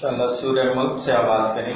انشاءاللہ سورہ ملک سے آغاز کریں.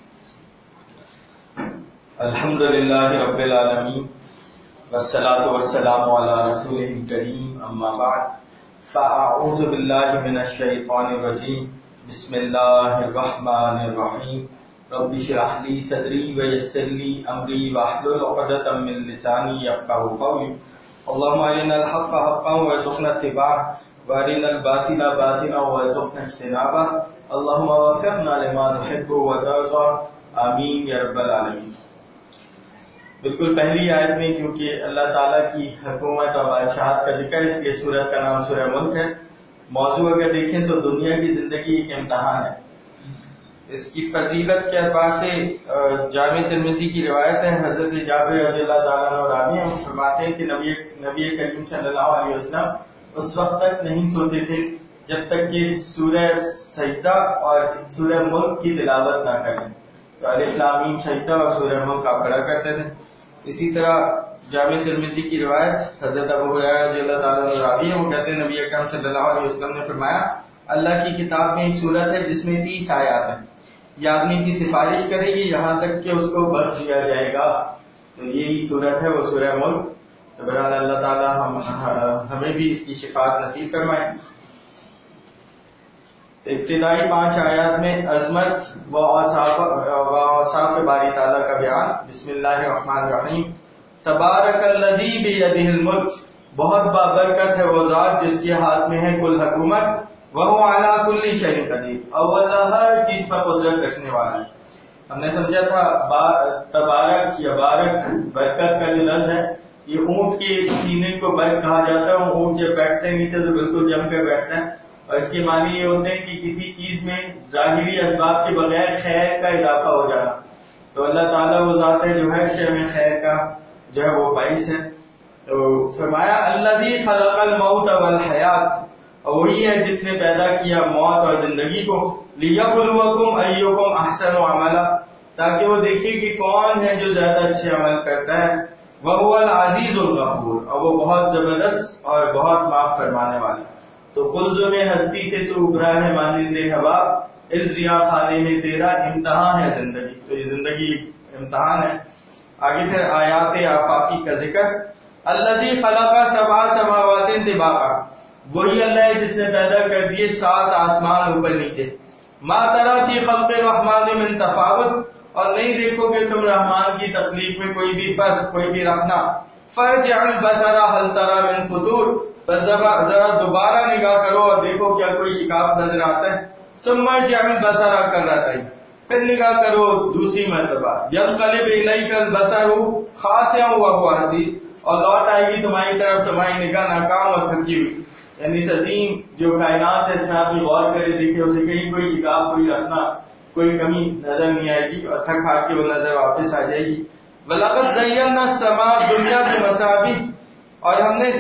الحمدللہ رب العالمین والصلاة والسلام علی رسولہ الکریم، اما بعد فاعوذ باللہ من الشیطان الرجیم. بسم اللہ الرحمن الرحیم. رب اشرح لی صدری ویسر لی امری واحلل عقدۃ من لسانی یفقہوا قولی. اللہم ارنا الحق حقا وارزقنا اتباعہ وارنا الباطل باطلا وارزقنا اجتنابہ. اللہم وفقنا لما تحب وترضى. آمین یا رب العالمین. بالکل پہلی آیت میں کیونکہ اللہ تعالیٰ کی حکومت اور بادشاہت کا ذکر ہے، اس لیے سورت کا نام سورہ ملک ہے. موضوع اگر دیکھیں تو دنیا کی زندگی ایک امتحان ہے. اس کی فضیلت کے اعتبار سے جامع ترمذی کی روایت ہے، حضرت جابر رضی اللہ تعالیٰ عنہ راوی ہیں، وہ فرماتے ہیں کہ نبی کریم صلی اللہ علیہ وسلم اس وقت تک نہیں سوتے تھے جب تک کہ سورہ سجدہ اور سورہ ملک کی تلاوت نہ کریں. تو الف لام میم سجدہ اور سورہ ملک آپ پڑھا کرتے تھے. اسی طرح جامع ترمذی کی روایت حضرت ابو ہریرہ رضی اللہ تعالیٰ عنہ راوی ہیں، وہ کہتے ہیں نبی اکرم صلی اللہ علیہ وسلم نے فرمایا اللہ کی کتاب میں ایک سورت ہے جس میں 30 آیات ہیں. یہ آدمی کی سفارش کرے گی یہاں تک کہ اس کو بخش دیا جائے گا. تو یہی سورت ہے، وہ سورہ ملک. تو بہرحال اللہ تعالیٰ ہمیں بھی اس کی شفاعت نصیب فرمائے. ابتدائی 5 آیات میں عظمت و اوصاف باری تعالیٰ کا بیان. بسم اللہ الرحمن الرحیم. تبارک الذی بیدہ الملک. بہت بابرکت ہے وہ ذات جس کے ہاتھ میں ہے کل حکومت. وہو علی کل شیء قدیر. اور اللہ ہر چیز پر قدرت رکھنے والا ہے. ہم نے سمجھا تھا تبارک یا بارک برکت کا جو لفظ ہے یہ اونٹ کے سینے کو برک کہا جاتا ہے. اونٹ جب بیٹھتے ہیں نیچے تو بالکل جم کر بیٹھتے ہیں، اور اس کے معنی یہ ہوتے ہیں کہ کسی چیز میں ظاہری اسباب کے بغیر خیر کا اضافہ ہو جانا. تو اللہ تعالیٰ وہ ذات ہے جو ہر شے میں خیر کا جو ہے وہ باعث ہے. تو فرمایا الذی خلق الموت والحیات. اور وہی ہے جس نے پیدا کیا موت اور زندگی کو. لیبلوکم ایکم احسن عملا. تاکہ وہ دیکھے کہ کون ہے جو زیادہ اچھے عمل کرتا ہے. وہو العزیز الغفور. اور وہ بہت زبردست اور بہت معاف فرمانے والا. تو قلزم ہستی سے تو ابھرا ہے مانند ہوا، اس ضیاء خانے میں تیرا امتحان ہے زندگی. تو یہ زندگی امتحان ہے. آگے پھر آیات آفاقی کا ذکر. الذی خلق 7 سماوات طباقا. وہی اللہ ہے جس نے پیدا کر دیے 7 آسمان اوپر نیچے. ما تری فی خلق الرحمن من تفاوت. اور نہیں دیکھو کہ تم رحمان کی تخلیق میں کوئی بھی فرق، کوئی بھی رکھنا. فرجع البصر هل تری من فطور. بس ذرا دوبارہ نگاہ کرو اور دیکھو کیا کوئی شکاف نظر آتا ہے. ثم ارجع البصر کررتین. پھر نگاہ کرو دوسری مرتبہ. ينقلب الیک البصر خاسئا وهو حسیر. اور لوٹ آئے گی تمہاری طرف تمہاری نگاہ ناکام اور تھکی ہوئی. یعنی اس عظیم جو کائنات ہے اس میں آدمی غور کرے دیکھے اسے کہیں کوئی شکاف، کوئی رکھنا، کوئی کمی نظر نہیں آئے گی، اور تھک ہار کے وہ نظر واپس آ جائے گی. وَلَقَدْ زَيَّنَّا السَّمَاءَ الدُّنْيَا بِمَصَابِيحَ. اور ہم نے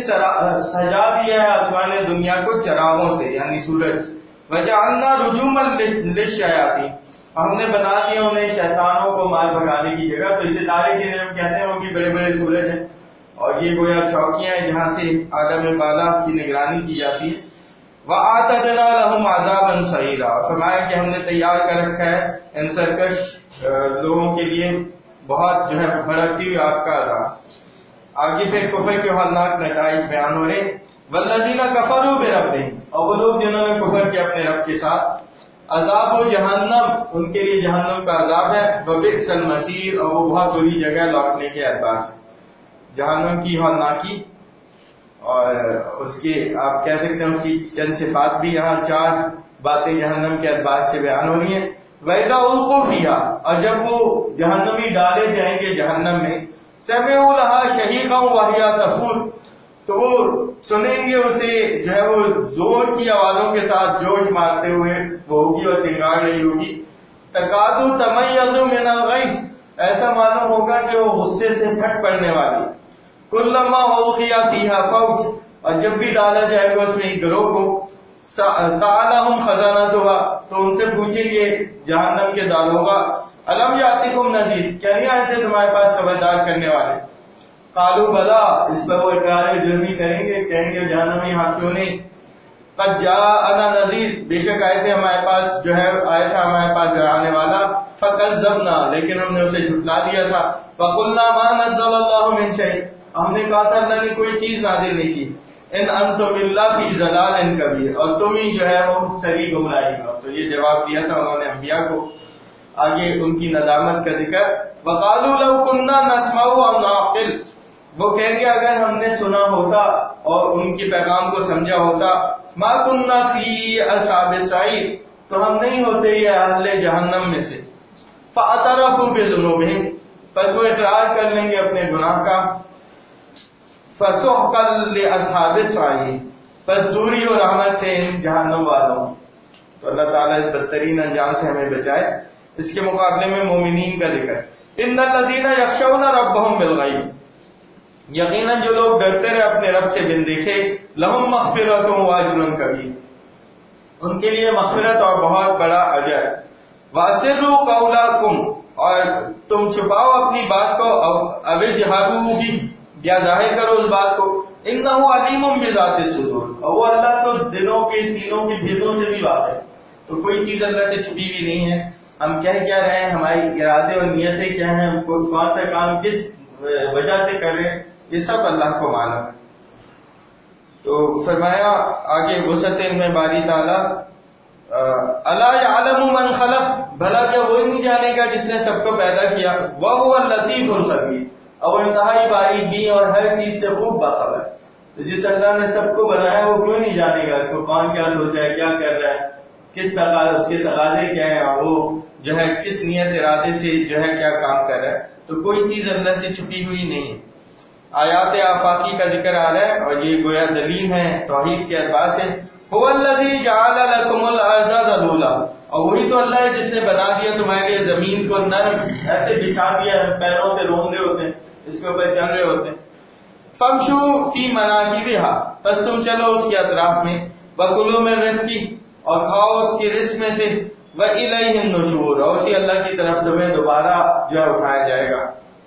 سجا دیا ہے آسمان دنیا کو چراغوں سے یعنی سورج. وَجَعَلْنَا رُجُومًا لِلشَّيَاطِينِ. اور ہم نے بنا دیا انہیں شیطانوں کو مار بھگانے کی جگہ. تو اسے تارے جنہیں ہم کہتے ہیں وہ بھی بڑے بڑے سورج ہیں، اور یہ گویا چوکیاں ہیں جہاں سے عالم بالا کی نگرانی کی جاتی ہے. وَأَعْتَدْنَا لَهُمْ عَذَابًا سَعِيرًا. فرمایا کہ ہم نے تیار کر رکھا ہے ان سرکش لوگوں کے لیے بہت جو ہے بھڑکتی ہوئی آگ کا عذاب. آگے پھر کفر کے ہولناک نتائج بیان ہو رہے. وَالَّذِينَ كَفَرُوا بِرَبِّهِمْ. اور وہ لوگ جنہوں نے کفر کیا اپنے رب کے ساتھ. عذاب و جہنم. ان کے لیے جہنم کا عذاب ہے. وَبِئْسَ الْمَصِيرُ. اور وہ بہت بری جگہ لوٹنے کے اعتبار سے. جہنم کی ہولناکی اور اس کے آپ کہہ سکتے ہیں اس کی چند صفات بھی یہاں 4 باتیں جہنم کے اعتبار سے بیان ہو رہی ہیں. وَإِذَا أُلْقُوا فِيهَا. اور جب وہ جہنمی ڈالے جائیں گے جہنم میں. سَمِعُوا لَهَا شَهِيقًا وَهِيَ تَفُورُ. تو وہ سنیں گے اسے جو ہے وہ زور کی آوازوں کے ساتھ جوش مارتے ہوئے وہ ہوگی اور چنگاڑ رہی ہوگی. تَكَادُ تَمَيَّزُ مِنَ الْغَيْظِ. ایسا معلوم ہوگا کہ وہ غصے سے پھٹ پڑنے والی. كُلَّمَا أُلْقِيَ فِيهَا فَوْجٌ. اور جب بھی ڈالا جائے گا اس میں ایک گروہ کو. سَأَلَهُمْ خَزَنَتُهَا. تو ان سے پوچھیں گے جہنم کے داروغہ أَلَمْ يَأْتِكُمْ نَذِيرٌ. کیا نہیں آئے تھے تمہارے پاس خبردار کرنے والے. قالوا بلا. اس پر وہ اقرار جرمی کریں گے، کہیں گے جہنم میں یہاں کیوں نہیں. قد جاءنا نذیر، بے شک آئے تھے ہمارے پاس جو ہے آیا تھا ہمارے پاس ڈرانے والا، فکذبنا لیکن ہم نے اسے جھٹلا دیا تھا، وقلنا ما نزل اللہ من شیء ہم نے کہا تھا اللہ نے کوئی چیز نازل نہیں کی، ان انتم الا فی ضلال کبیر اور تم ہی جو ہے وہ سری گمراہی ہو۔ تو یہ جواب دیا تھا انہوں نے انبیاء کو۔ آگے ان کی ندامت کا ذکر، وقالوا لو كنا نسمع او نعقل، وہ کہیں گے اگر ہم نے سنا ہوتا اور ان کے پیغام کو سمجھا ہوتا، ما كنا فی اصحاب السعیر تو ہم نہیں ہوتے یہ اہل جہنم میں سے، فاعترفوا بذنوبہم پس وہ اقرار کر لیں گے اپنے گناہ کا، فسحقا لاصحاب السعیر پس دوری اور رحمت سے ان جہنم والوں۔ تو اللہ تعالیٰ اس بدترین انجام سے ہمیں بچائے۔ اس کے مقابلے میں مومنین کا ذکر، ان الذین یخشون ربهم بالغیب یقیناً جو لوگ ڈرتے رہے اپنے رب سے بن دیکھے، لہم مغفرۃ واجر کبیر ان کے لیے مغفرت اور بہت بڑا اجر، واسروا قولکم اور تم چھپاؤ اپنی بات کو، او اجہروا بھی یا ظاہر کرو اس بات کو، انہ علیم بذات الصدور اور وہ اللہ تو دلوں کے سینوں کے بھیدوں سے بھی واقف ہے۔ تو کوئی چیز اللہ سے چھپی ہوئی نہیں ہے، ہم کہہ کیا رہے ہیں، ہماری ارادے اور نیتیں کیا ہیں، ہم کون سا کام کس وجہ سے کر رہے ہیں، یہ سب اللہ کو معلوم ہے۔ تو فرمایا آگے وسعت علم باری تعالیٰ، الا یعلم من خلق بھلا کیا وہی نہیں جانے گا جس نے سب کو پیدا کیا، وہو اللطیف الخبیر اور وہ انتہائی باریک بھی اور ہر چیز سے خوب باخبر۔ تو جس اللہ نے سب کو بنایا وہ کیوں نہیں جانے گا تو کون کیا سوچا ہے، کیا کر رہا ہے، کس تقاضے اس کے تقاضے کیا ہیں، اور وہ جو ہے کس نیت ارادے سے جو ہے کیا کام کر رہا ہے۔ تو کوئی چیز اللہ سے چھپی ہوئی نہیں ہے۔ آیات آفاقی کا ذکر آ رہا ہے اور یہ گویا دلیل ہے توحید کے اعتبار سے، هو الذی جعل لکم الارض ذلولا اور وہی تو اللہ ہے جس نے بنا دیا تمہارے لیے زمین کو نرم، ایسے بچھا دیا پیروں سے رون رہے ہوتے ہیں، اس کے اوپر چل رہے ہوتے ہیں، فمشوا فی مناکبہا بس تم چلو اس کے اطراف میں، وکلوا من رزقہ اور کھاؤ اس کے رزق میں سے، وَإِلَيْهِ النُّشُورُ اور اسی اللہ کی طرف تمہیں دوبارہ جو ہے اٹھایا جائے گا۔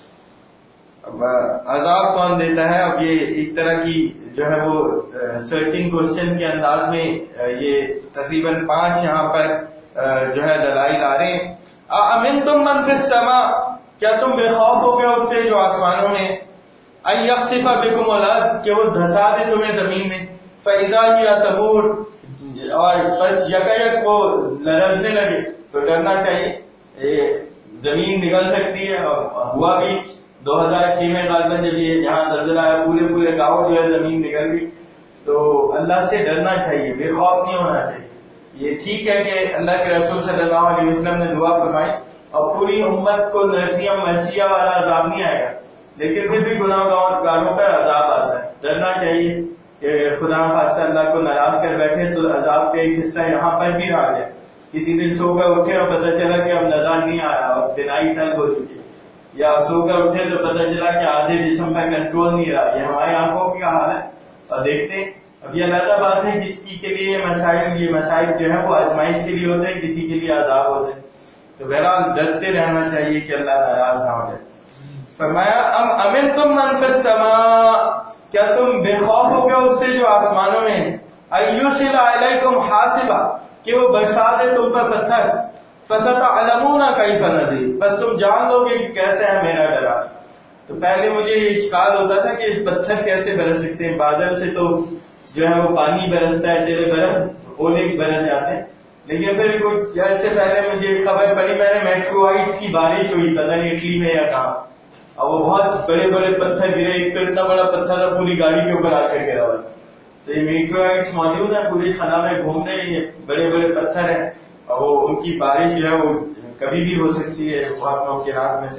اب عذاب کون دیتا ہے، اب یہ ایک طرح کی جو ہے وہ سرچنگ کوشچن کے انداز میں یہ تقریباً 5 یہاں پر جو ہے دلائل آ رہے ہیں۔ أَأَمِنْتُم مَّن فِي السَّمَاءِ کیا تم بے خوف ہو گئے اس سے جو آسمانوں میں، أَن يَخْسِفَ بِكُمُ الْأَرْضَ کہ وہ دھسا دے تمہیں زمین میں، فَإِذَا هِيَ تَمُورُ اور بس یکایک وہ لرزنے لگے، تو ڈرنا چاہیے، زمین نگل سکتی ہے، اور ہوا بھی 2006 میں غالباً جب یہ جہاں زلزلہ آیا پورے گاؤں جو ہے زمین نگل گئی۔ تو اللہ سے ڈرنا چاہیے، بے خوف نہیں ہونا چاہیے۔ یہ ٹھیک ہے کہ اللہ کے رسول صلی اللہ علیہ وسلم نے دعا فرمائی اور پوری امت کو نرسیہ مرثیہ والا عذاب نہیں آئے گا، لیکن پھر بھی گناہ گاروں پر عذاب آتا ہے۔ ڈرنا چاہیے کہ خدا خاصہ اللہ کو ناراض کر بیٹھے تو عذاب کا ایک حصہ یہاں پر بھی آ جائے، کسی دن سو کر اٹھے اور پتہ چلا کہ اب نظر نہیں آ رہا اور بینائی سلب ہو چکی، یا سو کر اٹھے تو پتہ چلا کہ آدھے جسم کا کنٹرول نہیں رہا۔ یہ ہماری آنکھوں کی حال ہے اور دیکھتے ہیں۔ اب یہ علیحدہ بات ہے کس کی کے لیے یہ مسائل جو ہے وہ آزمائش کے لیے ہوتے ہیں، کسی کے لیے عذاب ہوتے ہیں۔ تو بہرحال ڈرتے رہنا چاہیے کہ اللہ ناراض نہ ہو جائے۔ فرمایا ام امنتم من فی السماء کیا تم بے خوف ہو گئے اس سے جو آسمانوں میں، ایرسل علیکم حاصبا کہ وہ برسا دے تم پر پتھر، فستعلمون کیف نذیر بس تم جان لو گے کہ کیسا ہے میرا ڈرا۔ تو پہلے مجھے یہ اشکال ہوتا تھا کہ پتھر کیسے برس سکتے ہیں، بادل سے تو جو ہے وہ پانی برستا ہے، تیرے برف اولے برس جاتے ہیں، لیکن پھر کچھ سے پہلے مجھے خبر پڑی، میں نے میٹروائٹس کی بارش ہوئی، پتہ نہیں اٹلی میں یا کہاں، اور وہ بہت بڑے بڑے پتھر گرے، ایک تو اتنا بڑا پتھر تھا پوری گاڑی کے اوپر آ کر گرا ہوا۔ تو یہ میٹروائٹس موجود ہیں پوری خلا میں گھوم رہے ہیں، یہ بڑے بڑے پتھر ہیں اور وہ ان کی بارش جو ہے وہ کبھی بھی ہو سکتی ہے بہت ممکنات میں سے۔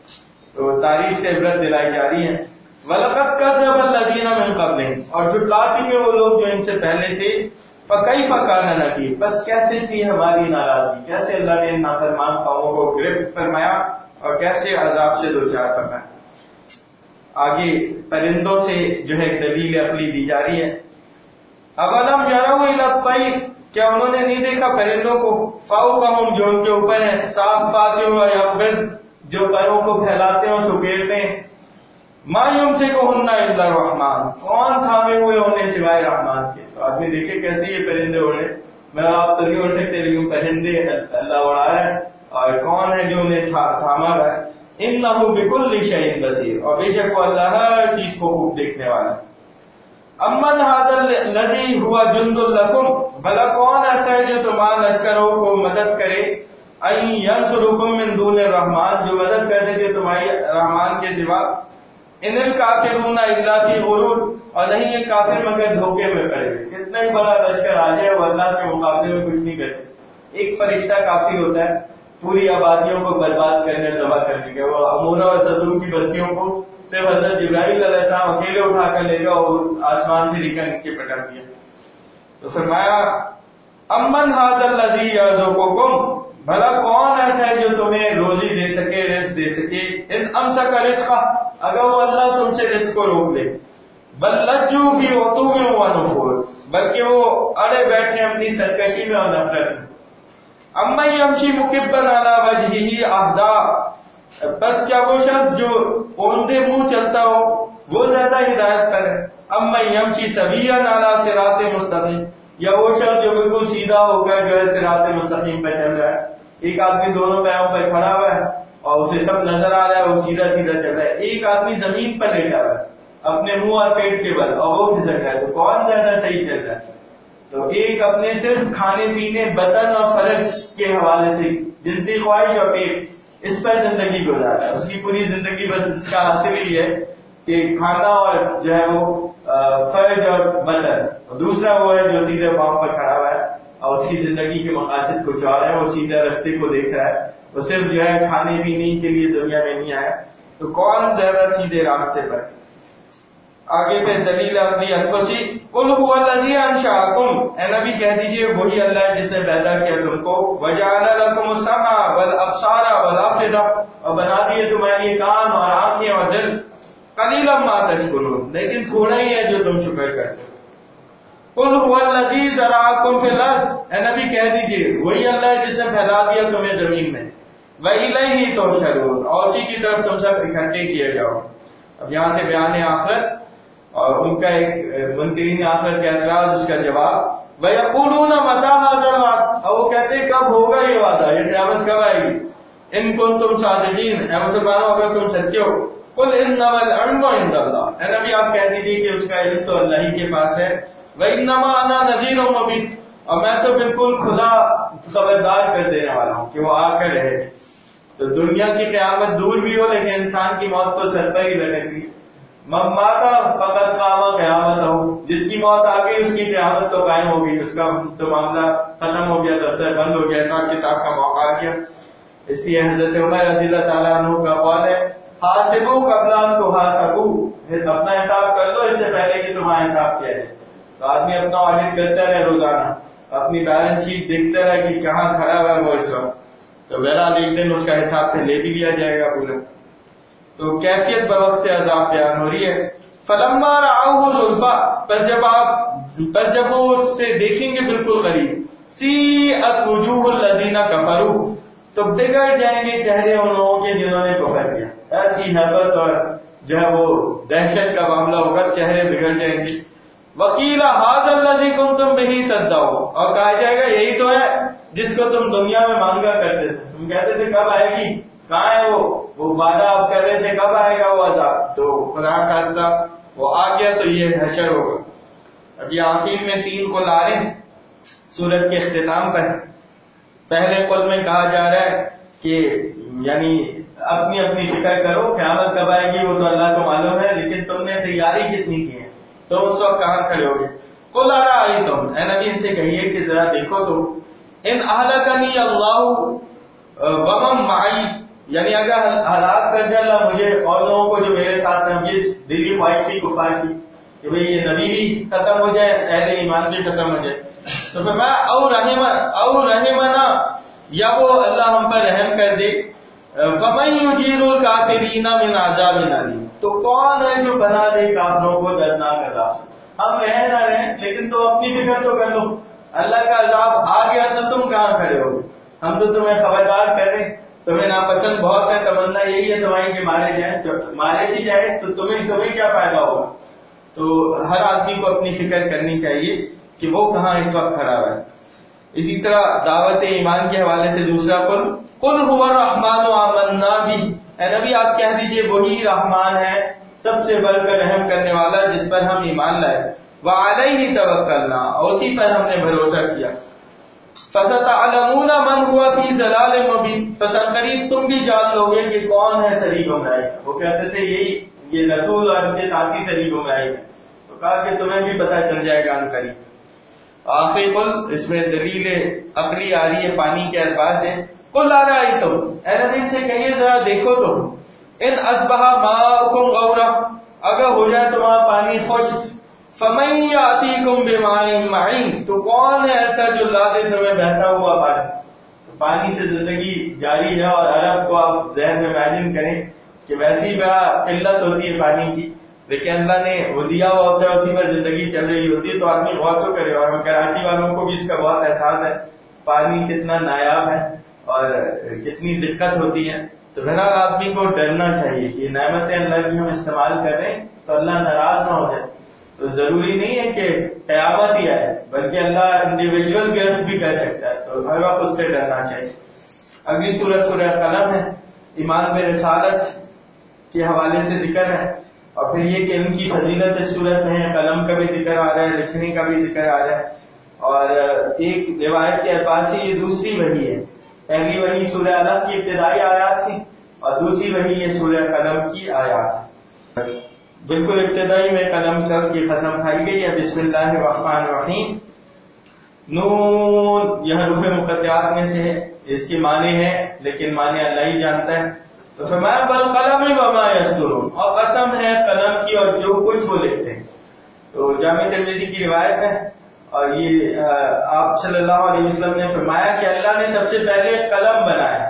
تو تاریخ سے عبرت دلائی جا رہی ہے۔ وَلَقَدْ كَذَّبَ الَّذِينَ مِن قَبْلِهِمْ اور جھٹلا چکے وہ لوگ جو ان سے پہلے تھے، فَكَيْفَ كَانَ نَكِيرِ بس کیسے تھی ہماری ناراضگی، کیسے اللہ نے ان نافرمان قوموں کو گرفت فرمایا اور کیسے عذاب سے دوچار فرمایا۔ آگے پرندوں سے جو ہے ایک دلیل عقلی دی جا رہی ہے۔ اَوَلَمْ يَرَوْا إِلَى الطَّيْرِ کیا انہوں نے نہیں دیکھا پرندوں کو، فَوْقَهُمْ جو ان کے اوپر ہیں، صَافَّاتٍ وَيَقْبِضْنَ جو پیروں کو پھیلاتے ہیں اور سکیڑتے ہیں، مَا يُمْسِكُهُنَّ إِلَّا الرَّحْمَٰنُ کون تھامے ہوئے انہیں سوائے رحمان کے۔ تو آدمی نہیں دیکھے کیسے یہ پرندے اڑے، میں آپ تو نہیں اڑ سکتے لیکن پرندے اللہ اڑا رہا ہے، اور کون ہے جو انہیں تھاما رہا ہے؟ انہ بکل شیء بصیر، اور بے شک وہ اللہ ہر چیز کو خوب دیکھنے والا ہے۔ امن ھذا الذی ھوا جند لکم، بھلا کون ایسا ہے جو تمہارے لشکروں کو مدد کرے، ان ینصرکم من دون الرحمن، جو مدد کر سکے تمہاری رحمان کے سوا، ان الکافرون الا فی غرور، اور نہیں یہ کافر مگر دھوکے میں پڑے ہوئے، کتنا ہی بڑا لشکر آ جائے وہ اللہ کے مقابلے میں کچھ نہیں کر سکتے۔ ایک فرشتہ کافی ہوتا ہے پوری آبادیوں کو برباد کرنے تباہ کرنے کے، وہ عمورہ اور صدوم کی بستیوں کو صرف حضرت جبرائیل علیہ السلام اکیلے اٹھا کر لے گا اور آسمان سے لے کر نیچے پٹک دیا۔ تو فرمایا امن ھذا الذی یرزقکم، بھلا کون ایسا ہے جو تمہیں روزی دے سکے، رزق دے سکے، ان امسک رزقہ، اگر وہ اللہ تم سے رزق کو روک لے، بل لجوا فی عتو و نفور، بلکہ وہ اڑے بیٹھے اپنی سرکشی میں اور نفرت میں۔ امن یمشی مکبا علی وجہہ اہدی، بس کیا وہ شخص جو اوندے منہ چلتا ہو وہ زیادہ ہدایت پر ہے، امن یمشی سویا علی صراط مستقیم، یا وہ شخص جو بالکل سیدھا ہو کر جو ہے صراط مستقیم پہ چل رہا ہے۔ ایک آدمی دونوں پیروں پر کھڑا ہوا ہے اور اسے سب نظر آ رہا ہے، وہ سیدھا سیدھا چل رہا ہے، ایک آدمی زمین پر لیٹا ہوا ہے اپنے منہ اور پیٹ کے بل اور وہ کھسک رہا ہے، تو کون زیادہ صحیح چل رہا ہے؟ تو ایک اپنے صرف کھانے پینے، بدن اور فرج کے حوالے سے جنسی خواہش اور پیٹ، اس پر زندگی گزارا ہے، اس کی پوری زندگی بس اس کا حاصل ہی ہے کہ کھانا اور جو ہے وہ فرج اور بدن، اور دوسرا وہ ہے جو سیدھے پاؤں پر کھڑا ہوا ہے اور اس کی زندگی کے مقاصد کچھ اور ہے، وہ سیدھا رستے کو دیکھ رہا ہے، وہ صرف جو ہے کھانے پینے کے لیے دنیا میں نہیں آیا۔ تو کون زیادہ سیدھے راستے پر؟ آگے پہ دلیل اپنی انفسی، قل هو الذی انشأکم، اے نبی کہہ دیجئے وہی اللہ ہے جس نے پیدا کیا تم کو، وجعل لکم السمع والابصار والافئدہ، اور بنا دیے تمہارے لیے کان اور آنکھیں اور دل، قلیلا ما تشکرون، لیکن تھوڑا ہی ہے جو تم شکر کرتے ہو۔ قل هو الذی ذرأکم فی الارض، اے نبی کہہ دیجئے وہی اللہ ہے جس نے پھیلا دیا تمہیں زمین میں، وإلیہ تحشرون، اور اسی کی طرف تم سب اکٹھے کیے جاؤ۔ اب یہاں سے بیان آخرت اور ان کا ایک منکرین آخرت کا اعتراض، اس کا جواب، وَيَقُولُونَ مَتَىٰ هَٰذَا الْوَعْدُ، اور وہ کہتے ہیں کب ہوگا یہ وعدہ، یہ قیامت کب آئے گی؟ ان كنتم صادقین، اے مسلمانوں اگر تم سچے ہو، قُلْ إِنَّمَا الْعِلْمُ عِندَ اللَّهِ، اے نبی آپ کہہ دیجیے کہ اس کا علم تو اللہ ہی کے پاس ہے، وَإِنَّمَا أَنَا نَذِيرٌ مُّبِينٌ، اور میں تو بالکل کھلا خبردار کر دینے والا ہوں کہ وہ آ کر رہے۔ تو دنیا کی قیامت دور بھی ہو لیکن انسان کی موت تو سر پر ہی لٹک گئی۔ من مات فقط قام قیامت ہو، جس کی موت آ گئی اس کی قیامت تو قائم ہو گئی، اس کا تو معاملہ ختم ہو گیا، دفتر بند ہو گیا، حساب کتاب کا موقع آ گیا۔ اس لیے حضرت عمر رضی اللہ تعالیٰ عنہ کا قول ہے، حاسبوا قبل ان تحاسبوا، اپنا حساب کر لو اس سے پہلے کہ تمہارا حساب کیا ہے۔ تو آدمی اپنا آڈٹ کرتا رہے روزانہ، اپنی بیلنس شیٹ دیکھتا رہے کہ کہاں کھڑا ہوا ہے وہ اس وقت، تو بہرحال ایک دن اس کا حساب پھر لے بھی لیا جائے گا پورا۔ تو کیفیت بوقت عذاب بیان ہو رہی ہے۔ فلما رأوه زلفا، پس جب وہ اس سے دیکھیں گے بالکل قریب، سیئت وجوہ الذین کفروا، تو بگڑ جائیں گے چہرے ان لوگوں کے جنہوں نے کفر کیا، ایسی ہیبت اور جو ہے وہ دہشت کا معاملہ ہوگا، چہرے بگڑ جائیں گے۔ وقیل ھذا الذی کنتم بہ تدعون، اور کہا جائے گا یہی تو ہے جس کو تم دنیا میں مانگا کرتے تھے، تم کہتے تھے کب آئے گی، کہاں ہے وہ وعدہ آپ کر رہے تھے کب آئے گا وہ عذاب، تو خدا خاصہ وہ آ گیا تو یہ حشر ہوگا۔ اب یہ آخر میں 3 قل آ رہے ہیں سورت کے اختتام پر۔ پہلے قل میں کہا جا رہا ہے کہ یعنی اپنی اپنی فکر کرو، قیامت کب آئے گی وہ تو اللہ کو معلوم ہے، لیکن تم نے تیاری کتنی کی ہے، تم اس وقت کہاں کھڑے ہوگے۔ قل ارأیتم، اے نبی ان سے کہیے کہ ذرا دیکھو تو، ان اہلکنی اللہ ومن معی، یعنی اگر ہلاک کر دے اللہ مجھے اور لوگوں کو جو میرے ساتھ ہیں، مجھے دلی خواہش تھی کفار کی کہ بھئی یہ نبی بھی ختم ہو جائے، اہل ایمان بھی ختم ہو جائے، تو فرمایا او رحمنا، یا وہ اللہ ہم پر رحم کر دے، فمن یجیر الکافرین من عذاب علیم، تو کون ہے جو بنا دے کافروں کو دردناک عذاب سے۔ ہم رہیں نہ رہیں لیکن تو اپنی فکر تو کر لو، اللہ کا عذاب آ گیا تو تم کہاں کھڑے ہو، ہم تو تمہیں خبردار کر رہے ہیں، تمہیں ناپسند بہت ہے، تمنا یہی ہے تمہاری کہ مارے جائیں، مارے بھی جائے تو تمہیں کیا فائدہ ہوگا۔ تو ہر آدمی کو اپنی فکر کرنی چاہیے کہ وہ کہاں اس وقت کھڑا ہوا ہے. اسی طرح دعوت ایمان کے حوالے سے دوسرا قل هو الرحمن آمنا به، اے نبی آپ کہہ دیجئے وہی رحمان ہے سب سے بڑھ کر رحم کرنے والا جس پر ہم ایمان لائے. وعلیہ توکلنا، اور اسی پر ہم نے بھروسہ کیا. فستعلمون من هو فی ضلال مبین، پس قریب تم بھی جان لو گے کہ کون ہے سری گمراہی. وہ کہتے تھے یہ رسول اور ان کے ساتھی سری گمراہی ہے، تو کہا کہ تمہیں بھی پتہ چل جائے گا ان قریب. آخر قل، اس میں دلیل عقلی آ رہی ہے پانی کے اعتبار سے. قل ارأیتم، اے نبی سے کہیے ذرا دیکھو تم، ان اصبح ماؤکم غورا، اگر ہو جائے تمہارا پانی خشک، فمن یاتیکم بماء معین، تو کون ہے ایسا جو لا دے تمہیں بہتا ہوا پانی. تو پانی سے زندگی جاری ہے، اور عرب کو آپ ذہن میں امیجن کریں کہ ویسی بڑا قلت ہوتی ہے پانی کی، لیکن اللہ نے وہ دیا ہوا ہوتا ہے، اسی میں زندگی چل رہی ہوتی ہے. تو آدمی غور تو کرے، اور کراچی والوں کو بھی اس کا بہت احساس ہے پانی کتنا نایاب ہے اور کتنی دقت ہوتی ہے. تو بہرحال آدمی کو ڈرنا چاہیے کہ نعمتیں اللہ کی ہم استعمال کر رہے ہیں تو اللہ ناراض نہ ہو جائے. تو ضروری نہیں ہے کہ قیامت ہی آئے، بلکہ اللہ انڈیویجول گرفت بھی کر سکتا ہے، تو ہر وقت اس سے ڈرنا چاہیے. اگلی سورت سورہ قلم ہے، ایمان برسالت کے حوالے سے ذکر ہے، اور پھر یہ کہ ان کی فضیلت اس صورت میں ہے. قلم کا بھی ذکر آ رہا ہے، لکھنے کا بھی ذکر آ رہا ہے. اور ایک روایت کے اعتبار سے یہ دوسری وحی ہے. پہلی وحی سورہ علق کی ابتدائی آیات تھی، اور دوسری وحی یہ سورہ قلم کی آیات ہے. بالکل ابتدائی میں قلم کی قسم کھائی گئی ہے. بسم اللہ الرحمن الرحیم. نون، یہ حروف مقطعات میں سے ہے، اس کے معنی ہے لیکن معنی اللہ ہی جانتا ہے. تو فرمایا والقلم وما یسطرون، اور قسم ہے قلم کی اور جو کچھ وہ لکھتے ہیں. تو جامع ترمذی کی روایت ہے، اور یہ آپ صلی اللہ علیہ وسلم نے فرمایا کہ اللہ نے سب سے پہلے قلم بنایا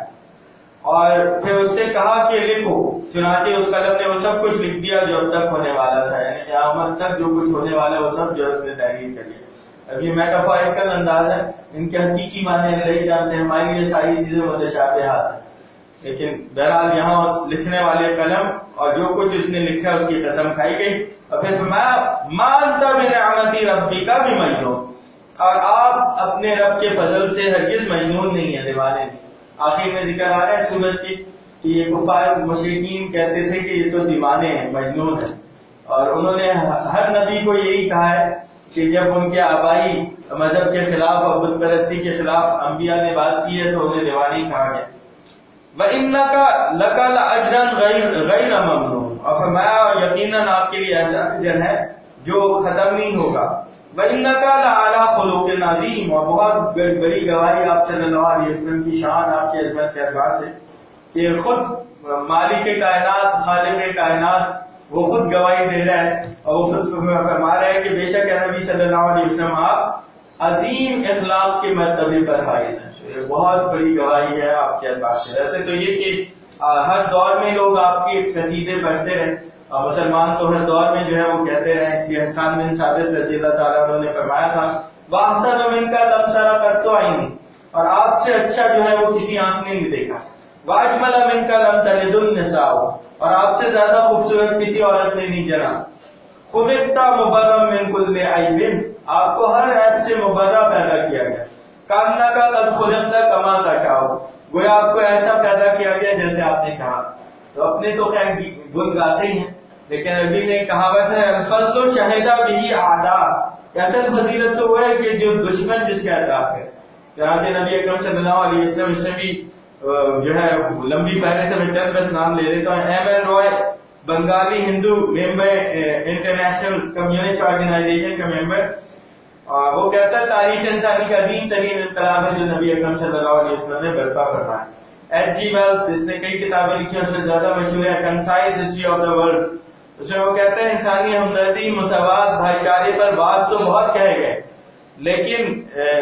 اور پھر اس سے کہا کہ لکھو، چنانچہ اس قلم نے وہ سب کچھ لکھ دیا جو اب تک ہونے والا تھا، یعنی قیامت تک جو کچھ ہونے والا ہے وہ سب جو اس نے تحریر کر لیا. اب یہ میٹافوریکل انداز ہے، ان کے حقیقی معنی اللہ ہی جانتے ہیں. ہمارے لیے ساری چیزیں متشابہات ہیں، لیکن بہرحال یہاں اس لکھنے والے قلم اور جو کچھ اس نے لکھا اس کی قسم کھائی گئی. اور پھر فرمایا ما انت بنعمت ربک بمجنون، اور آپ اپنے رب کے فضل سے ہرگز مجنون نہیں ہیں، دیوانے نہیں. آخر میں ذکر آ رہا ہے سورت کی کہ یہ کفار مشرکین کہتے تھے کہ یہ تو دیوانے ہیں، مجنون ہیں، اور انہوں نے ہر نبی کو یہی کہا ہے کہ جب ان کے آبائی مذہب کے خلاف اور بت پرستی کے خلاف انبیاء نے بات کی ہے تو انہیں دیوانی کہا گیا. وَإِنَّكَ لَكَ لَأَجْرًا غَيْرَ مَمْنُونٍ، اور فرمایا اور یقیناً آپ کے لیے ایسا اجر ہے جو ختم نہیں ہوگا. وَإِنَّكَ لَعَلَىٰ خُلُقٍ عَظِيمٍ، اور بہت بڑی گواہی آپ صلی اللہ علیہ وسلم کی شان، آپ کی عظمت کے اعتبار سے کہ خود مالک کائنات، خالق کائنات وہ خود گواہی دے رہا ہے، اور وہ خود فرما رہا ہے کہ بے شک نبی صلی اللہ علیہ وسلم آپ عظیم اخلاق کے مرتبے پر فائز ہیں. یہ بہت بڑی گواہی ہے آپ کے اعتبار سے. ویسے تو یہ کہ ہر دور میں لوگ آپ کے قصیدے پڑھتے رہے، اور مسلمان تو ہر دور میں جو ہے وہ کہتے رہے. اس لیے حسان بن ثابت رضی اللہ تعالیٰ عنہ نے فرمایا تھا وَأَحْسَنُ مِنْكَ لَمْ تَرَ قَطُّ عَيْنٌ، اور آپ سے اچھا جو ہے وہ کسی آنکھ نے نہیں دیکھا. وَأَجْمَلَ مِنْكَ لَمْ تَلِدُ النِّسَاءُ، اور آپ سے زیادہ خوبصورت کسی عورت نے نہیں جنا. خُلِقْتَ مُبَرًّا مِنْ كُلِّ عَيْبٍ، آپ کو ہر عیب سے مبرہ پیدا کیا گیا. كَأَنَّكَ قَدْ خُلِقْتَ كَمَا تَشَاءُ، گویا آپ کو ایسا پیدا کیا گیا جیسے آپ نے چاہا. تو اپنے تو خیر گن گاتے ہی ہیں، لیکن عربی میں ایک کہاوت ہے الفضل شہیدہ بہی اعداء، اصل فضیلت تو وہ ہے کہ جو دشمن جس کے اطراف ہے. چنانچہ نبی اکرم صلی اللہ علیہ وسلم اس میں بھی جو ہے لمبی پہلے سے میں چند بس نام لے لیتا ہوں. M N Roy, Bengali Hindu member international communist organisation کا ممبر، وہ کہتا ہے تاریخ انسانی کا عظیم ترین انقلاب ہے جو نبی اکرم صلی اللہ علیہ وسلم نے برپا فرمایا. ایچ جی ویلتھ، اس نے کئی کتابیں لکھی، اس سے زیادہ مشہور ہے concise history of the world. اس میں وہ کہتے ہیں انسانی ہمدردی، مساوات، بھائی چارے پر بات تو بہت کہے گئے، لیکن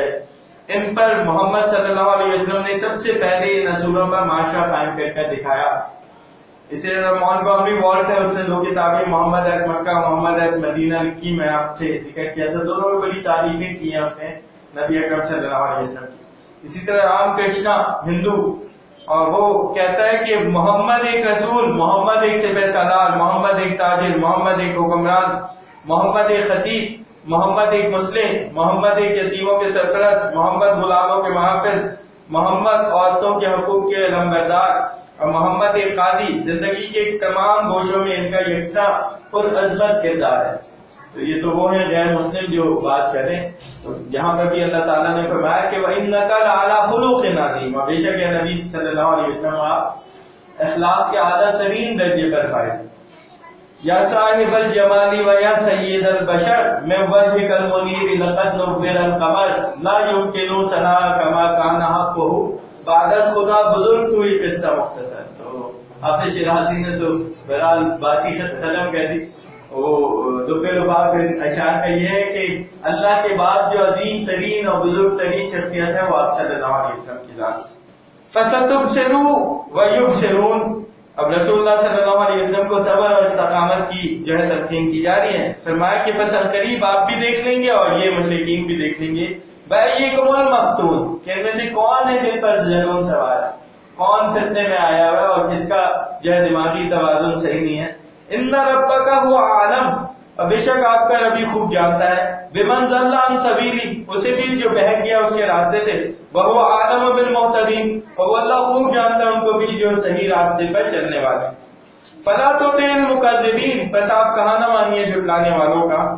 ان پر محمد صلی اللہ علیہ وسلم نے سب سے پہلے ان اصولوں پر معاشرہ قائم کر کر دکھایا. اسی طرح مونٹگومری والٹ ہے، اس نے 2 کتابیں محمد ایت مکہ، محمد ایت مدینہ لکھی، میں آپ سے ذکر کیا تھا. دونوں میں بڑی تعریفیں کی ہیں اس نے نبی اکرم صلی اللہ علیہ وسلم کی. اسی طرح رام کرشنا ہندو، اور وہ کہتا ہے کہ محمد ایک رسول، محمد ایک سپہ سالار، محمد ایک تاجر، محمد ایک حکمران، محمد ایک خطیب، محمد ایک مسلم، محمد ایک یتیموں کے سرپرست، محمد غلاموں کے محافظ، محمد عورتوں کے حقوق کے علمبردار، اور محمد ایک قاضی۔ زندگی کے تمام گوشوں میں ان کا یکساں پرعظمت کردار ہے۔ تو یہ تو وہ ہیں غیر مسلم جو بات کریں، تو یہاں پر بھی اللہ تعالیٰ نے فرمایا کہ وَإِنَّكَ لَعَلَىٰ خُلُقٍ عَظِيمٍ، اور بے شک یہ نبی صلی اللہ علیہ وسلم آپ اخلاق کے اعلیٰ ترین درجے پر فائز ہیں۔ یا صاحب الجمال و یا سید البشر من وجهك المنیر لقد نور القمر لا يمكن ثناء كما كان حقه بعد از خدا بزرگ تو یہ قصہ مختصر۔ تو حافظ شیرازی نے تو بہرحال باقی ختم کر دی۔ وہ دفع لباب اشعار کا یہ ہے کہ اللہ کے بعد جو عظیم ترین اور بزرگ ترین شخصیت ہے وہ آپ صلی اللہ علیہ وسلم کی ذات۔ فَسَتُبْصِرُوا وَيُبْصِرُونَ، اب رسول اللہ صلی اللہ علیہ وسلم کو صبر اور استقامت کی جو ہے تلقین کی جا رہی ہے۔ فرمایا کہ بس عنقریب آپ بھی دیکھ لیں گے اور یہ مشرکین بھی دیکھ لیں گے بَأَيِّكُمُ الْمَفْتُونُ، کہ ان میں سے کون ہے جن پر جنون سوار ہے، کون فتنے میں آیا ہوا ہے اور کس کا جو ہے دماغی توازن صحیح نہیں ہے۔ ان ربک هو اعلم، اور بے شک آپ کا ربی خوب جانتا ہے، بمن ضل عن سبیلی، اسے بھی جو بہک گیا اس کے راستے سے، وهو اعلم بالمهتدین، اور وہ اللہ خوب جانتا ہے ان کو بھی جو صحیح راستے پر چلنے والے۔ فلا تطع المکذبین، پس آپ کہاں نہ مانیے جھٹلانے والوں کا۔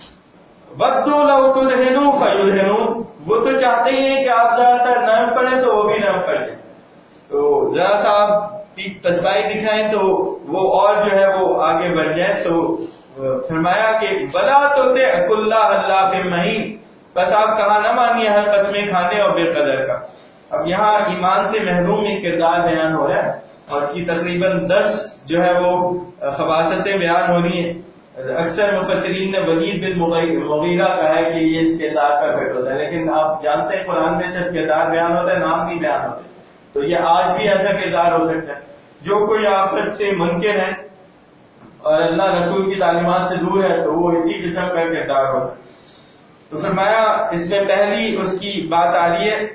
ودوا لو تدہنوا فیدہنون، وہ تو چاہتے ہی ہیں کہ آپ ذرا سا نرم پڑیں تو وہ بھی نرم پڑ جائیں، تو ذرا سا آپ پسپائی دکھائیں تو وہ اور جو ہے وہ آگے بڑھ جائیں۔ تو فرمایا کہ بلا تطع کل حلاف مہین، بس آپ کہاں نہ مانیے ہر قسمیں کھانے اور بے قدر کا۔ اب یہاں ایمان سے محروم ایک کردار بیان ہو رہا ہے اور اس کی تقریباً 10 جو ہے وہ خباثتیں بیان ہو رہی ہیں۔ اکثر مفسرین نے ولید بن مغیرہ کہا ہے کہ یہ اس کردار کا فٹ ہوتا ہے، لیکن آپ جانتے ہیں قرآن میں صرف کردار بیان ہوتا ہے، نام نہیں بیان ہوتے، تو یہ آج بھی ایسا کردار ہو سکتا ہے۔ جو کوئی آخرت سے منکر ہے اور اللہ رسول کی تعلیمات سے دور ہے تو وہ اسی قسم کا کردار ہوتا ہے۔ تو فرمایا اس میں پہلی اس کی بات آ رہی ہے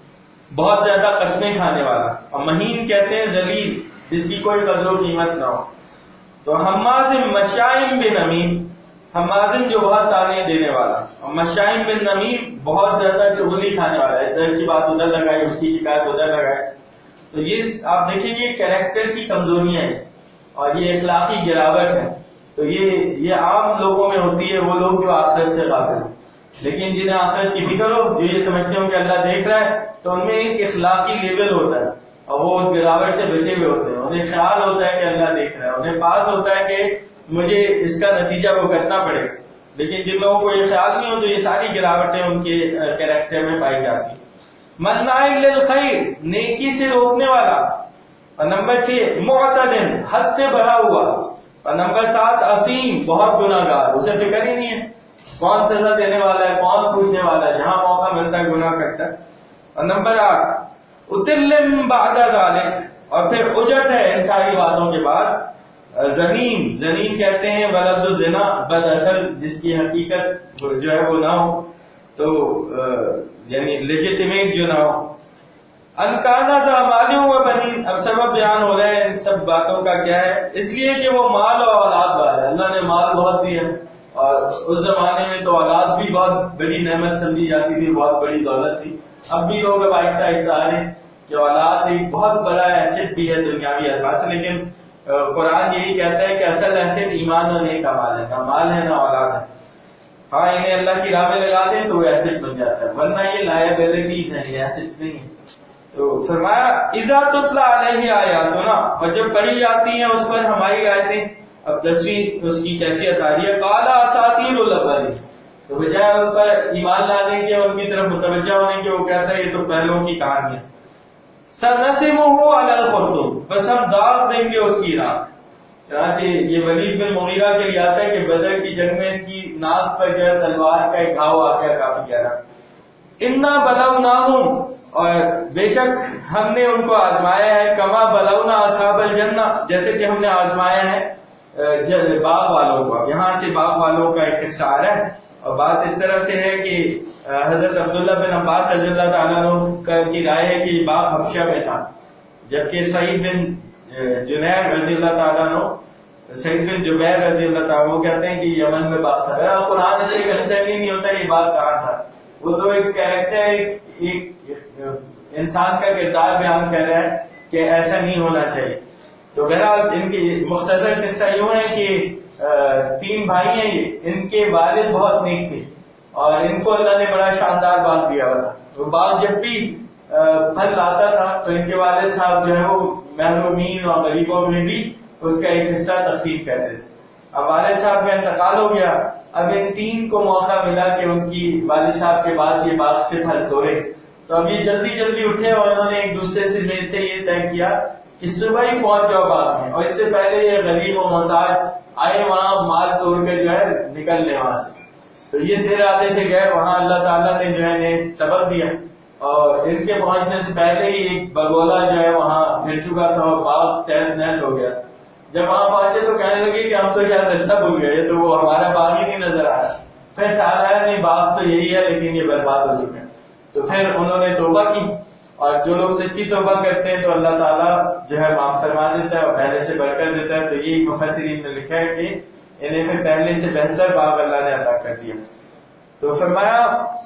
بہت زیادہ قسمیں کھانے والا، اور مہین کہتے ہیں ذلیل جس کی کوئی قدر و قیمت نہ ہو۔ تو حمازن مشائم بن نمیم، حمازن جو بہت تانے دینے والا، اور مشائم بن نمیم بہت زیادہ چغلی کھانے والا، ادھر کی بات ادھر لگائی، اس کی شکایت ادھر لگائی۔ تو یہ آپ دیکھیں گے کریکٹر کی کمزوریاں ہیں اور یہ اخلاقی گراوٹ ہے۔ تو یہ عام لوگوں میں ہوتی ہے، وہ لوگ جو آخرت سے غافل ہیں، لیکن جنہیں آخرت کی فکر ہو، جو یہ سمجھتے ہوں کہ اللہ دیکھ رہا ہے، تو ان میں ایک اخلاقی لیول ہوتا ہے اور وہ اس گراوٹ سے بچے ہوئے ہوتے ہیں۔ انہیں خیال ہوتا ہے کہ اللہ دیکھ رہا ہے، انہیں پاس ہوتا ہے کہ مجھے اس کا نتیجہ وہ کرنا پڑے گا، لیکن جن لوگوں کو یہ خیال نہیں ہو تو یہ ساری گراوٹیں ان کے کیریکٹر میں پائی جاتی ہیں۔ مناع للخیر، نیکی سے روکنے والا، اور نمبر 6 معتد، حد سے بڑھا ہوا، اور نمبر 7 عصیم، بہت گناہ گار، اسے فکر ہی نہیں ہے کون سزا دینے والا ہے، کون پوچھنے والا ہے، جہاں موقع ملتا ہے گناہ کرتا ہے۔ اور نمبر 8 اتل بعد ذلک، اور پھر اجٹ ہے ان ساری باتوں کے بعد، زنیم، زنیم کہتے ہیں ولفظ الزنا، بد اصل جس کی حقیقت جو ہے وہ نہ ہو، تو یعنی لیجیٹیمیٹ جو نہ ہو۔ انکانا ذا مال و بنین، اب سبب بیان ہو رہے ہیں ان سب باتوں کا کیا ہے، اس لیے کہ وہ مال اور اولاد والا ہے، اللہ نے مال بہت دیا، اور اس زمانے میں تو اولاد بھی بہت بڑی نعمت سمجھی جاتی تھی، بہت بڑی دولت تھی۔ اب بھی لوگ اب آہستہ آہستہ آ رہے ہیں کہ اولاد ایک بہت بڑا ایسٹ بھی ہے دنیاوی اعتبار سے، لیکن قرآن یہی کہتا ہے کہ اصل ایسٹ ایمان اور نیک اعمال ہے، نہ مال ہے نہ اولاد ہے۔ ہاں انہیں اللہ کی راہ میں لگا دیں تو وہ ایسٹ بن جاتا ہے، ورنہ یہ لائبلٹیز ہیں، یہ ایسٹس نہیں ہیں۔ تو فرمایا اذا تتلی علیہ آیاتنا، اور جب پڑھی جاتی ہیں اس پر ہماری آیتیں۔ اب 10ویں اس کی کیفیت آ رہی ہے، قال اساطیر الاولین، تو بجائے ان پر ایمان لانے کے، ان کی طرف متوجہ ہونے کے، وہ کہتا ہے یہ تو پہلوں کی کہانی ہے۔ سنسمہ علی الخرطوم، بس ہم داغ دیں گے اس کی رات۔ چنانچہ یہ ولید بن مغیرہ کے لیے آتا ہے کہ بدر کی جنگ میں اس کی ناک پر جو ہے تلوار کا ایک گھاؤ آ گیا کافی گہرا۔ انا بلوناہم، اور بے شک ہم نے ان کو آزمایا ہے، کما بلونا اصحاب الجنہ، جیسے کہ ہم نے آزمایا ہے باغ والوں کو۔ یہاں سے باغ والوں کا ایک قصہ آ رہا ہے، اور بات اس طرح سے ہے کہ حضرت عبداللہ بن عباس رضی اللہ تعالیٰ عنہ کی رائے ہے کہ یہ باغ حبشہ میں تھا، جبکہ سعید بن جنیر رضی اللہ تعالیٰ عنہ سعید بن جبیر رضی اللہ تعالیٰ وہ کہتے ہیں کہ یمن میں باغ تھا. قرآن سے کنسرن ہی نہیں ہوتا یہ باغ کہاں تھا. وہ تو ایک کیریکٹر ایک انسان کا کردار بیان کر رہا ہے کہ ایسا نہیں ہونا چاہیے. تو بہرحال ان کی مختصر قصہ یوں ہے کہ 3 بھائی ہیں یہ. ان کے والد بہت نیک تھے اور ان کو اللہ نے بڑا شاندار باغ دیا ہوا تھا. وہ باغ جب بھی پھل لاتا تھا تو ان کے والد صاحب جو ہے وہ محرومین اور غریبوں میں بھی اس کا ایک حصہ تقسیم کرتے تھے. اب والد صاحب کا انتقال ہو گیا. اب ان 3 کو موقع ملا کہ ان کی والد صاحب کے بعد یہ باغ سے پھل توڑے. تو اب یہ جلدی جلدی اٹھے اور انہوں نے ایک دوسرے سے یہ طے کیا کہ صبح ہی پہنچ جاؤ باغ میں, اور اس سے پہلے یہ غریب و محتاج آئے وہاں مال توڑ کے جو ہے نکل لے وہاں سے. تو یہ زیر ارادے سے گئے وہاں. اللہ تعالیٰ نے جو ہے انہیں سبق دیا اور ان کے پہنچنے سے پہلے ہی ایک بگولا جو ہے وہاں پھر چکا تھا اور باغ تہس نہس ہو گیا. جب وہاں پہنچے تو کہنے لگے کہ ہم تو شاید رستہ بھول گئے, تو وہ ہمارا باغ ہی نہیں نظر آ رہا. پھر خیال آیا نہیں باغ تو یہی ہے لیکن یہ برباد ہو چکے ہیں. تو پھر انہوں نے توبہ کی, اور جو لوگ سچی توبہ کرتے ہیں تو اللہ تعالیٰ جو ہے معاف فرما دیتا ہے اور پہلے سے بڑھ کر دیتا ہے. تو یہ مفسرین نے لکھا ہے کہ انہیں پھر پہلے سے بہتر باغ اللہ نے عطا کر دیا. تو فرمایا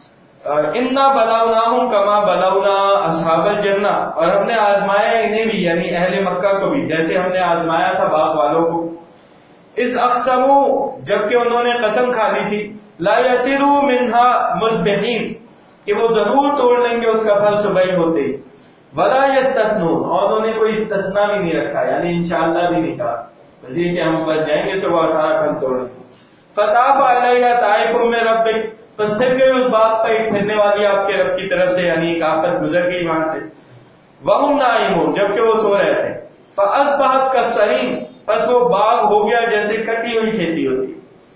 انا بلاؤناہم کما بلاؤنا اصحاب الجنہ, اور ہم نے آزمایا انہیں بھی یعنی اہل مکہ کو بھی جیسے ہم نے آزمایا تھا باغ والوں کو. اس اقسموا جبکہ انہوں نے قسم کھا لی تھی, لا یسروا منہا مصبحین کہ وہ ضرور توڑ لیں گے اس کا پھل صبح ہی ہوتے ہی. ولا یستثنون اور انہوں نے کوئی استثناء بھی نہیں رکھا یعنی انشاءاللہ بھی نہیں کہا بس یہ کہ ہم بچ جائیں گے صبح سارا پھل توڑیں. فطاف علیہ طائف من ربک بس پھر گئی اس باغ پہ ایک پھرنے والی آپ کے رب کی طرف سے یعنی ایک آفت گزر گئی وہاں سے. وہم نائمون جبکہ وہ سو رہے تھے. فاصبحت کالصریم بس وہ باغ ہو گیا جیسے کٹی ہوئی کھیتی ہوتی.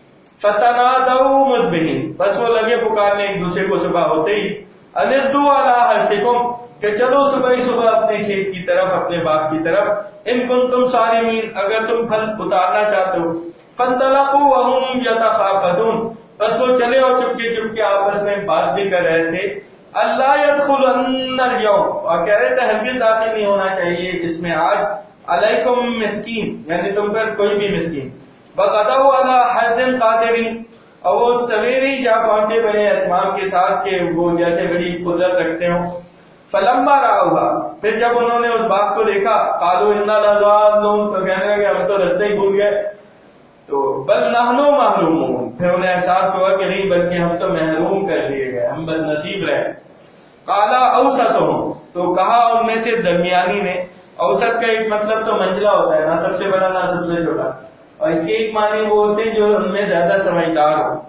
فتنادوا مصبحین بس وہ لگے پکارنے ایک دوسرے کو صبح ہوتے ہی. انغدوا علی حرثکم کہ چلو صبح ہی صبح اپنے کھیت کی طرف اپنے باغ کی طرف. ان کنتم صارمین اگر تم پھل اتارنا چاہتے ہو. فانطلقوا وهم يتخافتون بس وہ چلے اور چپکے چپکے آپس میں بات بھی کر رہے تھے. اللہ يدخلن اليوم اور کہہ رہے تھے ہرگز داخل نہیں ہونا چاہیے اس میں آج. علیکم مسکین یعنی تم پر کوئی بھی مسکین. وغدوا علی حرد قادرین اور وہ سویرے ہی جا پہنچے بڑے اہتمام کے ساتھ کہ وہ جیسے بڑی قدرت رکھتے ہوں. فلما رأوها پھر جب انہوں نے اس باغ کو دیکھا قالوا انا لضالون تو کہنے لگے ہم تو رستے ہی بھول گئے. تو بل نحنو محرومون پھر انہیں احساس ہوا کہ نہیں بلکہ ہم تو محروم کر دیے گئے, ہم بد نصیب رہے. قالا اوسطہم تو کہا ان میں سے درمیانی نے. اوسط کا ایک مطلب تو منزلہ ہوتا ہے نہ سب سے بڑا نہ سب سے چھوٹا, اور اس کے ایک معنی وہ ہوتے ہیں جو ان میں زیادہ سمجھدار ہو.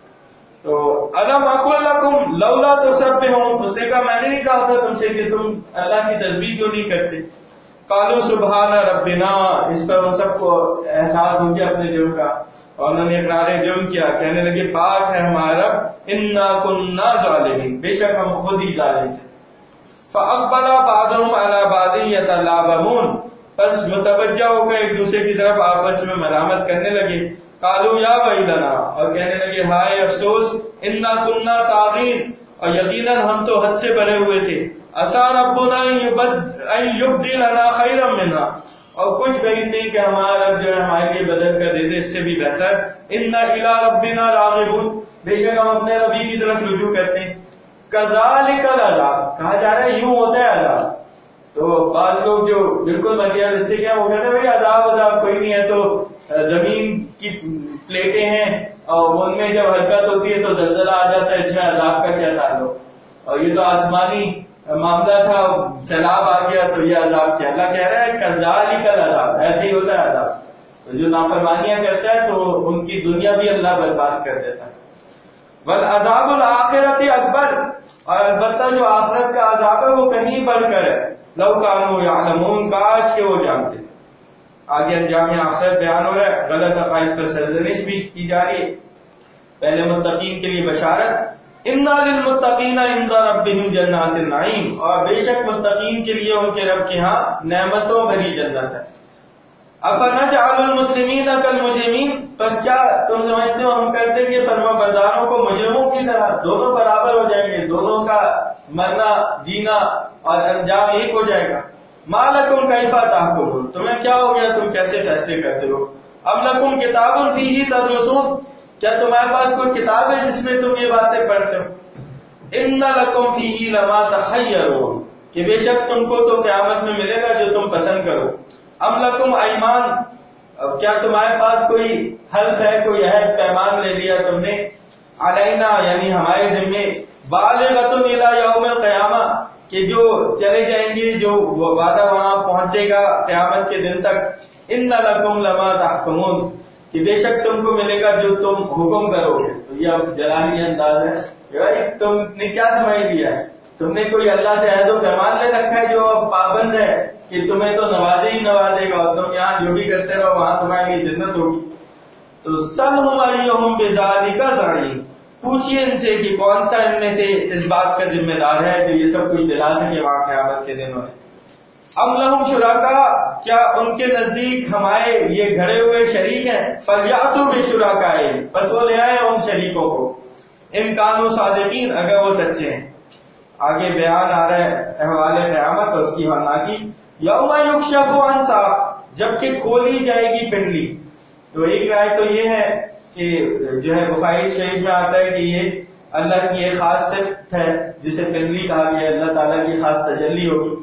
تو الم اقل لکم لولا تسبحون اس نے کہا میں نے نہیں کہا تھا تم سے کہ تم اللہ کی تسبیح کیوں نہیں کرتے. قالوا سبحان ربنا اس پر ان سب کو احساس ہو گیا اپنے جرم کا اور انہوں نے اقرار جرم کیا. کہنے لگے پاک ہے ہمارا رب انا کنا ظالمین بے شک ہم خود ہی ظالم تھے. فاقبل بعضهم على بعض يتلاومون بس متوجہ ہو کر ایک دوسرے کی طرف آپس میں ملامت کرنے لگے. قالوا یا ویلنا اور کہنے لگے ہائے افسوس. انا کنا طاغین اور یقیناً ہم تو حد سے بڑھے ہوئے تھے. عسى ربنا ان يبدلنا خيرا منها اور کچھ بعید نہیں کہ ہمارا رب جو ہے ہمارے لیے بدل کر دے دے اس سے بھی بہتر. انا الى ربنا راغبون بے شک ہم اپنے ربی کی طرف رجوع کرتے ہیں. كذلك العذاب کہا جا رہا ہے یوں ہوتا ہے عذاب. تو بعض لوگ جو بالکل مٹیریلسٹک ہیں وہ کہتے ہیں بھائی عذاب کوئی نہیں ہے, تو زمین کی پلیٹیں ہیں اور ان میں جب حرکت ہوتی ہے تو زلزلہ آ جاتا ہے, اس میں عذاب کا کیا تعلق. اور یہ تو آسمانی معاملہ تھا سیلاب آ گیا تو یہ عذاب کیا. اللہ کہہ رہا ہے کذالک العذاب ایسے ہی ہوتا ہے عذاب. تو جو نافرمانیاں کرتا ہے تو ان کی دنیا بھی اللہ برباد کر دیتا ہے. والعذاب الآخرۃ اکبر اور البتہ جو آخرت کا عذاب ہے وہ کہیں بڑھ کر ہے. لو کانوا یعلمون کاش کہ وہ جانتے. آگے انجام آخرت بیان ہو رہا ہے. غلط عقائد پر سرزنش بھی کی جا رہی ہے. پہلے متقین کے لیے بشارت انا للمتقین عند ربهم جنات النعیم اور بے شک متقین کے لیے ان کے رب کے ہاں نعمتوں بھری جنت ہے. افنجعل المسلمین کالمجرمین پس کیا تم سمجھتے ہو ہم کر دیں گے فرما برداروں کو مجرموں کی طرح. دونوں برابر ہو جائیں گے, دونوں کا مرنا جینا اور انجام ایک ہو جائے گا. ما لکم کیف تحکمون تمہیں کیا ہو گیا تم کیسے فیصلے کرتے ہو. ام لکم کتاب فیہ تدرسون، کیا تمہارے پاس کوئی کتاب ہے جس میں تم یہ باتیں پڑھتے ہو؟ ان لکم فیہ لما تخیرون، کہ بے شک تم کو تو قیامت میں ملے گا جو تم پسند کرو۔ ام لکم ایمان، کیا تمہارے پاس کوئی حلف ہے، کوئی عہد پیمان لے لیا تم نے، علینا یعنی ہمارے ذمے، بالغۃ الی یوم القیامہ، کہ جو چلے جائیں گے، جو وعدہ وہاں پہنچے گا قیامت کے دن تک، ان لکم لما تحکمون، کہ بے شک تم کو ملے گا جو تم حکم کرو گے۔ تو یہ اب جلالی انداز ہے کہ بھائی تم نے کیا سمجھ لیا ہے، تم نے کوئی اللہ سے عہد و پیمان لے رکھا ہے جو اب پابند ہے کہ تمہیں تو نوازے ہی نوازے گا، اور تم یہاں جو بھی کرتے رہو وہاں تمہارے لیے جنت ہوگی۔ تو سلہم ایہم بذالک زعیم، پوچھئے ان سے کہ کون سا ان میں سے اس بات کا ذمہ دار ہے جو یہ سب کچھ دلا سکے وہاں قیامت کے دنوں میں۔ ام لہم شرکاء، کیا ان کے نزدیک ہمارے یہ گھڑے ہوئے شریک ہیں، فلیاتوا بشرکائہم، بس وہ لے آئے ان شریکوں کو، ان کانوا صادقین، اگر وہ سچے ہیں۔ آگے بیان آ رہا ہے احوال قیامت اور اس کی ہولناکی۔ یوم یکشف عن ساق، جبکہ کھولی جائے گی پنڈلی۔ تو ایک رائے تو یہ ہے کہ جو ہے بخاری شریف میں آتا ہے کہ یہ اللہ کی ایک خاص صفت ہے جسے پنڈلی کہا گیا، اللہ تعالیٰ کی خاص تجلی ہوگی،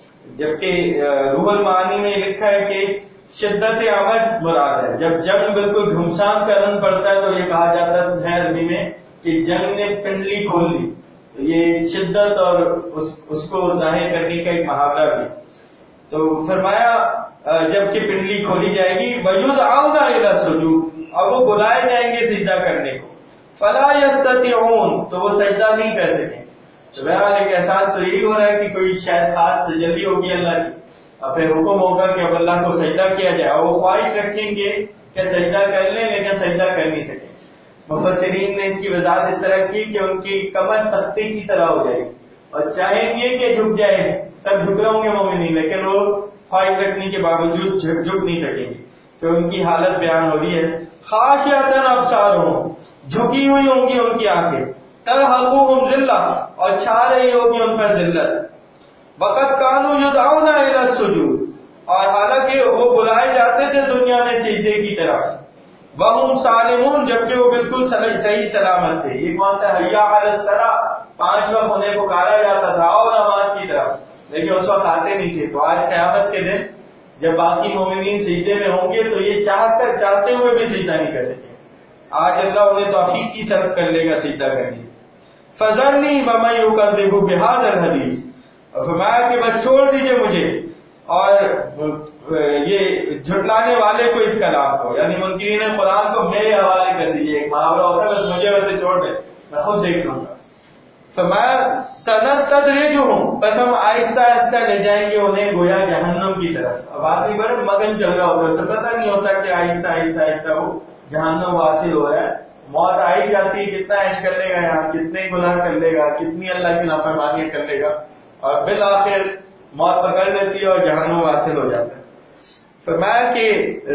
جبکہ روح المعانی میں لکھا ہے کہ شدت عمد مراد ہے، جب جنگ بالکل گھمسان کا رن پڑتا ہے تو یہ کہا جاتا ہے عربی میں کہ جنگ نے پنڈلی کھول لی، تو یہ شدت اور اس کو ظاہر کرنے کا ایک محاورہ بھی۔ تو فرمایا جبکہ پنڈلی کھولی جائے گی، وَيُدْعَوْنَ إِلَى السُّجُودِ، اور وہ بلائے جائیں گے سجدہ کرنے کو، فَلَا يَسْتَطِيعُونَ، تو وہ سجدہ نہیں کر سکیں۔ تو بہرحال ایک احساس تو یہی ہو رہا ہے کہ کوئی شاید خاص تجلی ہوگی اللہ کی، اور پھر حکم ہوگا کہ اب اللہ کو سجدہ کیا جائے، اور وہ خواہش رکھیں گے کہ سجدہ کر لیں لیکن سجدہ کر نہیں سکیں۔ مفسرین نے اس کی وضاحت اس طرح کی کہ ان کی کمر تختے کی طرح ہو جائے گی، اور چاہیں گے کہ جھک جائیں، سب جھک رہے ہوں گے مومنین، لیکن وہ خواہش رکھنے کے باوجود جھک نہیں سکیں گے۔ تو ان کی حالت بیان ہو رہی ہے، خاشعۃ ابصارہم، جھکی ہوئی ہوں گی ان کی آنکھیں، ترہقہم ذلہ، اور چھا رہی ہوگی ان پر ذلت، وقد کانوا یدعون الی السجود، اور حالانکہ وہ بلائے جاتے تھے دنیا میں سجدے کی طرف، وہم سالمون، جبکہ وہ بالکل صحیح سلامت تھے۔ یہ کون سا حی علی الصلاۃ، 5 وقت انہیں پکارا جاتا تھا اور نماز کی طرف، لیکن اس وقت آتے نہیں تھے۔ تو آج قیامت کے دن جب باقی مومنین سجدے میں ہوں گے تو یہ چاہتے ہوئے بھی سجدہ نہیں کر سکے، آج اللہ انہیں توفیق کی سبب کر لے گا سجدہ کرنے۔ فذرنی ومن یکذب بہذا الحدیث، اور فرمایا کہ بس چھوڑ دیجئے مجھے اور یہ جھٹلانے والے کو اس کلام کو، یعنی منکرین قرآن کو میرے حوالے کر دیجئے۔ ایک محاورہ ہوتا ہے بس مجھے ویسے چھوڑ دیں، میں خود دیکھ لوں گا۔ فرمایا سنستدرجہم، بس ہم آہستہ آہستہ لے جائیں گے انہیں گویا جہنم کی طرف۔ اب آدمی بڑے مگن چل رہا ہوتا ہے، اسے پتہ نہیں ہوتا کہ آہستہ آہستہ آہستہ وہ جہنم واصل ہو رہا ہے۔ موت آ ہی جاتی ہے، کتنا عیش کر لے گا یہاں، کتنے گناہ کر لے گا، کتنی اللہ کی نافرمانیاں کر لے گا، اور بالآخر موت پکڑ لیتی ہے اور جہنم واصل ہو جاتا ہے۔ فرمایا کہ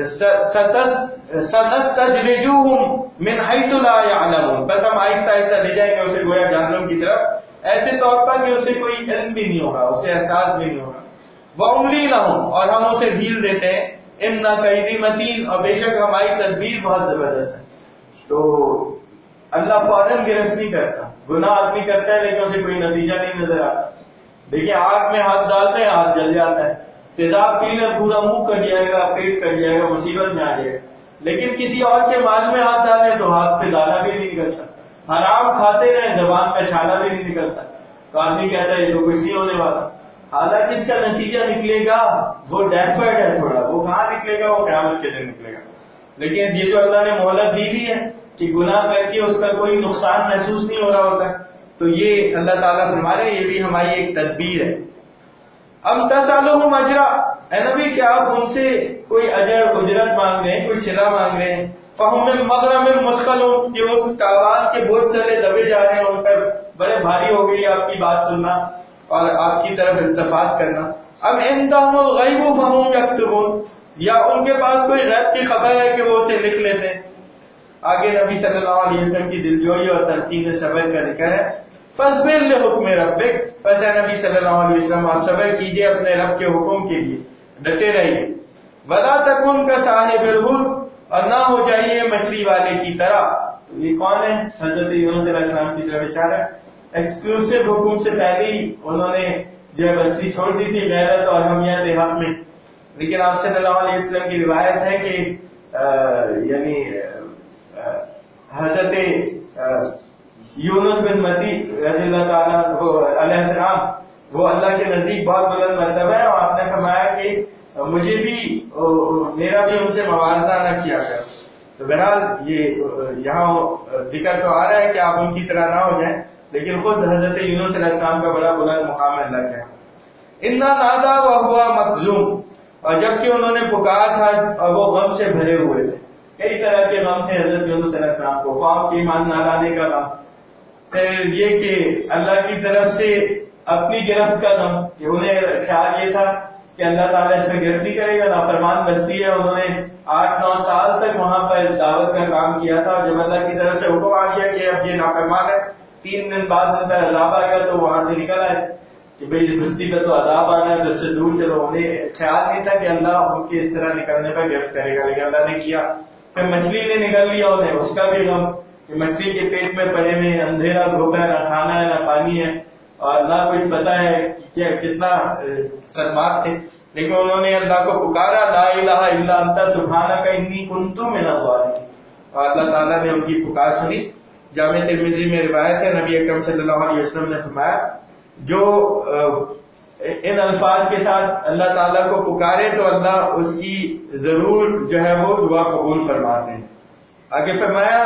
سنستدرجہم من حیث لا یعلمون، بس ہم آہستہ آہستہ لے جائیں گے اسے گویا جہنم کی طرف، ایسے طور پر کہ اسے کوئی علم بھی نہیں ہوگا، اسے احساس بھی نہیں ہوگا۔ وَأُمْلِي لَهُمْ، اور ہم اسے ڈھیل دیتے ہیں، إِنَّ كَيْدِي مَتِينٌ، اور بے شک ہماری تدبیر بہت زبردست ہے۔ تو اللہ فوراً گرفت نہیں کرتا، گناہ آدمی کرتا ہے لیکن اسے کوئی نتیجہ نہیں نظر آتا۔ دیکھیں آگ میں ہاتھ ڈالتے ہیں ہاتھ جل جاتا ہے، تیزاب پی لیں پورا منہ کٹ جائے گا، پیٹ کٹ جائے گا، مصیبت میں آ جائے گا، لیکن کسی اور کے مال میں ہاتھ ڈالیں تو ہاتھ پہ دانا بھی نہیں نکلتا، حرام کھاتے رہیں زبان پہ چھالا بھی نہیں نکلتا، تو آدمی کہتا ہے یہ تو کچھ نہیں ہونے والا، حالانکہ اس کا نتیجہ نکلے گا وہ ڈیفرڈ ہے تھوڑا، وہ کہاں نکلے گا، وہ قیامت کے دن نکلے گا۔ لیکن یہ جو اللہ نے مہلت دی ہوئی ہے کہ گناہ کر کے اس کا کوئی نقصان محسوس نہیں ہو رہا ہوتا، تو یہ اللہ تعالیٰ فرما رہے ہیں یہ بھی ہماری ایک تدبیر ہے۔ ام تسألہم اجرا، اے نبی کیا آپ ان سے کوئی اجر اجرت مانگ رہے ہیں، کوئی صلہ مانگ رہے ہیں، فہم من مغرم مثقلون، کہ اس تاوان کے بوجھ تلے دبے جا رہے ہیں، ان پر بڑے بھاری ہو گئی آپ کی بات سننا اور آپ کی طرف التفات کرنا۔ ام عندہم الغیب فہم یکتبون، یا ان کے پاس کوئی غیب کی خبر ہے کہ وہ اسے لکھ لیتے ہیں۔ آگے نبی صلی اللہ علیہ وسلم کی دلجوئی اور تلقین صبر کا ذکر ہے۔ فاصبر لحکم ربک، پس اے نبی صلی اللہ علیہ وسلم آپ صبر کیجئے اپنے رب کے حکم کے لیے، ڈٹے رہیے۔ ولا تکن کصاحب الحوت، اور نہ ہو جائیے مچھلی والے کی طرح. تو یہ کون ہے؟ حضرت یونس علیہ السلام کی طرف اشارہ. ایکسکلوسیو حکم سے پہلے ہی انہوں نے جو ہے بستی چھوڑ دی تھی غیرت اور حمیت حق میں. لیکن آپ صلی اللہ علیہ وسلم کی روایت ہے کہ یعنی حضرت یونس بن متی رضی اللہ تعالیٰ علیہ السلام وہ اللہ کے نزدیک بہت بلند مرتبہ ہے، اور آپ نے فرمایا کہ مجھے بھی میرا بھی ان سے موازنہ نہ کیا کر. تو بہرحال یہ یہاں ذکر تو آ رہا ہے کہ آپ ان کی طرح نہ ہو جائیں، لیکن خود حضرت یونس علیہ السلام کا بڑا بلند مقام ہے اللہ کے. انا نادا وہو مخزوم، اور جبکہ انہوں نے پکار تھا اور وہ غم سے بھرے ہوئے تھے. کئی طرح کے غم تھے حضرت یونس علیہ السلام کو. قوم کی ایمان نہ لانے کا غم، پھر یہ کہ اللہ کی طرف سے اپنی گرفت کا غم، کہ انہیں خیال یہ تھا کہ اللہ تعالیٰ اس میں گرفت نہیں کرے گا، نافرمان بستی ہے. انہوں نے 8-9 سال تک وہاں پر دعوت کا کام کیا تھا، اور جب اللہ کی طرف سے حکم آ گیا کہ اب یہ نافرمان ہے، 3 دن بعد ان پر عذاب آ گیا تو وہاں سے نکل آئے کہ بھئی بستی پہ تو عذاب آنا ہے تو اس سے دور چلو. انہیں خیال نہیں تھا کہ اللہ ان کے اس طرح نکلنے پر گرفت کرے گا، لیکن اللہ نے کیا. پھر مچھلی نے نکل لیا انہیں، اس کا بھی غم کہ مچھلی کے پیٹ میں پڑے ہوئے اندھیرا دھوکا، نہ کھانا ہے نہ پانی ہے اور نہ کچھ پتا ہے کہ کتنا سلمات تھے. لیکن انہوں نے اللہ کو پکارا، لا الہ الا انت سبحانک انی کنت من الظالمین، اور اللہ تعالیٰ نے ان کی پکار سنی. جامع ترمذی میں روایت ہے نبی اکرم صلی اللہ علیہ وسلم نے فرمایا جو ان الفاظ کے ساتھ اللہ تعالیٰ کو پکارے تو اللہ اس کی ضرور جو ہے وہ دعا قبول فرماتے ہیں. آگے فرمایا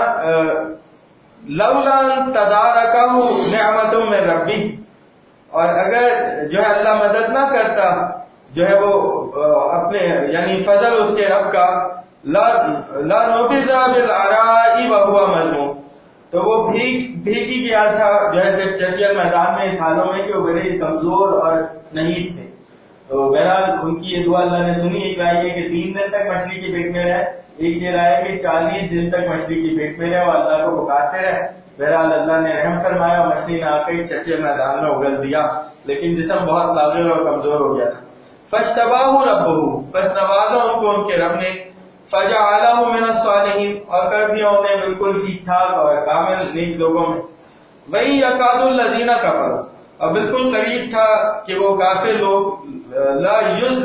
لولا تدارکہ نعمت من ربی، اور اگر جو ہے اللہ مدد نہ کرتا جو ہے وہ اپنے یعنی فضل اس کے رب کا، لا نبذ بالعراء وهو مذموم، تو وہ بھیگی گیا تھا جو ہے جنگل میدان میں اس حالوں میں کہ وہ بڑے کمزور اور نحیف تھے. تو بہرحال ان کی یہ دعا اللہ نے سنی. ایک رائے کہ 3 دن تک مچھلی کے پیٹ میں رہے، ایک یہ رائے کہ 40 دن تک مچھلی کے پیٹ میں رہے اور اللہ کو پکارتے رہے. بہرحال اللہ نے رحم فرمایا، مچھلی نے آ کے چچے میدان میں اگل دیا، لیکن جسم بہت لاغر اور کمزور ہو گیا تھا. فاجتباہ ربہ، بس نوازا ان کو ان کے رب نے. فجعلہ من الصالحین، اور کر دیا انہیں بالکل ٹھیک ٹھاک اور کامل نیک لوگوں میں. وہی یکاد الذین کفروا، اور بالکل قریب تھا کہ وہ کافر لوگ لا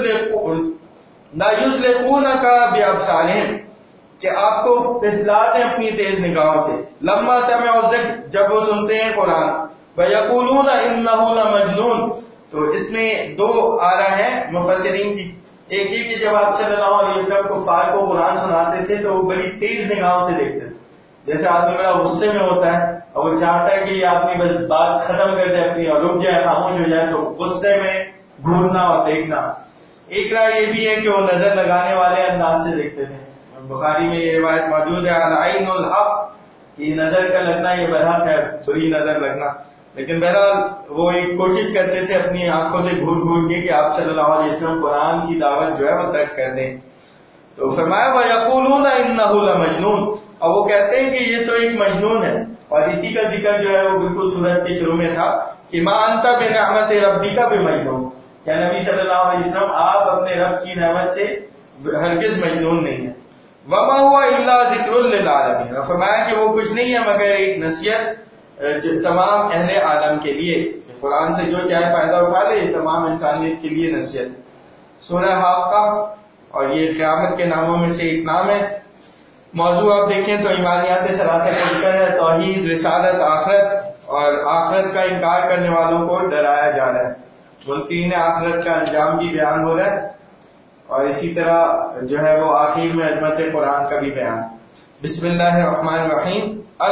یزلقونک بابصارہم، کہ آپ کو پھسلا دیں اپنی تیز نگاہوں سے. لما سمعوا الذکر، جب وہ سنتے ہیں قرآن. ویقولون انہ لمجنون، تو اس میں 2 آ رہا ہے مفسرین کی. ایک یہ کہ جب آپ صلی اللہ علیہ وسلم کفار کو قرآن سناتے تھے تو وہ بڑی تیز نگاہوں سے دیکھتے تھے. جیسے آدمی بڑا غصے میں ہوتا ہے اور وہ چاہتا ہے کہ یہ آدمی بس بات ختم کر دے اپنی اور رک جائے، خاموش ہو جائے، تو غصے میں گھورنا اور دیکھنا. ایک رائے یہ بھی ہے کہ وہ نظر لگانے والے انداز سے دیکھتے تھے. بخاری میں یہ روایت موجود ہے العین الحق، کہ نظر کا لگنا یہ برحق ہے، بری نظر لگنا. لیکن بہرحال وہ ایک کوشش کرتے تھے اپنی آنکھوں سے گھور گھور کے کہ آپ صلی اللہ علیہ وسلم قرآن کی دعوت جو ہے وہ ترک کر دیں. تو فرمایا وَيَقُولُونَ إِنَّهُ لَمَجْنُونَ، اور وہ کہتے ہیں کہ یہ تو ایک مجنون ہے. اور اسی کا ذکر جو ہے وہ بالکل سورت کے شروع میں تھا کہ مَا أَنْتَ بِنِعْمَتِ رَبِّكَ بِمَجْنُونَ، کہ نبی صلی اللہ علیہ وسلم آپ اپنے رب کی نعمت سے ہرگز مجنون نہیں ہیں. وَمَا هُوَ إِلَّا ذِكْرٌ لِّلْعَالَمِينَ، اور فرمایا کہ وہ کچھ نہیں ہے مگر ایک نصیحت تمام اہل عالم کے لیے، کہ قرآن سے جو چاہے فائدہ اٹھا لے، تمام انسانیت کے لیے نصیحت. سورہ حاقہ، اور یہ قیامت کے ناموں میں سے ایک نام ہے. موضوع آپ دیکھیں تو ایمانیات ثلاثہ کا ذکر ہے، توحید، رسالت، آخرت، اور آخرت کا انکار کرنے والوں کو ڈرایا جا رہا ہے. منکرین آخرت کا انجام بھی بیان ہو رہا ہے، اور اسی طرح جو ہے وہ آخر میں عظمت قرآن کا بھی بیان. بسم اللہ الرحمن الرحیم.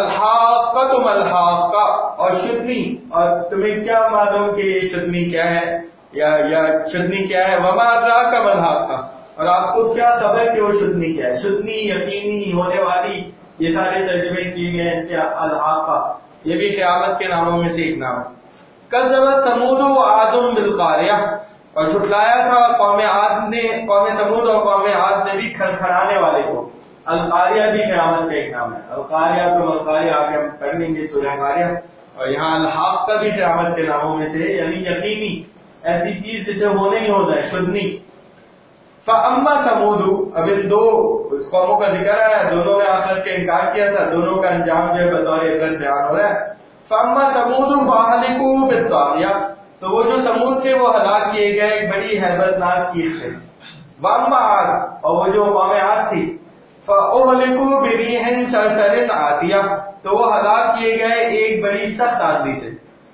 الحاقۃ ما الحاقہ، اور شدنی، اور تمہیں کیا معلوم کہ یہ شدنی کیا ہے یا شدنی کیا ہے. وما ادراک ما الحاقہ، اور آپ کو کیا خبر کہ وہ شدنی کیا ہے. شدنی، یقینی، ہونے والی، یہ سارے ترجمے کیے گئے ہیں اس کے. الحاقہ یہ بھی قیامت کے ناموں میں سے ایک نام ہے. کذبت ثمود وعاد بالقاریہ، اور جھٹلایا تھا قوم عاد نے، قوم ثمود اور قوم عاد نے بھی کھڑکھڑانے والے کو. القاریہ بھی قیامت کا ایک نام ہے. القاریہ تو القاریہ آگے ہم پڑھ لیں گے سورہ قاریہ. اور یہاں الحاق کا بھی قیامت کے ناموں میں سے، یعنی یقینی ایسی چیز جسے ہونا ہی ہونا ہے، شدنی. فَأَمَّا ثَمُودُ، اب ان 2 قوموں کا ذکر آیا، دونوں نے آخرت کا انکار کیا تھا، دونوں کا انجام جو ہے بطور عبرت بیان ہو رہا ہے۔ فَأَمَّا ثَمُودُ فَأَهْلَكُوا بِالطَّاغِيَةِ، تو وہ جو سمود تھے وہ ہلاک کیے گئے ایک بڑی ہیبت ناک چیخ سے۔ وَأَمَّا عَادٌ، اور وہ جو قوم عاد تھی، فَأُهْلِكُوا بِرِيحٍ صَرْصَرٍ عَاتِيَةٍ، تو وہ ہلاک کیے گئے ایک بڑی سخت آندھی سے۔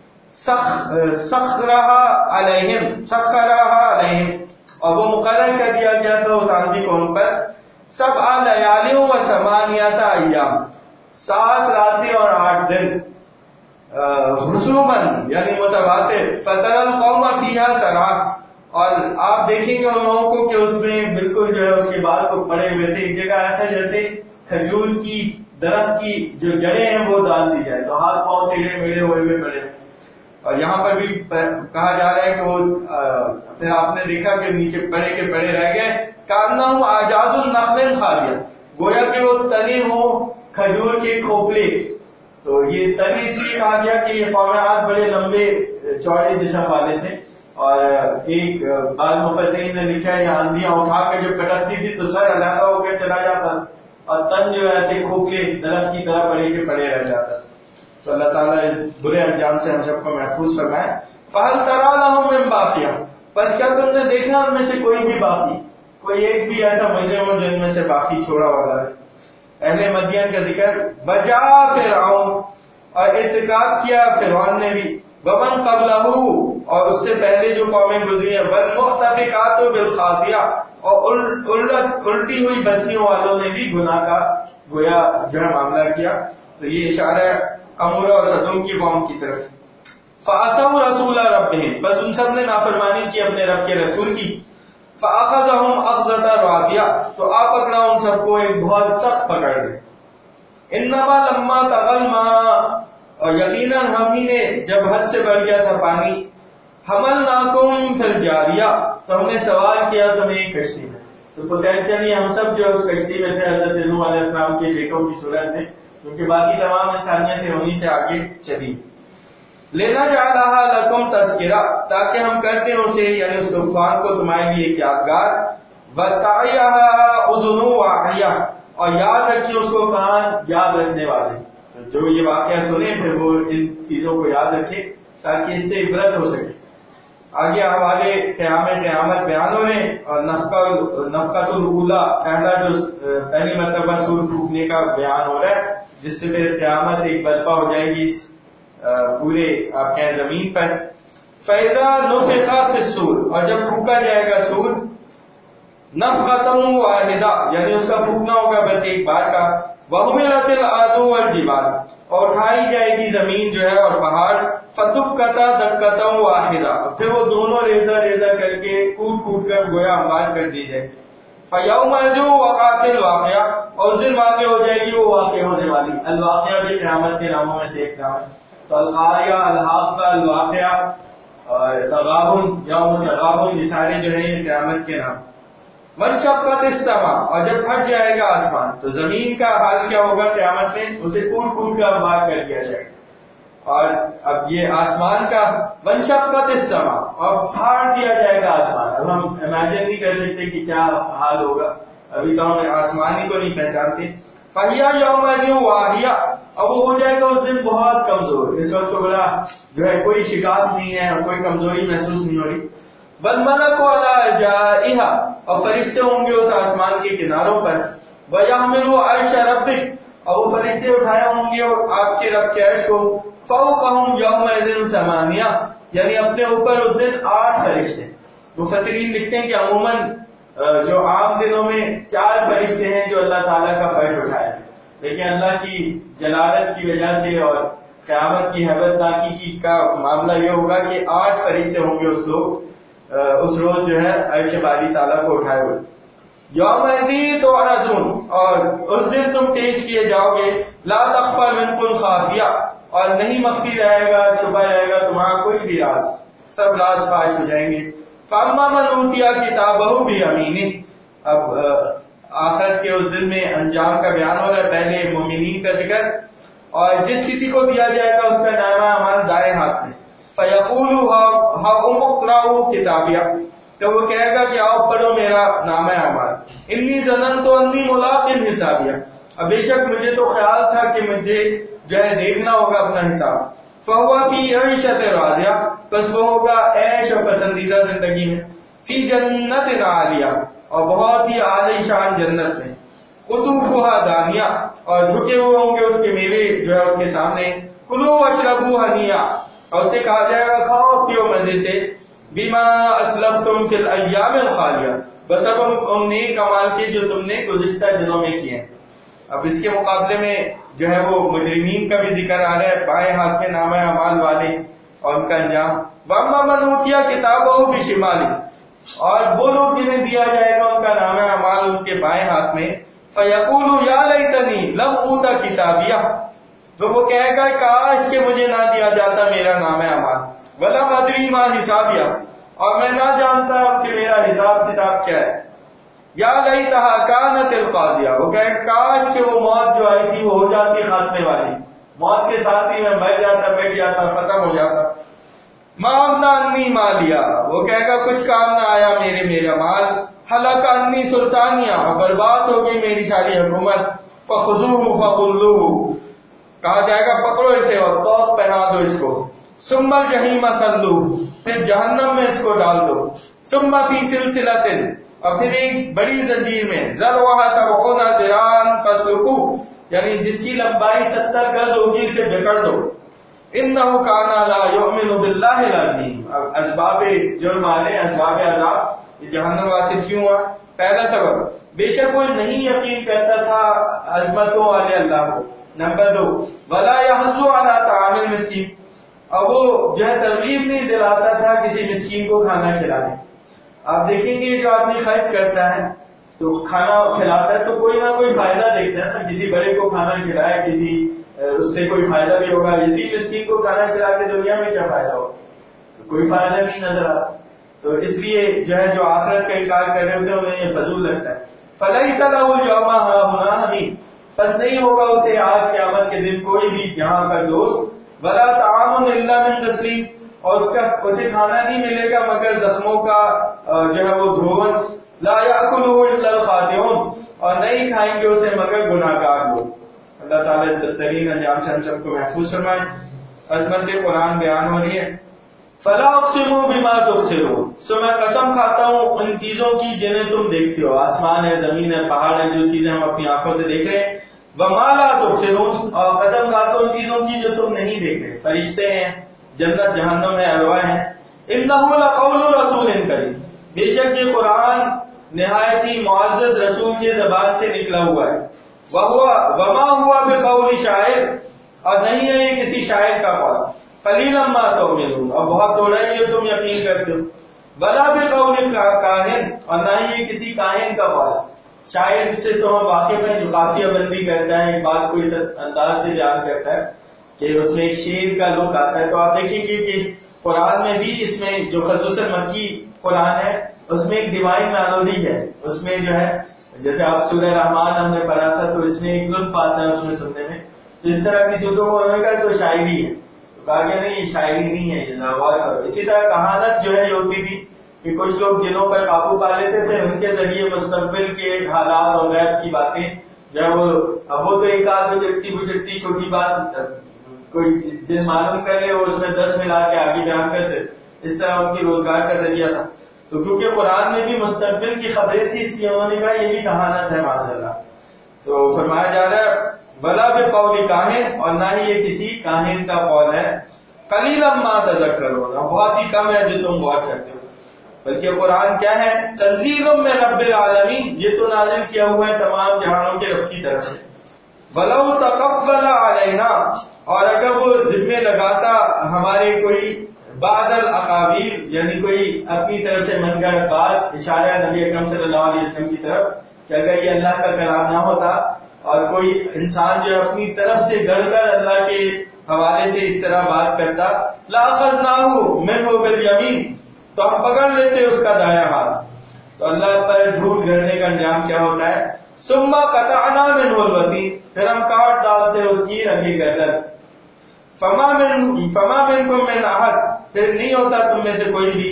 سخرها علیہم، اور وہ مقرر کر دیا گیا تھا اس آندھی کو ان پر، 7 لیال و 8 ایام، 7 راتیں اور 8 دن، حسوماً یعنی متواتر، فتر القوم فیہا صرعا، اور آپ دیکھیں گے ان لوگوں کو کہ اس میں بالکل جو ہے اس کے بعد کو پڑے ہوئے تھے، ایک جگہ آیا تھا جیسے کھجور کی درخت کی جو جڑیں ہیں وہ ڈال دی جائے تو ہاتھ پاؤں ٹیڑھے میڑے ہوئے پڑے۔ اور یہاں پر بھی کہا جا رہا ہے کہ وہ پھر آپ نے دیکھا کہ نیچے پڑے کے پڑے رہ گئے، کانہم اعجاز النخل خاویہ، گویا کہ وہ تنے ہوں کھجور کے کھوپڑے۔ تو یہ تنے اس لیے کہا گیا کہ یہ قوم عاد بڑے لمبے چوڑے جسم والے تھے، اور ایک بعض مفسرین نے لکھا ہے یہ آندیاں اٹھا کے جو پٹکتی تھی تو سر علیحدہ ہو کے چلا جاتا اور تن جو ہے ایسے کھوپڑے درخت کی طرح پڑے کے پڑے رہ جاتا۔ تو اللہ تعالیٰ اس برے انجام سے ہم سب کو محفوظ فرمائے۔ فَهَلْ تَرَىٰ لَهُم مِّن بَاقِيَةٍ، بس کیا تم نے دیکھا ان میں سے کوئی بھی باقی، کوئی ایک بھی ایسا مجرم ہو جو ان میں سے باقی چھوڑا والا ہے۔ اہل مدین کا ذکر، وَجَاءَ فِرْعَوْنُ، اور ارتکاب کیا فرعون نے بھی، وَمَن قَبْلَهُ، اور اس سے پہلے جو قومیں گزری ہیں، وَالْمُؤْتَفِقَاتُ بِالْخَاطِئَةِ، اور الٹی ہوئی بستیوں والوں نے بھی گناہ کا گویا جو ہے معاملہ کیا۔ تو یہ اشارہ ہے عمورہ اور صدوم کی قوم کی طرف۔ فَعَصَوْا رَسُولَ رَبِّهِمْ، بس ان سب نے نافرمانی کی اپنے رب کے رسول کی۔ فَأَخَذَهُمْ أَخْذَةً رَابِيَةً، تو آ پکڑا ان سب کو ایک بہت سخت پکڑ دے۔ إِنَّمَا لَمَّا طَغَى الْمَاءُ، اور یقیناً ہم ہی نے جب حد سے بڑھ گیا تھا پانی، حَمَلْنَاكُمْ فِي الْجَارِيَةِ، تو ہم نے سوار کیا تمہیں ایک کشتی میں۔ تو پوٹینشلی ہم سب جو اس کشتی میں تھے حضرت نوح علیہ السلام کے بیٹوں کی صورت میں، کیونکہ باقی تمام انسانیتیں انہی سے آگے چلی۔ لِنَجْعَلَهَا لَكُمْ تَذْكِرَةً، تاکہ ہم کرتے ہیں اسے یعنی اس طوفان کو تمہارے لیے ایک یادگار، وَتَعِيَهَا أُذُنٌ وَاعِيَةٌ، اور یاد رکھیے اس کو کان یاد رکھنے والے، تو جو یہ واقعہ سنیں پھر وہ ان چیزوں کو یاد رکھے تاکہ اس سے عبرت ہو سکے۔ آگے حوالے قیامت بیان ہو رہے ہیں، اور نفقۃ الاولیٰ، پہلی مرتبہ سور پھونکنے کا بیان ہو رہا ہے، جس سے پھر قیامت ایک برپا ہو جائے گی پورے آپ کہیں زمین پر۔ فَإِذَا نُفِخَ فِي الصُّورِ، اور جب پھونکا جائے گا سور، نفخۃ واحدہ، یعنی اس کا پھونکنا ہوگا بس ایک بار کا، وَحُمِلَتِ الْأَرْضُ وَالْجِبَالُ، اور اٹھائی جائے گی زمین جو ہے اور پہاڑ، فَدُكَّتَا دَكَّةً وَاحِدَةً، پھر وہ دونوں ریزہ ریزہ کر کے کوٹ کوٹ کر گویا ہموار کر دی جائے۔ فَيَوْمَئِذٍ وَقَعَتِ الْوَاقِعَةُ، اور اس دن واقع ہو جائے گی وہ واقع ہونے والی۔ الواقعہ بھی قیامت کے ناموں میں سے ایک نام ہے۔ تو القاریہ، الحاقہ، الواقعہ، تغابن، یوم التغابن، یہ سارے جو ہیں یہ قیامت کے نام۔ وَانشَقَّتِ السَّمَاءُ، اور جب پھٹ جائے گا آسمان تو زمین کا حال کیا ہوگا قیامت میں، اسے کوٹ کوٹ کر ہموار کر دیا جائے گا۔ اور اب یہ آسمان کا، وَانشَقَّتِ السَّمَاءُ، اور پھاڑ دیا جائے گا آسمان۔ اب ہم امیجن نہیں کر سکتے کہ کیا حال ہوگا، ابھی تو ہم آسمان ہی کو نہیں پہچانتے۔ فَهِيَ يَوْمَئِذٍ وَاهِيَةٌ، اب وہ ہو جائے گا اس دن بہت کمزور، اس وقت تو بڑا جو ہے کوئی شکایت نہیں ہے اور کوئی کمزوری محسوس نہیں ہو رہی۔ وَالْمَلَكُ عَلَىٰ أَرْجَائِهَا، اور فرشتے ہوں گے اس آسمان کے کناروں پر۔ وَيَحْمِلُ عَرْشَ رَبِّكَ، اور وہ فرشتے اٹھائے ہوں گے آپ کے رب کے عرش کو۔ فَوْقَهُمْ يَوْمَئِذٍ ثَمَانِيَةٌ، یعنی اپنے اوپر اس دن 8 فرشتے۔ مفسرین لکھتے ہیں کہ عموماً جو عام دنوں میں 4 فرشتے ہیں جو اللہ تعالیٰ کا فرش اٹھائے، لیکن اللہ کی جلالت کی وجہ سے اور قیامت کی ہیبت ناکی کا معاملہ یہ ہوگا کہ 8 فرشتے ہوں گے اس روز جو ہے عرش باری تعالیٰ کو اٹھائے ہوئے۔ یومئذ تعرضون، اور اس دن تم پیش کیے جاؤ گے، لا تخفی منکم خافیہ، اور نہیں مخفی رہے گا، چھپا رہے گا تمہارا کوئی بھی راز، سب راز فاش ہو جائیں گے۔ فاما من اوتی کتابہ بیمینہ، اب آخرت کے اس دن میں انجام کا بیان ہو رہا ہے، پہلے مومنین کا ذکر، اور جس کسی کو دیا جائے گا اس کا نامہ اعمال دائیں ہاتھ میں، فیقول ہاؤم اقرؤوا کتابیہ، کہ وہ کہے گا کہ آؤ پڑھو میرا نامہ اعمال، انی ظننت انی ملاق حسابیہ، اب بے شک مجھے تو خیال تھا کہ مجھے جو ہے دیکھنا ہوگا اپنا حساب، فہو فی عیشۃ راضیہ، بس وہ ہوگا عیش و پسندیدہ زندگی میں، فی جنت عالیہ، اور بہت ہی عالی شان جنت میں، قطوفہا دانیہ، اور جھکے ہوئے ہوں گے اس کے میوے جو ہے اس کے سامنے، کلوا واشربوا ہنیئا، اور اسے کہا جائے گا کھاؤ پیو مزے سے، بما اسلفتم فی الایام الخالیہ، بس اب ان نیک اعمال کے جو تم نے گزشتہ دنوں میں کیے ہیں۔ اب اس کے مقابلے میں جو ہے وہ مجرمین کا بھی ذکر آ رہا ہے، بائیں ہاتھ میں نامہ اعمال والے اور ان کا انجام، واما من اوتی کتابہ بشمالہ، اور وہ لوگ جنہیں دیا جائے گا ان کا نامہ اعمال ان کے بائیں ہاتھ میں، فیقول یا لیتنی لم اوت کتابیہ، تو وہ کہے گا کاش کہ مجھے نہ دیا جاتا میرا نامہ اعمال، ولم ادری ما حسابیہ، اور میں نہ جانتا کہ میرا حساب کتاب کیا ہے، یا لیتہا کانت القاضیہ، وہ کہے کاش کہ وہ موت جو آئی تھی وہ ہو جاتی خاتمے والی، موت کے ساتھ ہی میں مر جاتا، مٹ جاتا، ختم ہو جاتا، ما اغنی عنی مالیہ، وہ کہے گا کچھ کام نہ آیا میرا مال، ہلک عنی سلطانیہ، برباد ہو گئی میری ساری حکومت، فخذوہ فغلوہ، کہا جائے گا پکڑو اسے اور توق پہنا دو اس کو، ثم الجحیم صلوہ، پھر جہنم میں اس کو ڈال دو، ثم فی سلسلۃ، اور پھر ایک بڑی زنجیر میں، ذرعہا 70 ذراعا فاسلکوہ، یعنی جس کی لمبائی 70 گز ہوگی اسے جکڑ دو، انہ کان لا یؤمن باللہ العظیم۔ اب اسباب جرم آنے، اسباب عذاب، یہ جہنم واصل کیوں ہوا؟ پہلا سبب، بے شک وہ نہیں یقین کرتا تھا عظمتوں والے اللہ کو، نمبر 2 ولا یحض علی طعام المسکین، اور وہ جو ہے ترغیب نہیں دلاتا تھا کسی مسکین کو کھانا کھلانے۔ آپ دیکھیں گے جو آدمی خرچ کرتا ہے تو کھانا کھلاتا ہے تو کوئی نہ کوئی فائدہ دیکھتا ہے نا، کسی بڑے کو کھانا کھلائے، کسی اس سے کوئی فائدہ بھی ہوگا، یتیم مسکین کو کھانا کھلا کے دنیا میں کیا فائدہ ہوگا؟ تو کوئی فائدہ نہیں نظر آتا، تو اس لیے جو ہے جو آخرت کا انکار کر رہے ہوتے ہیں انہیں یہ فضول لگتا ہے۔ فلیس لہ اليوم ہاہنا حمیم، بس نہیں ہوگا اسے آج قیامت کے دن کوئی بھی یہاں کا دوست، ولا طعام الا من غسلین، اور اسے کھانا نہیں ملے گا مگر زخموں کا جو ہے وہ دھون، لا یاکلہ الا الخاطئون، اور نہیں کھائیں گے اسے مگر گناہگار لوگ۔ اللہ تعالیٰ بدترین انجام سے ہم سب کو محفوظ فرمائے۔ عظمت قرآن بیان ہو رہی ہے، فلا اقسم بما تبصرون، سو میں قسم کھاتا ہوں ان چیزوں کی جنہیں تم دیکھتے ہو، آسمان ہے، زمین ہے، پہاڑ ہے، جو چیزیں ہم اپنی آنکھوں سے دیکھ رہے ہیں، وما لا تبصرون، اور قسم کھاتا ہوں ان چیزوں کی جو تم نہیں دیکھ رہے، فرشتے ہیں، جنت جہنم ہے، ارواح ہیں، انہ لقول رسول کریم، بے شک یہ قرآن نہایت ہی معزز رسول کی زبان سے نکلا ہوا ہے، وما ہوا بقول شاعر، اور نہیں ہے یہ کسی شاعر کا قول، قلیلا ما تؤمنون، اور بہت تھوڑا ہے جو تم یقین کرتے ہو، ولا بقول کاہن، اور نہ ہی یہ کسی کاہن کا قول، شاعر سے تو ہم واقف ہیں جو قافیہ بندی کرتا ہے، ایک بات کو اس انداز سے بیان کرتا ہے کہ اس میں ایک شعر کا لک آتا ہے، تو آپ دیکھیں گے کہ قرآن میں بھی اس میں جو خصوصاً مکی قرآن ہے اس میں ایک ڈیوائن میلوڈی ہے، اس میں جو ہے جیسے آپ سورہ رحمان ہم نے پڑھا تھا تو اس میں ایک لطف آتا ہے اس میں سننے میں، تو اس طرح کی صورتوں کو انہوں نے کہا تو شاعری ہے، تو کہا کہ نہیں یہ شاعری نہیں ہے، یہ غور کرو۔ اسی طرح کہانت جو ہے یہ ہوتی تھی کہ کچھ لوگ جنوں پر قابو پا لیتے تھے، ان کے ذریعے مستقبل کے حالات اور غیب کی باتیں جو ہے وہ تو ایک آدھ بچڑتی چھوٹی بات کوئی جن معلوم کر لے وہ اس میں 10 ملا کے آگے بیان کرتے، اس طرح ان کی روزگار کا ذریعہ تھا، تو کیونکہ قرآن میں بھی مستقبل کی خبریں تھی اس لیے انہوں نے کہا یہ بھی کہانت ہے معاذ اللہ۔ تو فرمایا جا رہا ہے ولا بقول کاہن، اور نہ ہی یہ کسی کاہن کا قول ہے، قلیلا ما تذکرون، بہت ہی کم ہے جو تم غور کرتے ہو، بلکہ قرآن کیا ہے، تنزیل من رب العالمین، یہ تو نازل کیا ہوا ہے تمام جہانوں کے رب کی طرف سے، ولو تقبل علینا، اور اگر وہ ذمہ لگاتا ہمارے کوئی بعض الاقاویل، یعنی کوئی اپنی طرف سے من گڑھ بات، اشارہ نبی اکرم صلی اللہ علیہ وسلم کی طرف کہ اگر یہ اللہ کا کلام نہ ہوتا اور کوئی انسان جو اپنی طرف سے گڑھ کر اللہ کے حوالے سے اس طرح بات کرتا، لأخذناہ منہ بالیمین، تو ہم پکڑ لیتے اس کا دایاں ہاتھ، تو اللہ پر جھوٹ گھڑنے کا انجام کیا ہوتا ہے، ثم قطعنا منہ الوتین، پھر ہم کاٹ ڈالتے اس کی رگی گردن، فما منکم من احد، پھر نہیں ہوتا تم میں سے کوئی بھی،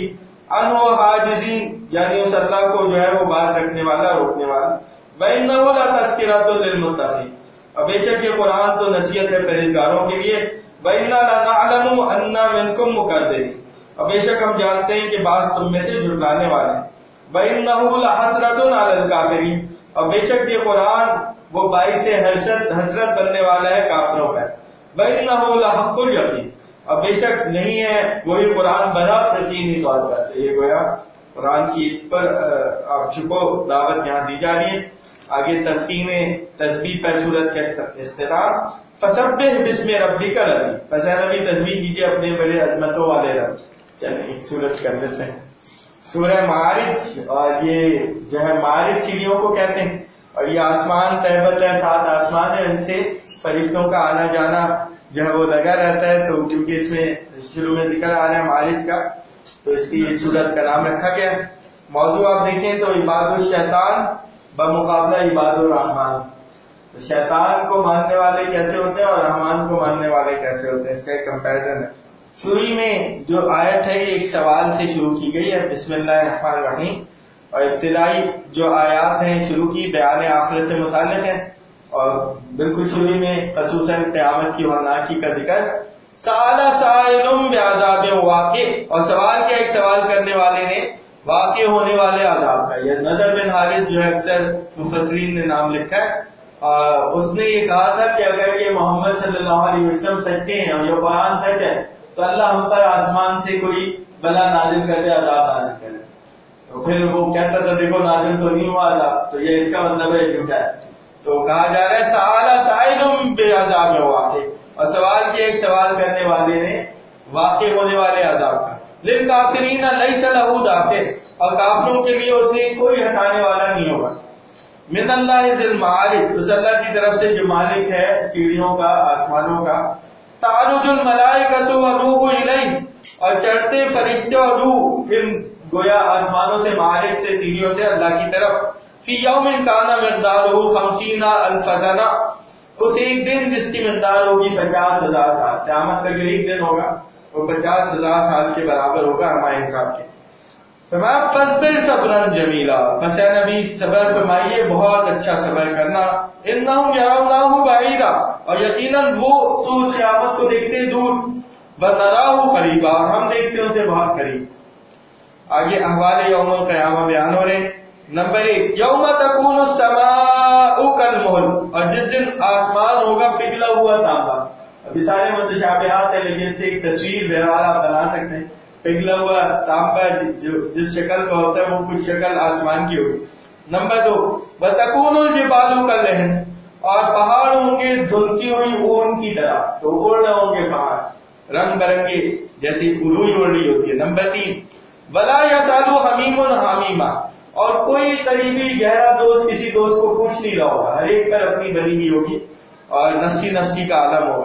انہو حاجزین یعنی اس اللہ کو جو ہے وہ باز رکھنے والا روکنے والا. وَإِنَّهُ لَتَذْكِرَةٌ لِّلْمُتَّقِينَ اور بے شک یہ قرآن تو نصیحت ہے پرہیزگاروں کے لیے. وَإِنَّا لَنَعْلَمُ أَنَّ مِنكُم مُّكَذِّبِينَ اور بے شک ہم جانتے ہیں کہ بعض تم میں سے جھٹلانے والے ہیں. وَإِنَّهُ لَحَسْرَةٌ عَلَى الْكَافِرِينَ اور بے شک یہ قرآن وہ باعث حسرت بننے والا ہے کافروں پر. وَإِنَّهُ لَحَقُّ الْيَقِينِ اور بے شک نہیں ہے وہی قرآن بنا یقینی طور پر. تو یہ گویا قرآن کی پر آپ کو دعوت یہاں دی جا رہی ہے. آگے تلقین تسبیح پر سورت کا اختتام. فسبح بسم ربک العظیم پس اے نبی تسبیح کیجیے اپنے بڑے عظمتوں والے رب. چلیں ایک سورت کر دیتے ہیں سورہ معارج. اور یہ جو ہے معارج سیڑھیوں کو کہتے ہیں اور یہ آسمان تہبت ہے 7 آسمان ہے ان سے فرشتوں کا آنا جانا جو ہے وہ لگا رہتا ہے. تو کیونکہ اس میں شروع میں ذکر آ رہا ہے معارج کا تو اس کی سورت کا نام رکھا گیا. موضوع آپ دیکھیں تو عباد الشیطان بمقابلہ عباد الرحمان. تو شیطان کو ماننے والے کیسے ہوتے ہیں اور رحمان کو ماننے والے کیسے ہوتے ہیں اس کا ایک کمپیرزن ہے. شروع میں جو آیت ہے یہ ایک سوال سے شروع کی گئی ہے بسم اللہ الرحمن الرحیم. اور ابتدائی جو آیات ہیں شروع کی بیان آخرت سے متعلق ہیں اور بالکل شروع میں خصوصاً قیامت کی ہولناکی کا ذکر. سأل سائل بعذاب واقع اور سوال کیا ایک سوال کرنے والے نے واقع ہونے والے عذاب کا. یہ نضر بن حارث جو ہے اکثر مفسرین نے نام لکھا ہے. اس نے یہ کہا تھا کہ اگر یہ محمد صلی اللہ علیہ وسلم سچے ہیں اور یہ قرآن سچ ہے تو اللہ ہم پر آسمان سے کوئی بلا نازل کر دے عذاب نازل کرے. تو پھر وہ کہتا تھا دیکھو نازل تو نہیں ہوا عذاب تو یہ اس کا مطلب ہے جھوٹا ہے. تو کہا جا رہا ہے سأل سائل بعذاب واقع اور سوال کیا ایک سوال کرنے والے نے واقع ہونے والے عذاب کا. للکافرین لیس لہ دافع اور کافروں کے لیے اسے کوئی ہٹانے والا نہیں ہوگا. من اللہ ذی المعارج اس اللہ کی طرف سے جو مالک ہے سیڑھیوں کا آسمانوں کا. تعرج الملائکۃ والروح الیہ اور چڑھتے فرشتے اور روح ان گویا آسمانوں سے معارج سے سیڑھیوں سے اللہ کی طرف. فی یوم کان مقدارہ 50,000 سنہ اس ایک دن جس کی مقدار ہوگی 50,000 سال. قیامت کا جو ایک دن ہوگا وہ 50,000 سال کے برابر ہوگا ہمارے حساب کے. فرمایا فاصبر صبرا جمیلا پس اے نبی صبر فرمائیے بہت اچھا صبر کرنا. انہم یرونہ بعیدا اور یقیناً وہ تو اس قیامت کو دیکھتے دور. ونراہ قریبا اور ہم دیکھتے ہیں اسے بہت قریب. آگے احوال یوم القیامہ بیان ہو رہے ہیں. نمبر 1 یوم تکون السماء کالمہل اور جس دن آسمان ہوگا پگھلا ہوا تانبا. ابھی سارے متشابہات ہیں لیکن اس سے ایک تصویر بہرحال آپ بنا سکتے ہیں. پگھلا ہوا تانبا جس شکل کا ہوتا ہے وہ کچھ شکل آسمان کی ہوگی. نمبر 2 وتکون الجبال کالعہن اور پہاڑ ہوں گے دھلتی ہوئی اون کی طرح. تو اڑ رہے ہوں گے پہاڑ رنگ برنگے جیسی روئی اڑ رہی ہوتی ہے. نمبر 3 ولا یسأل حمیم حمیما اور کوئی قریبی گہرا دوست کسی دوست کو پوچھ نہیں رہا ہوگا. ہر ایک پر اپنی بنی ہوئی ہوگی اور نفسی نفسی کا عالم ہوگا.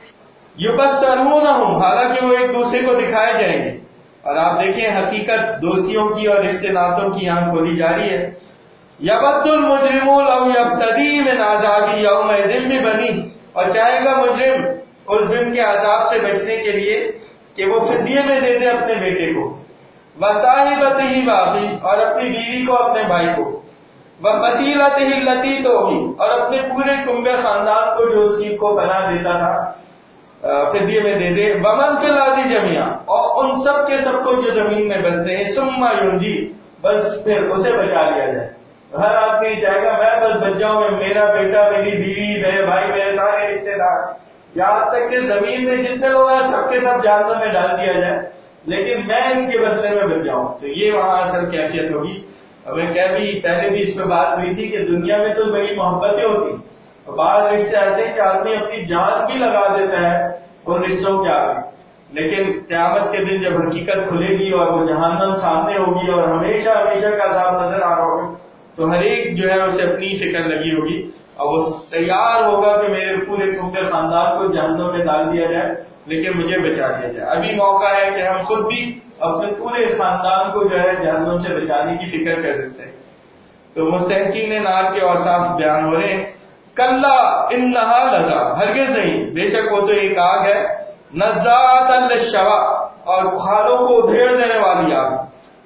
یبصرونہم حالانکہ وہ ایک دوسرے کو دکھائے جائیں گے. اور آپ دیکھیں حقیقت دوستیوں کی اور رشتے ناتوں کی یہاں کھولی جا رہی ہے. یود المجرم لو یفتدی من عذاب یومئذ ببنیہ اور چاہے گا مجرم اس دن کے عذاب سے بچنے کے لیے کہ وہ فدیے میں دے دے اپنے بیٹے کو. وصاحبتہ باقی اور اپنی بیوی کو اپنے بھائی کو. وفصیلتہ التی تؤوی اور اپنے پورے کنبے خاندان کو جو اس کی کو پناہ دیتا تھا فدیے میں دے دے. ومن فی الارض جميعا اور ان سب کے سب کو جو زمین میں بستے ہیں. ثم ینجی بس پھر اسے بچا لیا جائے. ہر آدمی چاہے گا میں بس بچ جاؤں میرا بیٹا میری بیوی میرے بھائی میرے سارے رشتے دار یہاں تک کہ زمین میں جتنے لوگ ہیں سب کے سب جہنم میں ڈال دیا جائے لیکن میں ان کے بدلے میں بچ جاؤں. تو یہ وہاں اصل کیفیت ہوگی. ہمیں کیا بھی پہلے بھی اس پہ بات ہوئی تھی کہ دنیا میں تو بڑی محبتیں ہوتی اور بعض رشتے ایسے کہ آدمی اپنی جان بھی لگا دیتا ہے ان رشتوں کے آگے. لیکن قیامت کے دن جب حقیقت کھلے گی اور وہ جہنم سامنے ہوگی اور ہمیشہ ہمیشہ کا عذاب نظر آ رہا ہوگا تو ہر ایک جو ہے اسے اپنی فکر لگی ہوگی اور وہ تیار ہوگا کہ میرے پورے پورے خاندان کو جہنم میں ڈال دیا جائے لیکن مجھے بچا دیا جائے. ابھی موقع ہے کہ ہم خود بھی اپنے پورے خاندان کو جو ہے جہنم سے بچانے کی فکر کر سکتے ہیں. تو مستحقین نار کے اوصاف بیان ہو رہے ہیں. کلا انہا لظا ہرگز نہیں بے شک وہ تو ایک آگ ہے. نزاعۃ للشوا اور کھالوں کو ادھیڑ دینے والی آگ.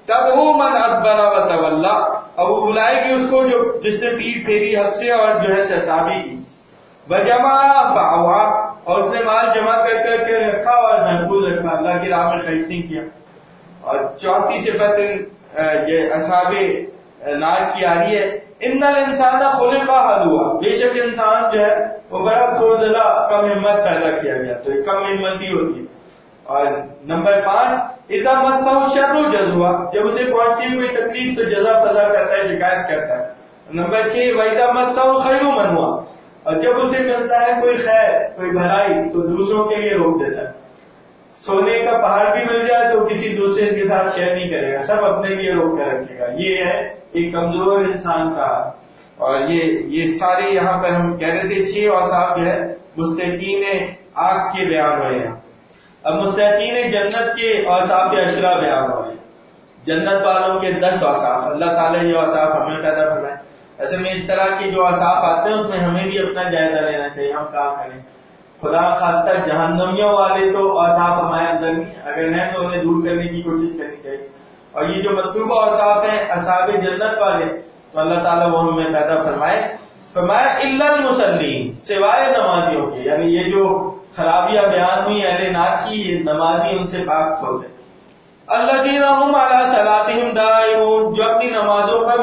تدعو من ادبر وتولی، اب وہ بلائے گی اس کو جو جس نے پیٹ پھیری حق سے اور جو ہے سرتابی کی، وجمع فاوعى، اور اس نے مال جمع کر کر کے رکھا اور محفوظ رکھا، اللہ کی راہ میں خرچ نہیں کیا۔ اور چوتھی صفت یہ اصحاب نار کی آ رہی ہے، ان الانسان خلق ہلوعا، بے شک انسان جو ہے وہ بڑا کھوردلا کم ہمت پیدا کیا گیا، تو یہ کم ہمتی ہوتی ہے۔ اور نمبر 5، اذا مسہ الشر جزوعا، جب اسے پہنچتی ہے کوئی تکلیف تو جزا فضا کرتا ہے، شکایت کرتا ہے۔ نمبر 6، واذا مسہ الخیر منوعا، اور جب اسے ملتا ہے کوئی خیر کوئی بھلائی تو دوسروں کے لیے روک دیتا ہے۔ سونے کا پہاڑ بھی مل جائے تو کسی دوسرے کے ساتھ شیئر نہیں کرے گا، سب اپنے لیے روک کر رکھے گا، یہ ہے ایک کمزور انسان کا۔ اور یہ سارے یہاں پر ہم کہہ رہے تھے 6 اوصاف جو ہے مستحقین آگ کے بیان ہوئے ہیں۔ اب مستحقین جنت کے اوصاف اشرا بیان ہوئے ہیں، جنت والوں کے 10 اوصاف، اللہ تعالیٰ یہ اوصاف ہمیں پیدا فرمائے۔ ایسے میں اس طرح کے جو اوصاف آتے ہیں اس میں ہمیں بھی اپنا جائزہ لینا چاہیے، ہم کام کریں۔ خدا خاص تک جہنمیوں والے تو اوصاف ہمارے اندر نہیں، اگر ہیں تو انہیں دور کرنے کی کوشش کرنی چاہیے۔ اور یہ جو مطلوبہ اوصاف ہیں اصحاب جنت والے، تو اللہ تعالیٰ وہ ہمیں پیدا فرمائے۔ فرمایا الا المصلین، سوائے نمازیوں کے، یعنی یہ جو خرابیاں بیان ہوئی اہل نار کی، یہ نمازی ان سے پاک ہوتے ہیں۔ الذین هم علی صلاتهم دائمون، جو اپنی نمازوں پر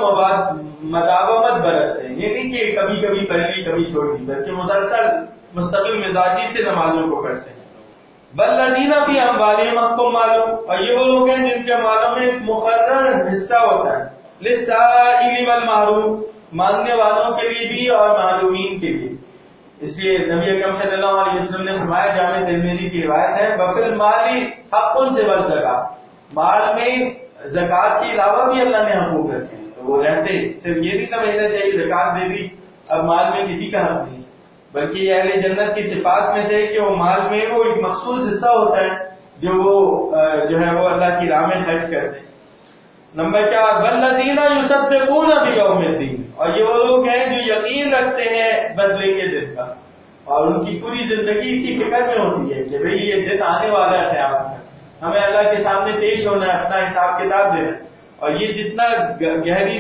مداومت برتتے ہیں، یہ نہیں کہ کبھی کبھی پڑھ لی کبھی چھوڑ دی، بلکہ مسلسل مستقل مزاجی سے نمازوں کو پڑھتے ہیں۔ والذین فی اموالہم حق معلوم، اور یہ وہ لوگ ہیں جن کے مالوں میں ایک مقرر حصہ ہوتا ہے، للسائل والمحروم، مانگنے والوں کے لیے بھی اور محرومین کے لیے۔ اس لیے نبی اکرم صلی اللہ علیہ وسلم نے فرمایا، جامع ترمذی کی روایت ہے، وفی المال حق سوی الزکاۃ، مال میں زکوٰۃ کے علاوہ بھی اللہ نے حقوق رکھے ہیں، تو وہ رہتے، صرف یہ نہیں سمجھنا چاہیے زکوٰۃ دے دی اب مال میں کسی کا حق نہیں، بلکہ یہ اہل جنت کی صفات میں سے کہ وہ مال میں وہ ایک مخصوص حصہ ہوتا ہے جو وہ جو ہے وہ اللہ کی راہ میں خرچ کرتے ہیں۔ نمبر 4، والذین یصدقون بیوم الدین، اور یہ وہ لوگ ہیں جو یقین رکھتے ہیں بدلے کے دن کا، اور ان کی پوری زندگی اسی فکر میں ہوتی ہے کہ بھئی یہ دن آنے والا ہے، قیامت میں ہمیں اللہ کے سامنے پیش ہونا ہے، اپنا حساب کتاب دینا ہے، اور یہ جتنا گہری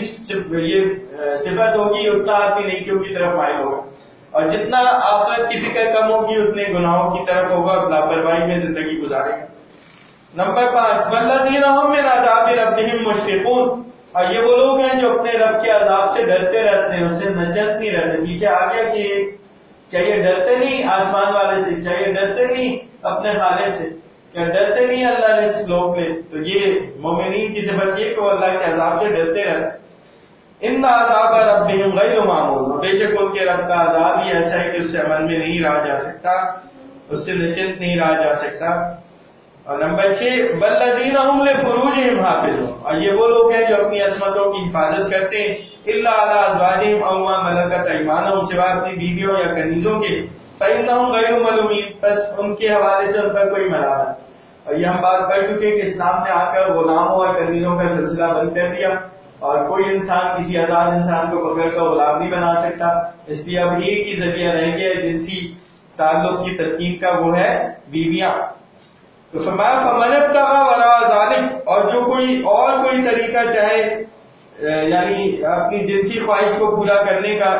یہ صفت ہوگی اتنا آدمی نیکیوں کی طرف مائل ہوگا، اور جتنا آخرت کی فکر کم ہوگی اتنے گناہوں کی طرف ہوگا، لاپرواہی میں زندگی گزارے گا۔ نمبر 5، والذین هم من عذاب ربهم مشفقون، اور یہ وہ لوگ ہیں جو اپنے رب کے عذاب سے ڈرتے رہتے ہیں، اس سے نجت نہیں رہتے۔ پیچھے آ گیا کہ کیا یہ ڈرتے نہیں آسمان والے سے، کیا یہ ڈرتے نہیں اپنے خالق سے، کیا ڈرتے نہیں اللہ رزق لوگ میں؟ تو یہ مومنین کی صفت یہ کہ وہ اللہ کے عذاب سے ڈرتے رہتے ہیں۔ ان عذاب ربهم غیر معمول، بے شک ان کے رب کا عذاب ہی ایسا ہے کہ اس سے عمل میں نہیں رہا جا سکتا، اس سے نجات نہیں رہا جا سکتا۔ اور نمبر 6، والذین هم لفروجهم حافظون، اور یہ وہ لوگ ہیں جو اپنی عصمتوں کی حفاظت کرتے ہیں، الا علی ازواجهم او ما ملکت ایمانهم، سوائے اپنی بیویوں یا کنیزوں کے، فانهم غیر ملومین، بس ان کے حوالے سے ان پر کوئی ملامت۔ اور یہ ہم بات کر چکے کہ اسلام نے آ کر غلاموں اور کنیزوں کا سلسلہ بند کر دیا، اور کوئی انسان کسی آزاد انسان کو پکڑ کر غلام نہیں بنا سکتا، اس لیے اب ایک ہی ذریعہ رہ گیا جنسی تعلق کی تسکین کا، وہ ہے بیویاں۔ تو فرمایا فمن ابتغى وراء ذلك، اور جو کوئی طریقہ چاہے یعنی اپنی جنسی خواہش کو پورا کرنے کا،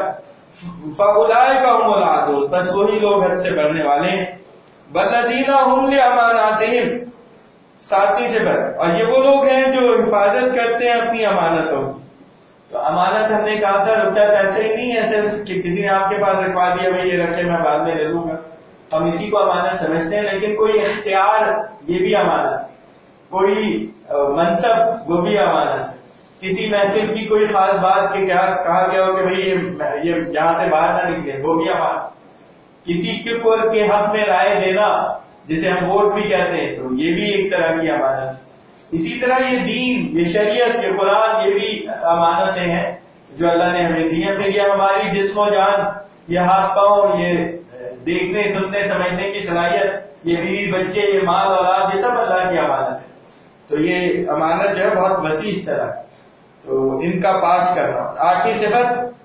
فاولئک هم العادون، بس وہی لوگ حد سے بڑھنے والے ہیں۔ والذین هم لاماناتهم، 7ویں صفت، اور یہ وہ لوگ ہیں جو حفاظت کرتے ہیں اپنی امانتوں کی۔ تو امانت ہم نے کہا تھا روپیہ پیسے ہی نہیں ہے صرف کہ کسی نے آپ کے پاس رکھوا دیا بھائی یہ رکھے میں بعد میں لے لوں گا، ہم اسی کو امانت سمجھتے ہیں، لیکن کوئی اختیار یہ بھی امانت، کوئی منصب وہ بھی امانت، کسی محفل کی کوئی خاص بات کہ کیا کہا گیا ہو کہ بھئی یہ یہاں سے باہر نہ نکلے، وہ بھی امانت، کسی کے حق میں رائے دینا جسے ہم ووٹ بھی کہتے ہیں، تو یہ بھی ایک طرح کی امانت۔ اسی طرح یہ دین، یہ شریعت، یہ قرآن، یہ بھی امانتیں ہیں جو اللہ نے ہمیں دی ہیں۔ پھر یہ ہماری جسم و جان، یہ ہاتھ پاؤں، یہ دیکھنے سننے سمجھنے کی صلاحیت، یہ بیوی بچے، یہ مال اولاد، یہ سب اللہ کی امانت ہے۔ تو یہ امانت جو ہے بہت وسیع اس طرح، تو ان کا پاس کرنا۔ 8ویں صفت،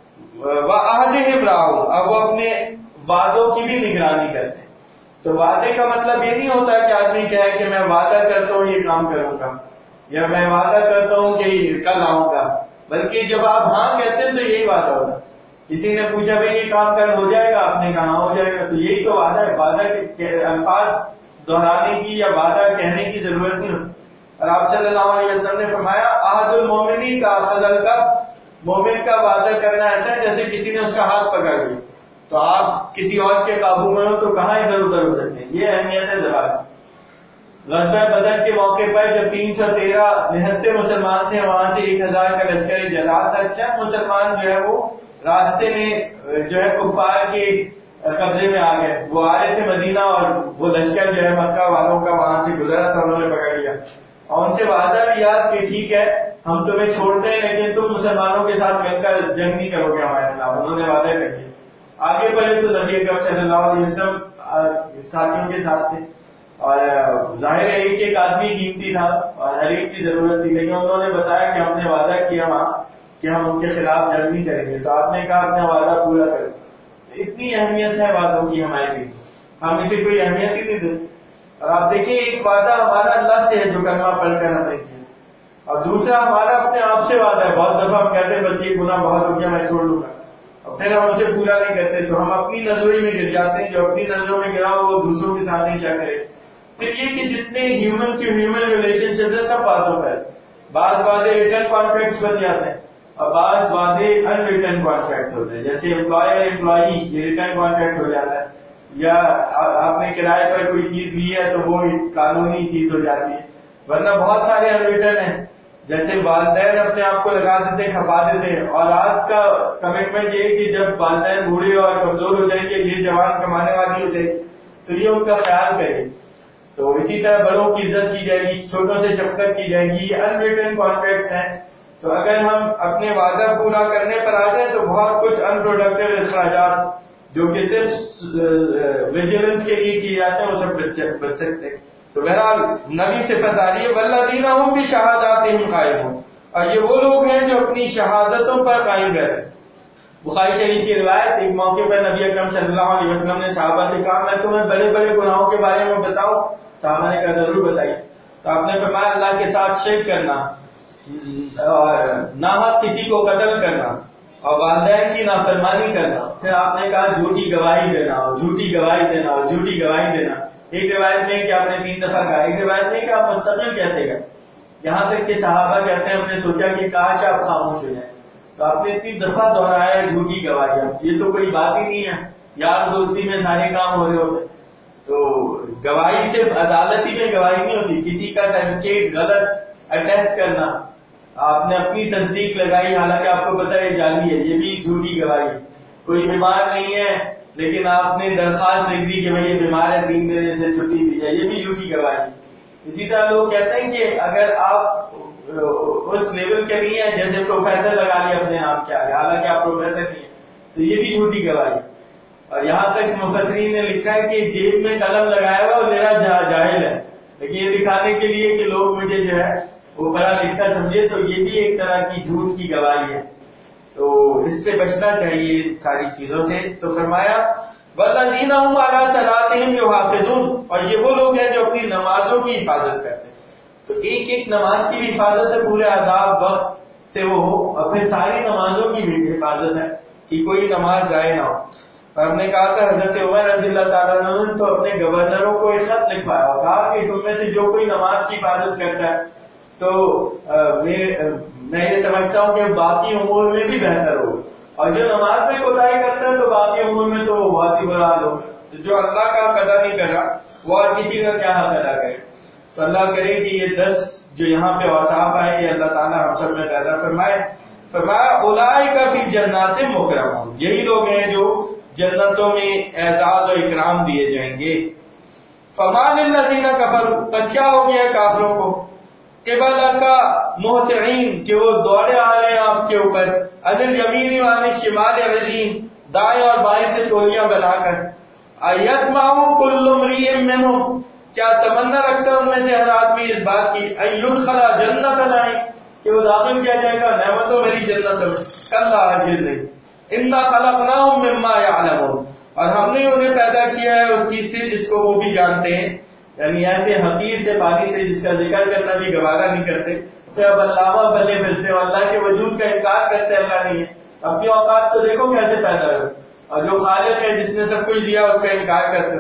وعہدہم راعون، اب وہ اپنے وعدوں کی بھی نگرانی کرتے ہیں۔ تو وعدے کا مطلب یہ نہیں ہوتا کہ آدمی کہے کہ میں وعدہ کرتا ہوں یہ کام کروں گا، یا میں وعدہ کرتا ہوں کہ کل آؤں گا، بلکہ جب آپ ہاں کہتے ہیں تو یہی وعدہ ہوگا. کسی نے پوچھا بھائی یہ کام کل ہو جائے گا، آپ نے کہا ہاں ہو جائے گا، تو یہی تو وعدہ ہے. وعدہ کے الفاظ دہرانے کی یا وعدہ کہنے کی ضرورت نہیں ہوتی. اور آپ صلی اللہ علیہ وسلم نے فرمایا عہد المومنی کا فضل کا، مومن کا وعدہ کرنا ایسا ہے جیسے کسی نے اس کا ہاتھ پکڑ لیا. تو آپ کسی اور کے قابو میں ہو تو کہاں ادھر ادھر ہو سکتے ہیں. یہ اہمیت ہے زبان. غزوہ بدر کے موقع پر جب 313 نہتے مسلمان تھے، وہاں سے 1000 کا لشکر جرات تھا. چند مسلمان جو ہے وہ راستے میں جو ہے کفار کے قبضے میں آ گئے. وہ آ رہے تھے مدینہ اور وہ لشکر جو ہے مکہ والوں کا وہاں سے گزرا تھا، انہوں نے پکڑ لیا اور ان سے وعدہ لیا کہ ٹھیک ہے ہم تمہیں چھوڑتے ہیں لیکن تم مسلمانوں کے ساتھ مل کر جنگ نہیں کرو گے ہمارے خلاف. انہوں نے وعدہ کر دیا. آگے بڑھے تو نبی اکرم صلی اللہ علیہ وسلم ساتھیوں کے ساتھ تھے اور ظاہر ہے ایک ایک آدمی قیمتی تھا اور ہر ایک کی ضرورت تھی، لیکن انہوں نے بتایا کہ ہم نے وعدہ کیا وہاں کہ ہم ان کے خلاف جنگ نہیں کریں گے. تو آپ نے کہا اپنا وعدہ پورا کرو. اتنی اہمیت ہے وعدوں کی ہمارے لیے، ہم اسے کوئی اہمیت ہی نہیں دیتے. اور آپ دیکھیں ایک وعدہ ہمارا اللہ سے ہے جو کلمہ پڑھ کر ہم نے کیا، اور دوسرا ہمارا اپنے آپ سے وعدہ ہے. بہت دفعہ ہم کہتے ہیں بس یہ گناہ بہت ہو گیا میں چھوڑ لوں گا، اور پھر ہم اسے پورا نہیں کرتے تو ہم اپنی نظروں میں گر جاتے ہیں. جو اپنی نظروں میں گرا وہ دوسروں کے سامنے کیا کرے. پھر یہ کہ جتنے human to human relationship ہیں سب باتوں پر بعض وعدے ریٹرن کانٹریکٹ بن جاتے ہیں اور بعض وعدے ان ریٹرن کانٹریکٹ ہوتے ہیں. جیسے امپلائر امپلائی یہ ریٹرن کانٹریکٹ ہو جاتا ہے، یا آپ نے کرائے پر کوئی چیز لی ہے تو وہ قانونی چیز ہو جاتی ہے. ورنہ بہت سارے ان ریٹرن ہیں، جیسے والدین اپنے آپ کو لگا دیتے ہیں کھپا دیتے ہیں. اور آج کا کمٹمنٹ یہ ہے کہ جب والدین بوڑھے اور کمزور ہو جائیں گے یہ جوان کمانے والی ہو جائے گی تو یہ ان کا خیال کرے. تو اسی طرح بڑوں کی عزت کی جائے گی، چھوٹوں سے شفقت کی جائے گی. یہ ان ریٹرن کانٹریکٹس ہیں. تو اگر ہم اپنے وعدہ پورا کرنے پر آ جائیں تو بہت کچھ ان پروڈکٹیو اخراجات جو کہ صرف ویجیلنس کے لیے کیے جاتے ہیں وہ سب بچ سکتے ہیں. تو بہرحال نبی صفت آ رہی ہے والذین هم بشہاداتہم قائمون، اور یہ وہ لوگ ہیں جو اپنی شہادتوں پر قائم رہتے ہیں. بخاری شریف کی روایت، ایک موقع پر نبی اکرم صلی اللہ علیہ وسلم نے صحابہ سے کہا میں تمہیں بڑے بڑے گناہوں کے بارے میں بتاؤں؟ صحابہ نے کہا ضرور بتائیے. تو آپ نے فرمایا اللہ کے ساتھ شرک کرنا، اور ناحق کسی کو قتل کرنا، اور والدین کی نافرمانی کرنا. پھر آپ نے کہا جھوٹی گواہی دینا اور جھوٹی گواہی دینا اور جھوٹی گواہی دینا. ایک روایت میں کہ آپ نے 3 دفعہ کہا، ایک روایت میں کہ آپ مستقل کہتے گئے، یہاں تک کہ صحابہ کہتے ہیں ہم نے سوچا کہ کاش آپ خاموش ہو جائیں. تو آپ نے 3 دفعہ دہرایا جھوٹی گواہی. یہ تو کوئی بات ہی نہیں ہے، یار دوستی میں سارے کام ہو رہے ہوتے. تو گواہی صرف عدالتی میں گواہی نہیں ہوتی، کسی کا سرٹیفکیٹ غلط اٹیسٹ کرنا، آپ نے اپنی تصدیق لگائی حالانکہ آپ کو پتا ہے جعلی ہے، یہ بھی جھوٹی گواہی. کوئی بیمار نہیں ہے لیکن آپ نے درخواست لکھ دی کہ بھائی یہ بیمار ہے 3 دن سے چھٹی دی جائے، یہ بھی جھوٹی گواہی. اسی طرح لوگ کہتے ہیں کہ اگر آپ اس لیول کے نہیں ہیں، جیسے پروفیسر لگا لیا اپنے نام کے آگے حالانکہ آپ پروفیسر نہیں ہیں، تو یہ بھی جھوٹی گواہی. اور یہاں تک مفسرین نے لکھا ہے کہ جیب میں قلم لگایا ہوا وہ میرا جاہل ہے، لیکن یہ دکھانے کے لیے کہ لوگ مجھے جو ہے وہ پڑھا لکھا سمجھے، تو یہ بھی ایک طرح کی جھوٹ کی گواہی ہے. تو اس سے بچنا چاہیے ساری چیزوں سے. تو فرمایا والذین هم علی صلاتہم یحافظون، اور یہ وہ لوگ ہیں جو اپنی نمازوں کی حفاظت کرتے ہیں. تو ایک ایک نماز کی بھی حفاظت ہے، پورے آداب وقت سے وہ ہو، اور پھر ساری نمازوں کی بھی حفاظت ہے کہ کوئی نماز ضائع نہ ہو. اور ہم نے کہا تھا حضرت عمر رضی اللہ تعالیٰ عنہ تو اپنے گورنروں کو ایک خط لکھوایا اور کہا کہ تم میں سے جو کوئی نماز کی حفاظت کرتا ہے تو میں یہ سمجھتا ہوں کہ باقی امور میں بھی بہتر ہوگا، اور جو نماز میں کوتاہی کرتا ہے تو باقی امور میں تو بہت ہی برا حال ہوگا. تو جو اللہ کا حق ادا نہیں کر رہا وہ اور کسی کا کیا حق ادا کرے. تو اللہ کرے کہ یہ 10 جو یہاں پہ اوصاف آئے یہ اللہ تعالیٰ ہم سب میں پیدا فرمائے. فرمایا اولئک فی جنات مکرمون، یہی لوگ ہیں جو جنتوں میں اعزاز و اکرام دیے جائیں گے. فما للذین کفروا، پس کیا ہو گیا کافروں کو، قبل کا محتعین کہ وہ دوڑے آ رہے ہیں آپ کے اوپر، عن الیمین و عن الشمال عزین، دائیں اور بائیں سے ٹولیاں بنا کر. ایطمع کل امرئ منہم، کیا تمنا رکھتا ہے ان میں سے ہر آدمی اس بات کی، ان یدخل جنت نعیم، کہ وہ داخل کیا جائے گا نعمتوں میری جنت میں. کلا ہرگز نہیں. انا خلقناہم مما یعلمون، اور ہم نے انہیں پیدا کیا ہے اس چیز سے جس کو وہ بھی جانتے ہیں. یعنی ایسے حقیر سے پانی سے جس کا ذکر کرنا بھی گوارا نہیں کرتے، جب علامہ بنے پھرتے ہو، اللہ کے وجود کا انکار کرتے اللہ نہیں ہے، اپنی اوقات تو دیکھو کیسے پیدا ہو، اور جو خالق ہے جس نے سب کچھ دیا اس کا انکار کرتے ہو۔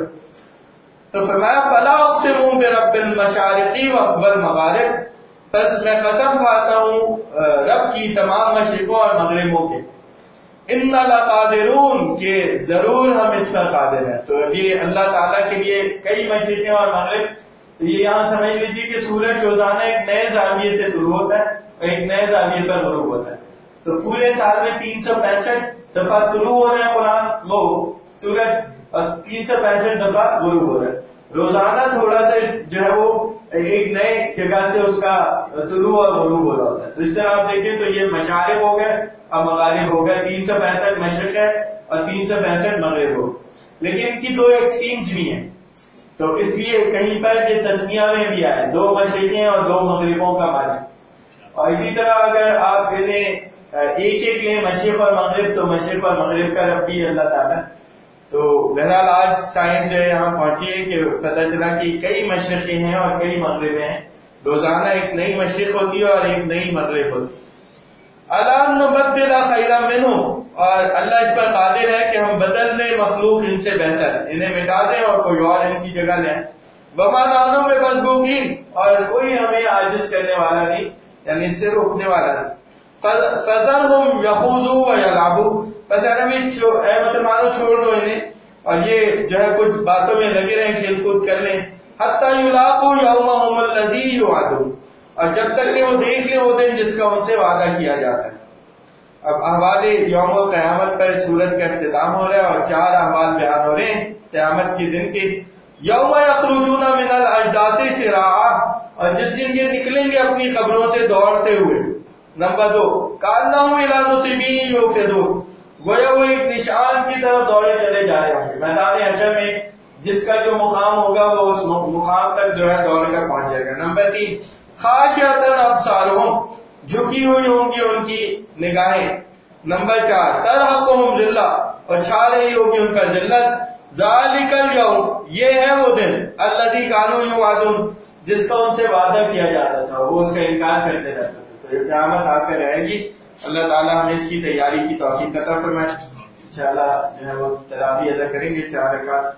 تو فرمایا فلا اقسم برب المشارق والمغارب، بس میں قسم کھاتا ہوں رب کی تمام مشرقوں اور مغربوں کے، ان لقادرون، کہ ضرور ہم اس پر قادر ہیں۔ تو یہ اللہ تعالیٰ کے لیے کئی مشرقیں اور مغرب، تو یہ یہاں سمجھ لیجیے کہ سورج روزانہ ایک نئے زاویے سے طلوع ہوتا ہے اور ایک نئے زاویے پر غروب ہوتا ہے، تو پورے سال میں 365 دفعہ طلوع ہو رہا ہے قرآن وہ سورج، اور 365 دفعہ غروب ہو رہا ہے، روزانہ تھوڑا سا جو ہے وہ ایک نئے جگہ سے اس کا طلوع اور غروب ہو رہا ہوتا ہے۔ تو اس طرح آپ دیکھیں تو یہ مشارق ہو گئے اور مغارب ہو گئے، 365 مشرق ہے اور 365 مغرب ہو، لیکن ان کی دو ایکسٹریمز بھی ہیں، تو اس لیے کہیں پر یہ تسمیہ میں بھی آئے، دو مشرقیں اور دو مغربوں کا مالک۔ اور اسی طرح اگر آپ انہیں ایک ایک لیں مشرق اور مغرب، تو مشرق اور مغرب کا رب بھی اللہ تعالیٰ۔ تو بہرحال آج سائنس جو ہے یہاں پہنچی ہے کہ پتہ چلا کہ کئی مشرقیں ہیں اور کئی مغربیں ہیں، روزانہ ایک نئی مشرق ہوتی ہے اور ایک نئی مغرب ہوتی ہے۔ الم نبدل خیرا منہ، اور اللہ اس پر قادر ہے کہ ہم بدل دیں مخلوق ان سے بہتر، انہیں مٹا دیں اور کوئی اور ان کی جگہ لیں۔ وما نحن بمسبوقین، اور کوئی ہمیں عاجز کرنے والا نہیں، یعنی اس سے روکنے والا نہیں۔ فذرہم یخوضوا ویلعبوا، بس اے مسلمانوں چھوڑ دو انہیں، اور یہ جو ہے کچھ باتوں میں لگے رہیں، کھیل کود کر لیں، حتی یلاقوا یومہم الذی یوعدون، اور جب تک کہ وہ دیکھ لیں وہ دن جس کا ان سے وعدہ کیا جاتا ہے۔ اب احوال یوم القیامت پر سورت کا اختتام ہو رہا ہے اور 4 احوال بیان ہو رہے ہیں قیامت کے دن کے۔ یوم یخرجون من الاجداث سراعا، اور جس دن یہ نکلیں گے اپنی قبروں سے دوڑتے ہوئے۔ نمبر 2، کانہم الی نصب یوفضون، گویا وہ ایک نشان کی طرف دوڑے چلے جا رہے ہوں گے میدان حشر میں، جس کا جو مقام ہوگا وہ اس مقام تک جو ہے دوڑ کر پہنچ جائے گا۔ نمبر 3، خاشعۃ ابصارہم، جھکی ہوئی ہوں گی ان کی نگاہیں۔ نمبر 4، ترہقہم ذلہ، اور چھا رہی ہوگی ان پر ذلت۔ ذالک الیوم، یہ ہے وہ دن، الذی کانوا یوعدون، جس کا ان سے وعدہ کیا جاتا تھا، وہ اس کا انکار کرتے رہتے تھے۔ تو یہ قیامت آ کر رہے گی، اللہ تعالیٰ ہمیں اس کی تیاری کی توفیق عطا فرمائے۔ انشاءاللہ جو ہے وہ تراویح ادا کریں گے 4 رکعت۔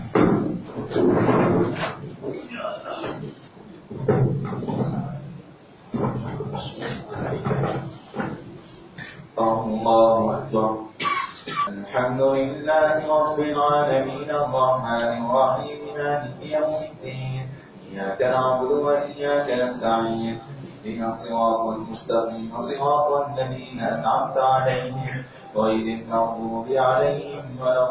الله أكبر. الحمد لله رب العالمين الرحمن الرحيم مالك يوم الدين، إياك نعبد وإياك نستعين، اهدنا الصراط المستقيم صراط الذين أنعمت عليهم غير المغضوب عليهم ولا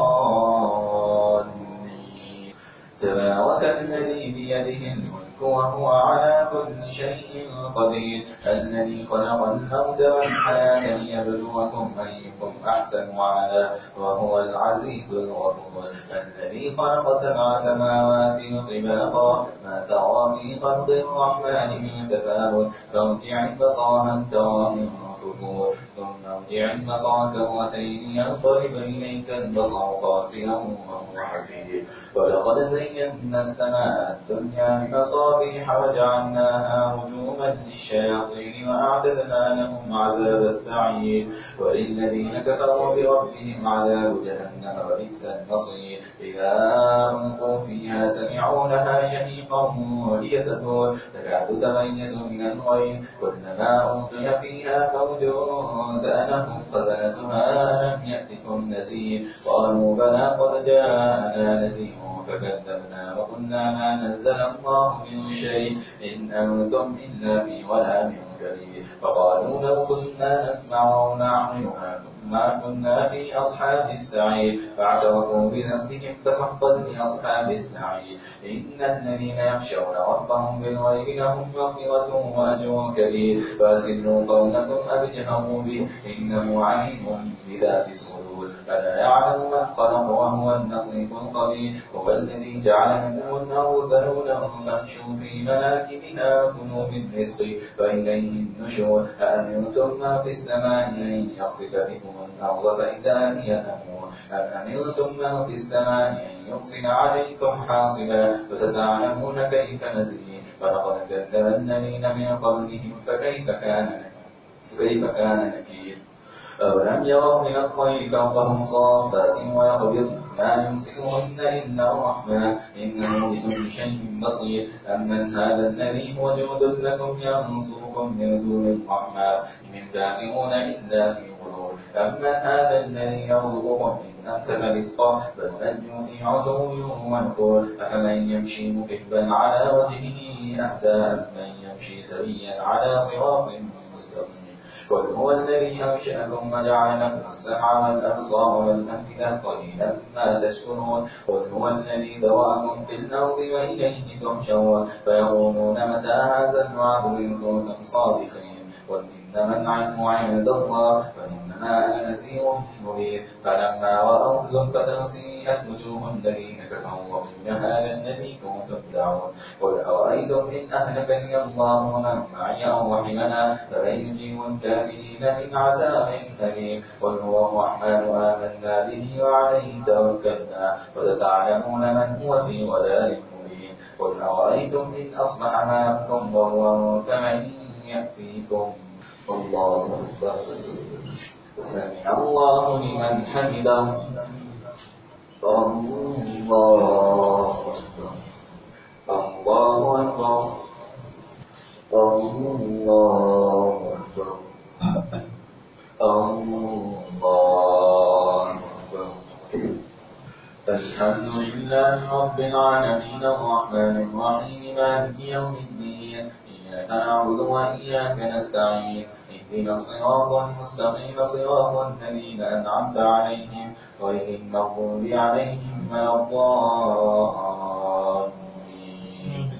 الضالين. تبارك الذي بيده الملك وهو على كل شيء قدير، الذي خلق الموت والحياة ليبلوكم أيكم أحسن عملا وهو العزيز الغفور، الذي خلق 7 سماوات طباقا ما ترى في خلق الرحمن من تفاوت، فارجع البصر هل ترى من فطور، ثم ارجع البصر كرتين ينقلب إليك البصر خاسئا وهو حسير، ولقد زينا السماء الدنيا بمصابيح وجعلناها رجوما للشياطين وأعتدنا لهم عذاب السعير، وللذين كفروا بربهم عذاب جهنم وبئس المصير. إذا ألقوا فيها سمعوا لها شهيقا وهي تفور تكاد تميز من الغيظ، كلما ألقي فيها فوج سألهم خزنتها ألم يأتكم نذير، قالوا بلى قد جاءنا نذير فكذبنا وقلنا ما نزل الله من شيء إن أنتم إلا في ضلال كبير، فقالوا لو كنا نسمع أو نعقل ما كنا في أصحاب السعير، فاعترفوا بذنبهم فسحقا لأصحاب السعير. إن الذين يخشون ربهم بالغيب لهم مغفرة وأجر كبير، فأسروا قولكم أو اجهروا به إنه عليم بذات الصدور، فلا يعلم من خلق وهو اللطيف الخبير. هو الذي جعل لكم الأرض ذلولا فامشوا في مناكبها وكلوا من رزقه وإليه وإليه النشور أأمنتم ما في السماء أن يخسف بكم الأرض فإذا هي تمور أم أمنتم ما في السماء أن يرسل عليكم حاصبا فستعلمون كيف نذير ولقد كذب الذين من قبلهم فكيف كان نكير أولم يروا إلى الطير فوقهم صافات ويقبضن ما يمسكهن إلا الرحمن إنه بكل شيء بصير أمن هذا الذي هو جند لكم ينصركم من دون الرحمن إن الكافرون إلا في غرور أمن هذا الذي يرزقكم إن أمسك رزقه بل لجوا في عتو ونفور أفمن يمشي مكبا على وجهه أهدى أمن يمشي سويا على صراط مستقيم قل هو الذي أنشأكم وجعل لكم السمع والأبصار والأفئدة قليلا ما تشكرون قل هو الذي ذرأكم في الأرض وإليه تحشرون فيقولون متى هذا الوعد إن كنتم صادقين قل إنما العلم عند الله وإنما أنا نذير مبين فلما رأوا زلفة سيئت وجوه الذين كفروا وقيل هذا الذي كنتم تدعون قل أرأيتم إن أهلكني الله ومن معي أو رحمنا فمن يجيب الكافرين من عذاب أليم قل هو الرحمن آمنا به وعليه توكلنا وستعلمون من هو في ضلال مبين قل أرأيتم إن أصبح ماؤكم غورا فمن يأتيكم الله أكبر سمع الله لمن حمده الله أكبر الله أكبر الله أكبر الله أكبر الحمد لله رب العالمين الرحمن الرحيم مالك يوم الدين إياك نعبد وإياك نستعين اهدنا الصراط المستقيم صراط الذين أنعمت عليهم غير المغضوب عليهم ولا الضالين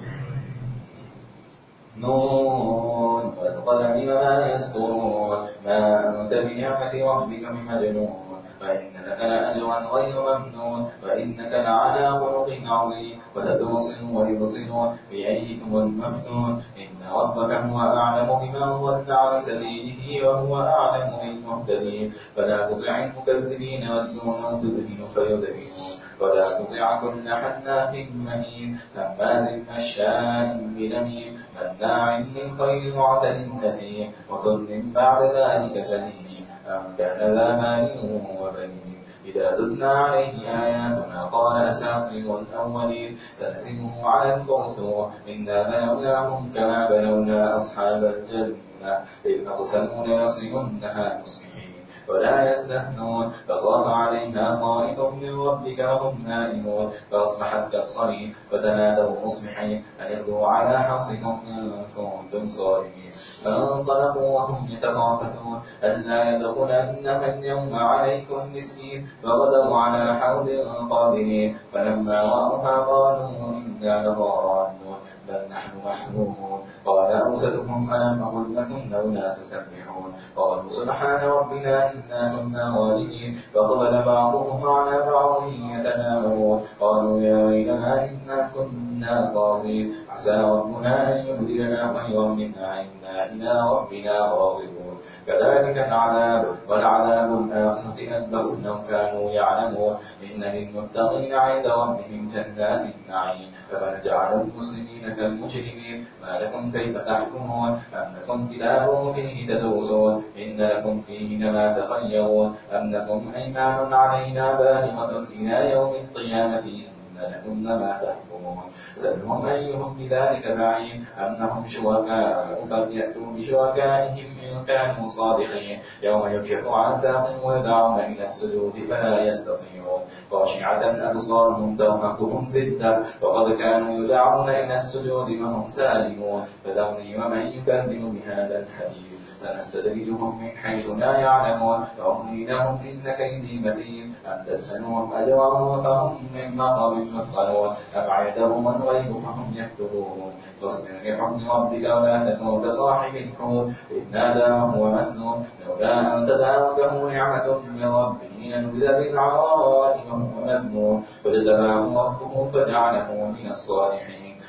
نون والقلم وما يسطرون ما أنت بنعمة ربك بمجنون وإن لك لأجرا غير ممنون وإنك لعلى خلق عظيم وستبصر ويبصرون بأيكم المفتون إن ربك هو أعلم بمن ضل عن سبيله وهو أعلم بالمهتدين فلا تطع المكذبين والدون تدهن فيدهنون ولا تطع كل حناف مهين هماز مشاء بنميم مناع للخير معتد أثيم وثل بعد ذلك زنيم أم كان ذا مال وبنين إذا تتلى عليه آياتنا قال أساطير الأولين سنسمه على الخرطوم إنا بلوناهم كما بلونا أصحاب الجنة إذ أقسموا ليصرمنها مصبحين ولا يستثنون فطاف عليها طائف من ربك وهم نائمون فأصبحت كالصريم فتنادوا مصبحين أن يغدوا على حرثكم إن كنتم صارمين فانطلقوا وهم يتخافتون ألا يدخلنها اليوم عليكم مسكين فغدوا على حوض قادرين فلما رأوها قالوا إنا لضالون بل نحن محرومون قال أوسطهم ألم أقل لكم لولا تسبحون قالوا سبحان ربنا إنا كنا ظالمين فقبل بعضهم على بعض يتناوبون قالوا يا ويلنا إنا كنا طاغين عسى ربنا أن يبدلنا خيرا منها إنا إلى ربنا راغبون كذلك العذاب والعذاب الآخرة أكبر لو كانوا يعلمون إن للمتقين عند ربهم جنات النعيم أفنجعل المسلمين كالمجرمين ما لكم كيف تحكمون أم لكم كتاب فيه تدرسون إن لكم فيه لما تخيرون أم لكم أيمان علينا بالغة إلى يوم القيامة إن لكم لما تحكمون سلهم أيهم بذلك زعيم أم لهم شركاء فليأتوا بشركائهم إن كانوا صادقين يوم يكشف عن ساق ويدعون إلى السجود فلا يستطيعون خاشعة أبصارهم ترهقهم ذلة وقد كانوا يدعون إلى السجود وهم سالمون فذرني ومن يكذب بهذا الحديث سنستدرجهم من حيث لا يعلمون وأملي لهم إن كيدي متين أم تسألهم أجرا فهم من مقام مثقلون أم عندهم الغيب فهم يكتبون فاصبر لحكم ربك ولا تكن كصاحب الحوت إذ نادى وهو مهزوم لولا أن تداركه نعمة من ربه لنبذ بالعراء وهو مذموم فاجتباه ربه فجعله من الصالحين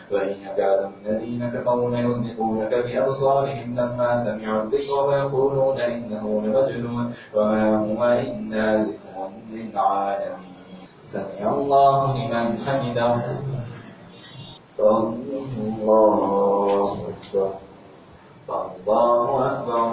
وإن يكاد الذين كفروا ليزلقونك بأبصارهم لما سمعوا الذكر ويقولون إنه لمجنون وما هو إلا ذكر للعالمين. سمع الله لمن حمده. الله أكبر. الله أكبر.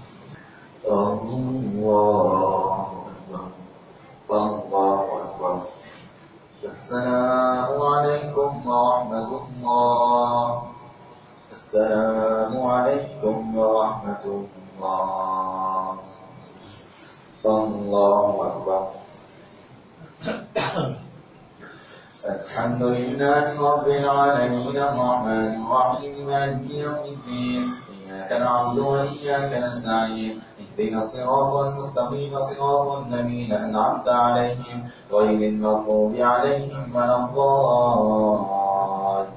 الله أكبر. الله أكبر. السلام عليكم ورحمة الله. السلام عليكم ورحمة الله. الله أكبر. الحمد لله رب العالمين الرحمن الرحيم مالك يوم الدين إياك نعبد وإياك نستعين اهدنا الصراط المستقيم صراط الذين أنعمت عليهم غير المغضوب عليهم ولا الضالين.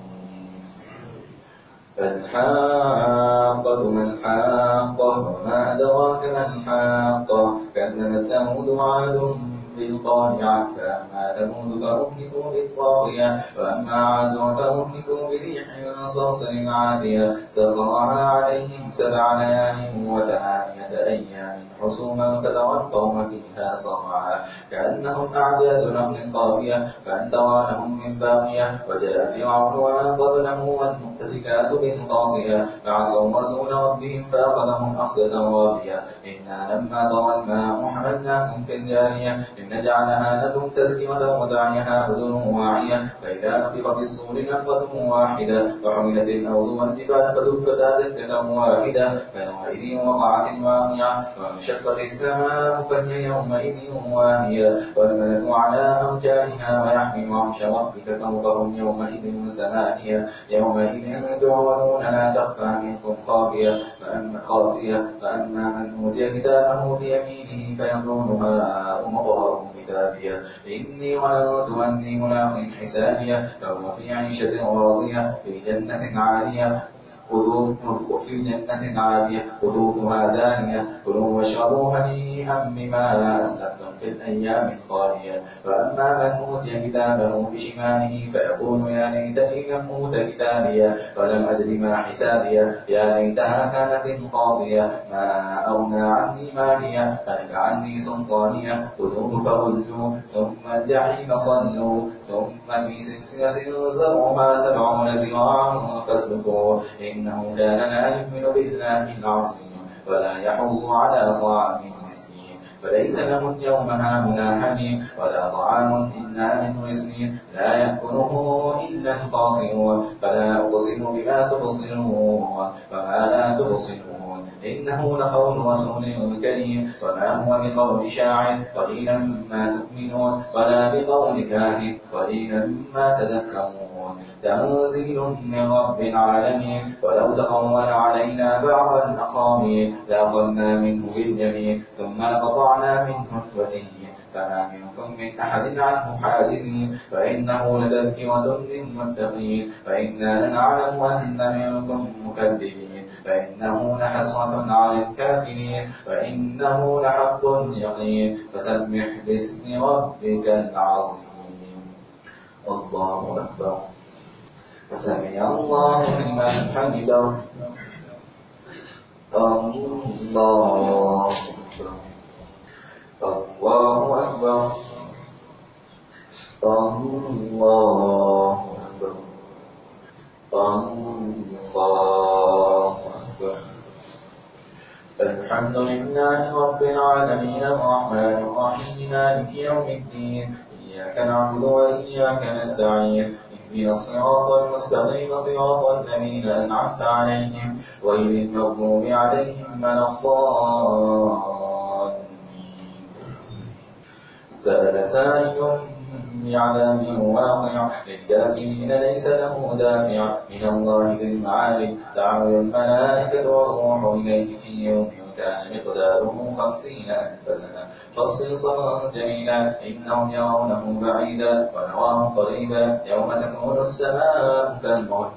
الحاقة ما الحاقة وما أدراك ما الحاقة كذبت ثمود وعاد بالقارعة فأما ثمود فأهلكوا بالطاغية وأما عاد فأهلكوا بريح صرصر عاتية سخرها عليهم 7 ليال و8 أيام حسوما فترى القوم فيها صرعا كأنهم أعداد نخل خاوية فأنترى لهم من باقية وجاء فرعون ومن قبله والمؤتفكات بالخاطئة فعصوا رسول ربهم فأخذهم أخذة رابية إنا لما طغى الماء حملناكم في الجارية لنجعلها لكم تذكرة وتعيها أذن واعية فإذا نفخ في الصور نفخة واحدة وحملت الأرض والجبال فدكتا دكة واحدة فيومئذ وقعت الواقعة وانشقت السماء فهي يومئذ واهية والملك على أرجائها ويحمل عرش ربك فوقهم يومئذ ثمانية يومئذ تعرضون لا تخفى منكم خافية فأما من أوتي كتابه بيمينه فيقول هاؤم اقرءوا كتابيه إني ظننت أني ملاق حسابيه فهو في عيشة راضية في جنة عالية قطوفها دانية كلوا واشربوا هنيئا بما أسلفتم في الأيام الخالية وأما من أوتي كتابه بشماله فيقول يا ليتني لم أوت كتابيه ولم أدر ما حسابيه يا ليتها كانت القاضية ما أغنى عني ماليه هلك عني سلطانيه خذوه فغلوا ثم الجحيم صلوا ثم في سلسلة زرعها 70 ذراعا فاسلكوه إنه كان لا يؤمن بالله العظيم ولا يحض على طعام المسكين فليس له اليوم هاهنا حميم ولا طعام إلا من غسلين لا يأكله إلا الخاطئون فلا أقسم بما تبصرون وما لا تبصرون إنه لقول رسول كريم وما هو بقول شاعر قليلا ما تؤمنون ولا بقول كاهن قليلا ما تذكرون تنزيل من رب العالمين ولو تقول علينا بعض الأقاويل لأخذنا منه باليمين ثم لقطعنا منه الوتين فما منكم من أحد عنه حاجزين فإنه لتذكرة للمتقين فإنا لنعلم أن منكم مكذبين فإنه لحسرة على الكافرين وإنه لحق يقين فسبح باسم ربك العظيم. الله أكبر. سمع الله لمن حمده. الله أكبر. الله أكبر. الله أكبر. الله أكبر. الحمد لله رب العالمين الرحمن الرحيم مالك يوم الدين إياك نعبد وإياك نستعين اهدنا الصراط المستقيم صراط الذين أنعمت عليهم غير المغضوب عليهم ولا الضالين. سأل سائل بعذاب واقع للكافرين ليس له دافع من الله ذي المعارج تعرج الملائكة والروح إليه في يوم كان مقداره 50,000 سنة فاصبر صبرا جميلا إنهم يرونه بعيدا ونراه قريبا يوم تكون السماء كالمهل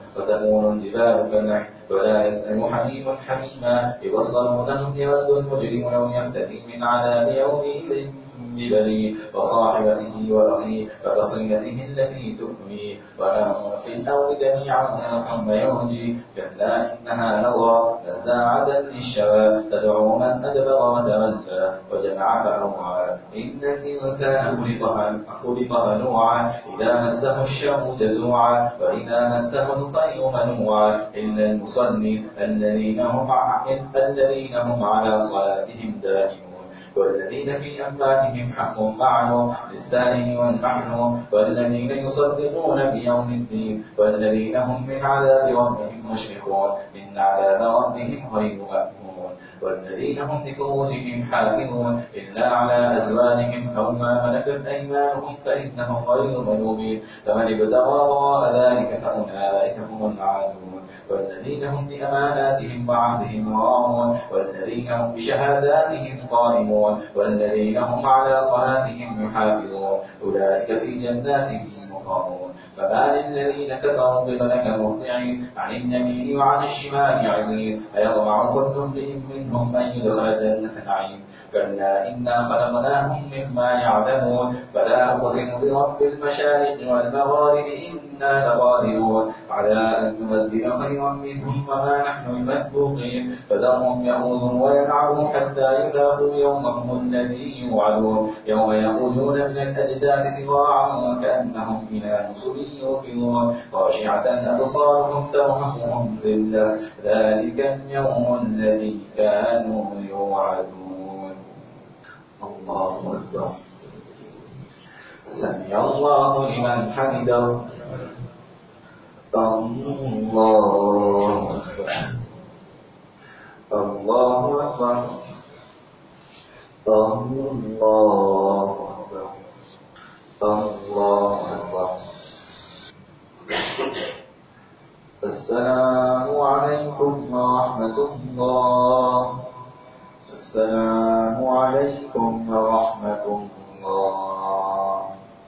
وتكون الجبال كالعهن ولا يسأل حميم حميما يبصرونهم يود المجرم لو يفتدي من عذاب يومئذ ببنيه وصاحبته وأخيه وفصيلته التي تؤويه ومن في الأرض جميعا ثم ينجي كلا إنها لظى نزاعة للشوى تدعو من أدبر وتولى وجمع فأوعى إن الإنسان خلق هلوعا إذا مسه الشر جزوعا وإذا مسه الخير منوعا إلا المصلين الذين هم على صلاتهم دائمون والذين في أموالهم حق معلوم للسائل والمحروم والذين يصدقون بيوم الدين والذين هم من عذاب ربهم مشفقون إن عذاب ربهم غير مأمون والذين هم لفروجهم حافظون إلا على أزواجهم أو ما ملكت أيمانهم فإنهم غير ملومين فمن ابتغى وراء ذلك فأولئك هم العادون والذين هم بأماناتهم وعهدهم راعون والذين هم بشهاداتهم قائمون والذين هم على صلاتهم يحافظون أولئك في جنات مكرمون فما للذين كفروا قبلك مهطعين عن اليمين وعن الشمال عزين أيطمع كل امرئ منهم أن يدخل جنة نعيم كلا إنا خلقناهم مما يعلمون فلا أقسم برب المشارق والمغارب إنا لقادرون على أن نبدل خيرا منهم وما نحن بمسبوقين فذرهم يخوضوا ويلعبوا حتى يلاقوا يومهم الذي يوعدون يوم يخرجون من الأجداث سراعا كأنهم إلى نصب يوفضون خاشعة أبصارهم ترهقهم ذلة ذلك اليوم الذي كانوا يوعدون الله أكبر سمع الله لمن حمده الله أكبر الله أكبر الله أكبر الله أكبر السلام عليكم ورحمة الله السلام عليكم ورحمة الله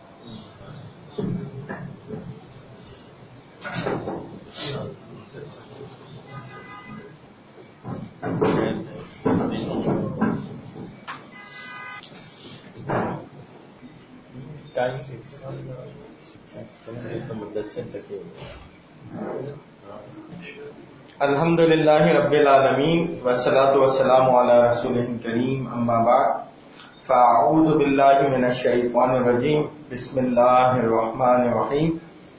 الحمد للہ رب العالمین والصلاة والسلام علی رسولہ الکریم اما بعد فاعوذ باللہ من الشیطان الرجیم بسم اللہ الرحمن الرحیم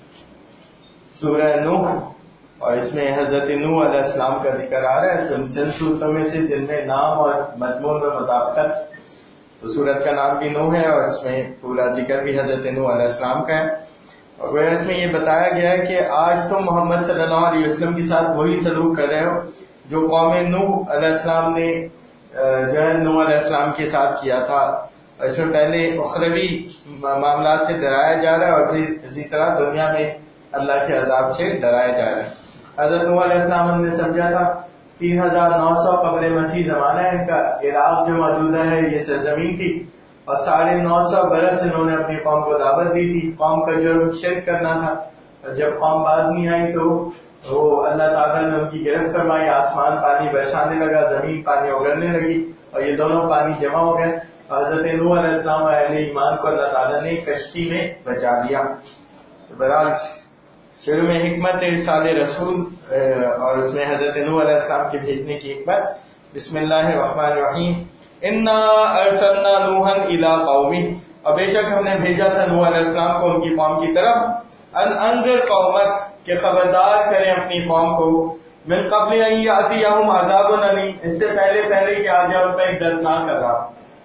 سورہ نوح اور اس میں حضرت نوح علیہ السلام کا ذکر آ رہا ہے تو چند صورتوں میں سے جن میں نام اور مضمون میں مطابقت تو سورت کا نام بھی نوح ہے اور اس میں پورا ذکر بھی حضرت نوح علیہ السلام کا ہے اور اس میں یہ بتایا گیا ہے کہ آج تم محمد صلی اللہ علیہ وسلم کے ساتھ وہی سلوک کر رہے ہو جو قوم نوح علیہ السلام نے جو ہے نوح علیہ السلام کے ساتھ کیا تھا. اس میں پہلے اخروی معاملات سے ڈرایا جا رہا ہے اور پھر اسی طرح دنیا میں اللہ کے عذاب سے ڈرایا جا رہا ہے. حضرت نوح علیہ السلام نے سمجھا تھا 3900 قبل مسیح زمانہ ہے ان کا. عراق جو موجودہ ہے یہ سرزمین تھی اور 950 برس انہوں نے اپنی قوم کو دعوت دی تھی. قوم کا جرم شرک کرنا تھا. جب قوم باز نہیں آئی تو وہ اللہ تعالیٰ نے ان کی گرفت فرمائی. آسمان پانی برسانے لگا, زمین پانی اگلنے لگی اور یہ دونوں پانی جمع ہو گئے. حضرت نوح علیہ السلام اور اہل ایمان کو اللہ تعالیٰ نے کشتی میں بچا لیا. تو بہرحال شروع میں حکمت ارسال رسول اور اس میں حضرت نوح علیہ السلام کے بھیجنے کی حکمت. بسم اللہ الرحمن الرحیم. انا ارسلنا نوحا الی قومہ, اور بے شک ہم نے بھیجا تھا نوح علیہ السلام کو ان کی قوم کی طرف. ان انذر قومک, کہ خبردار کریں اپنی قوم کو. من قبل ان یاتیہم عذاب علیم, اس سے پہلے کہ آ جائے ان پر ایک دردناک عذاب.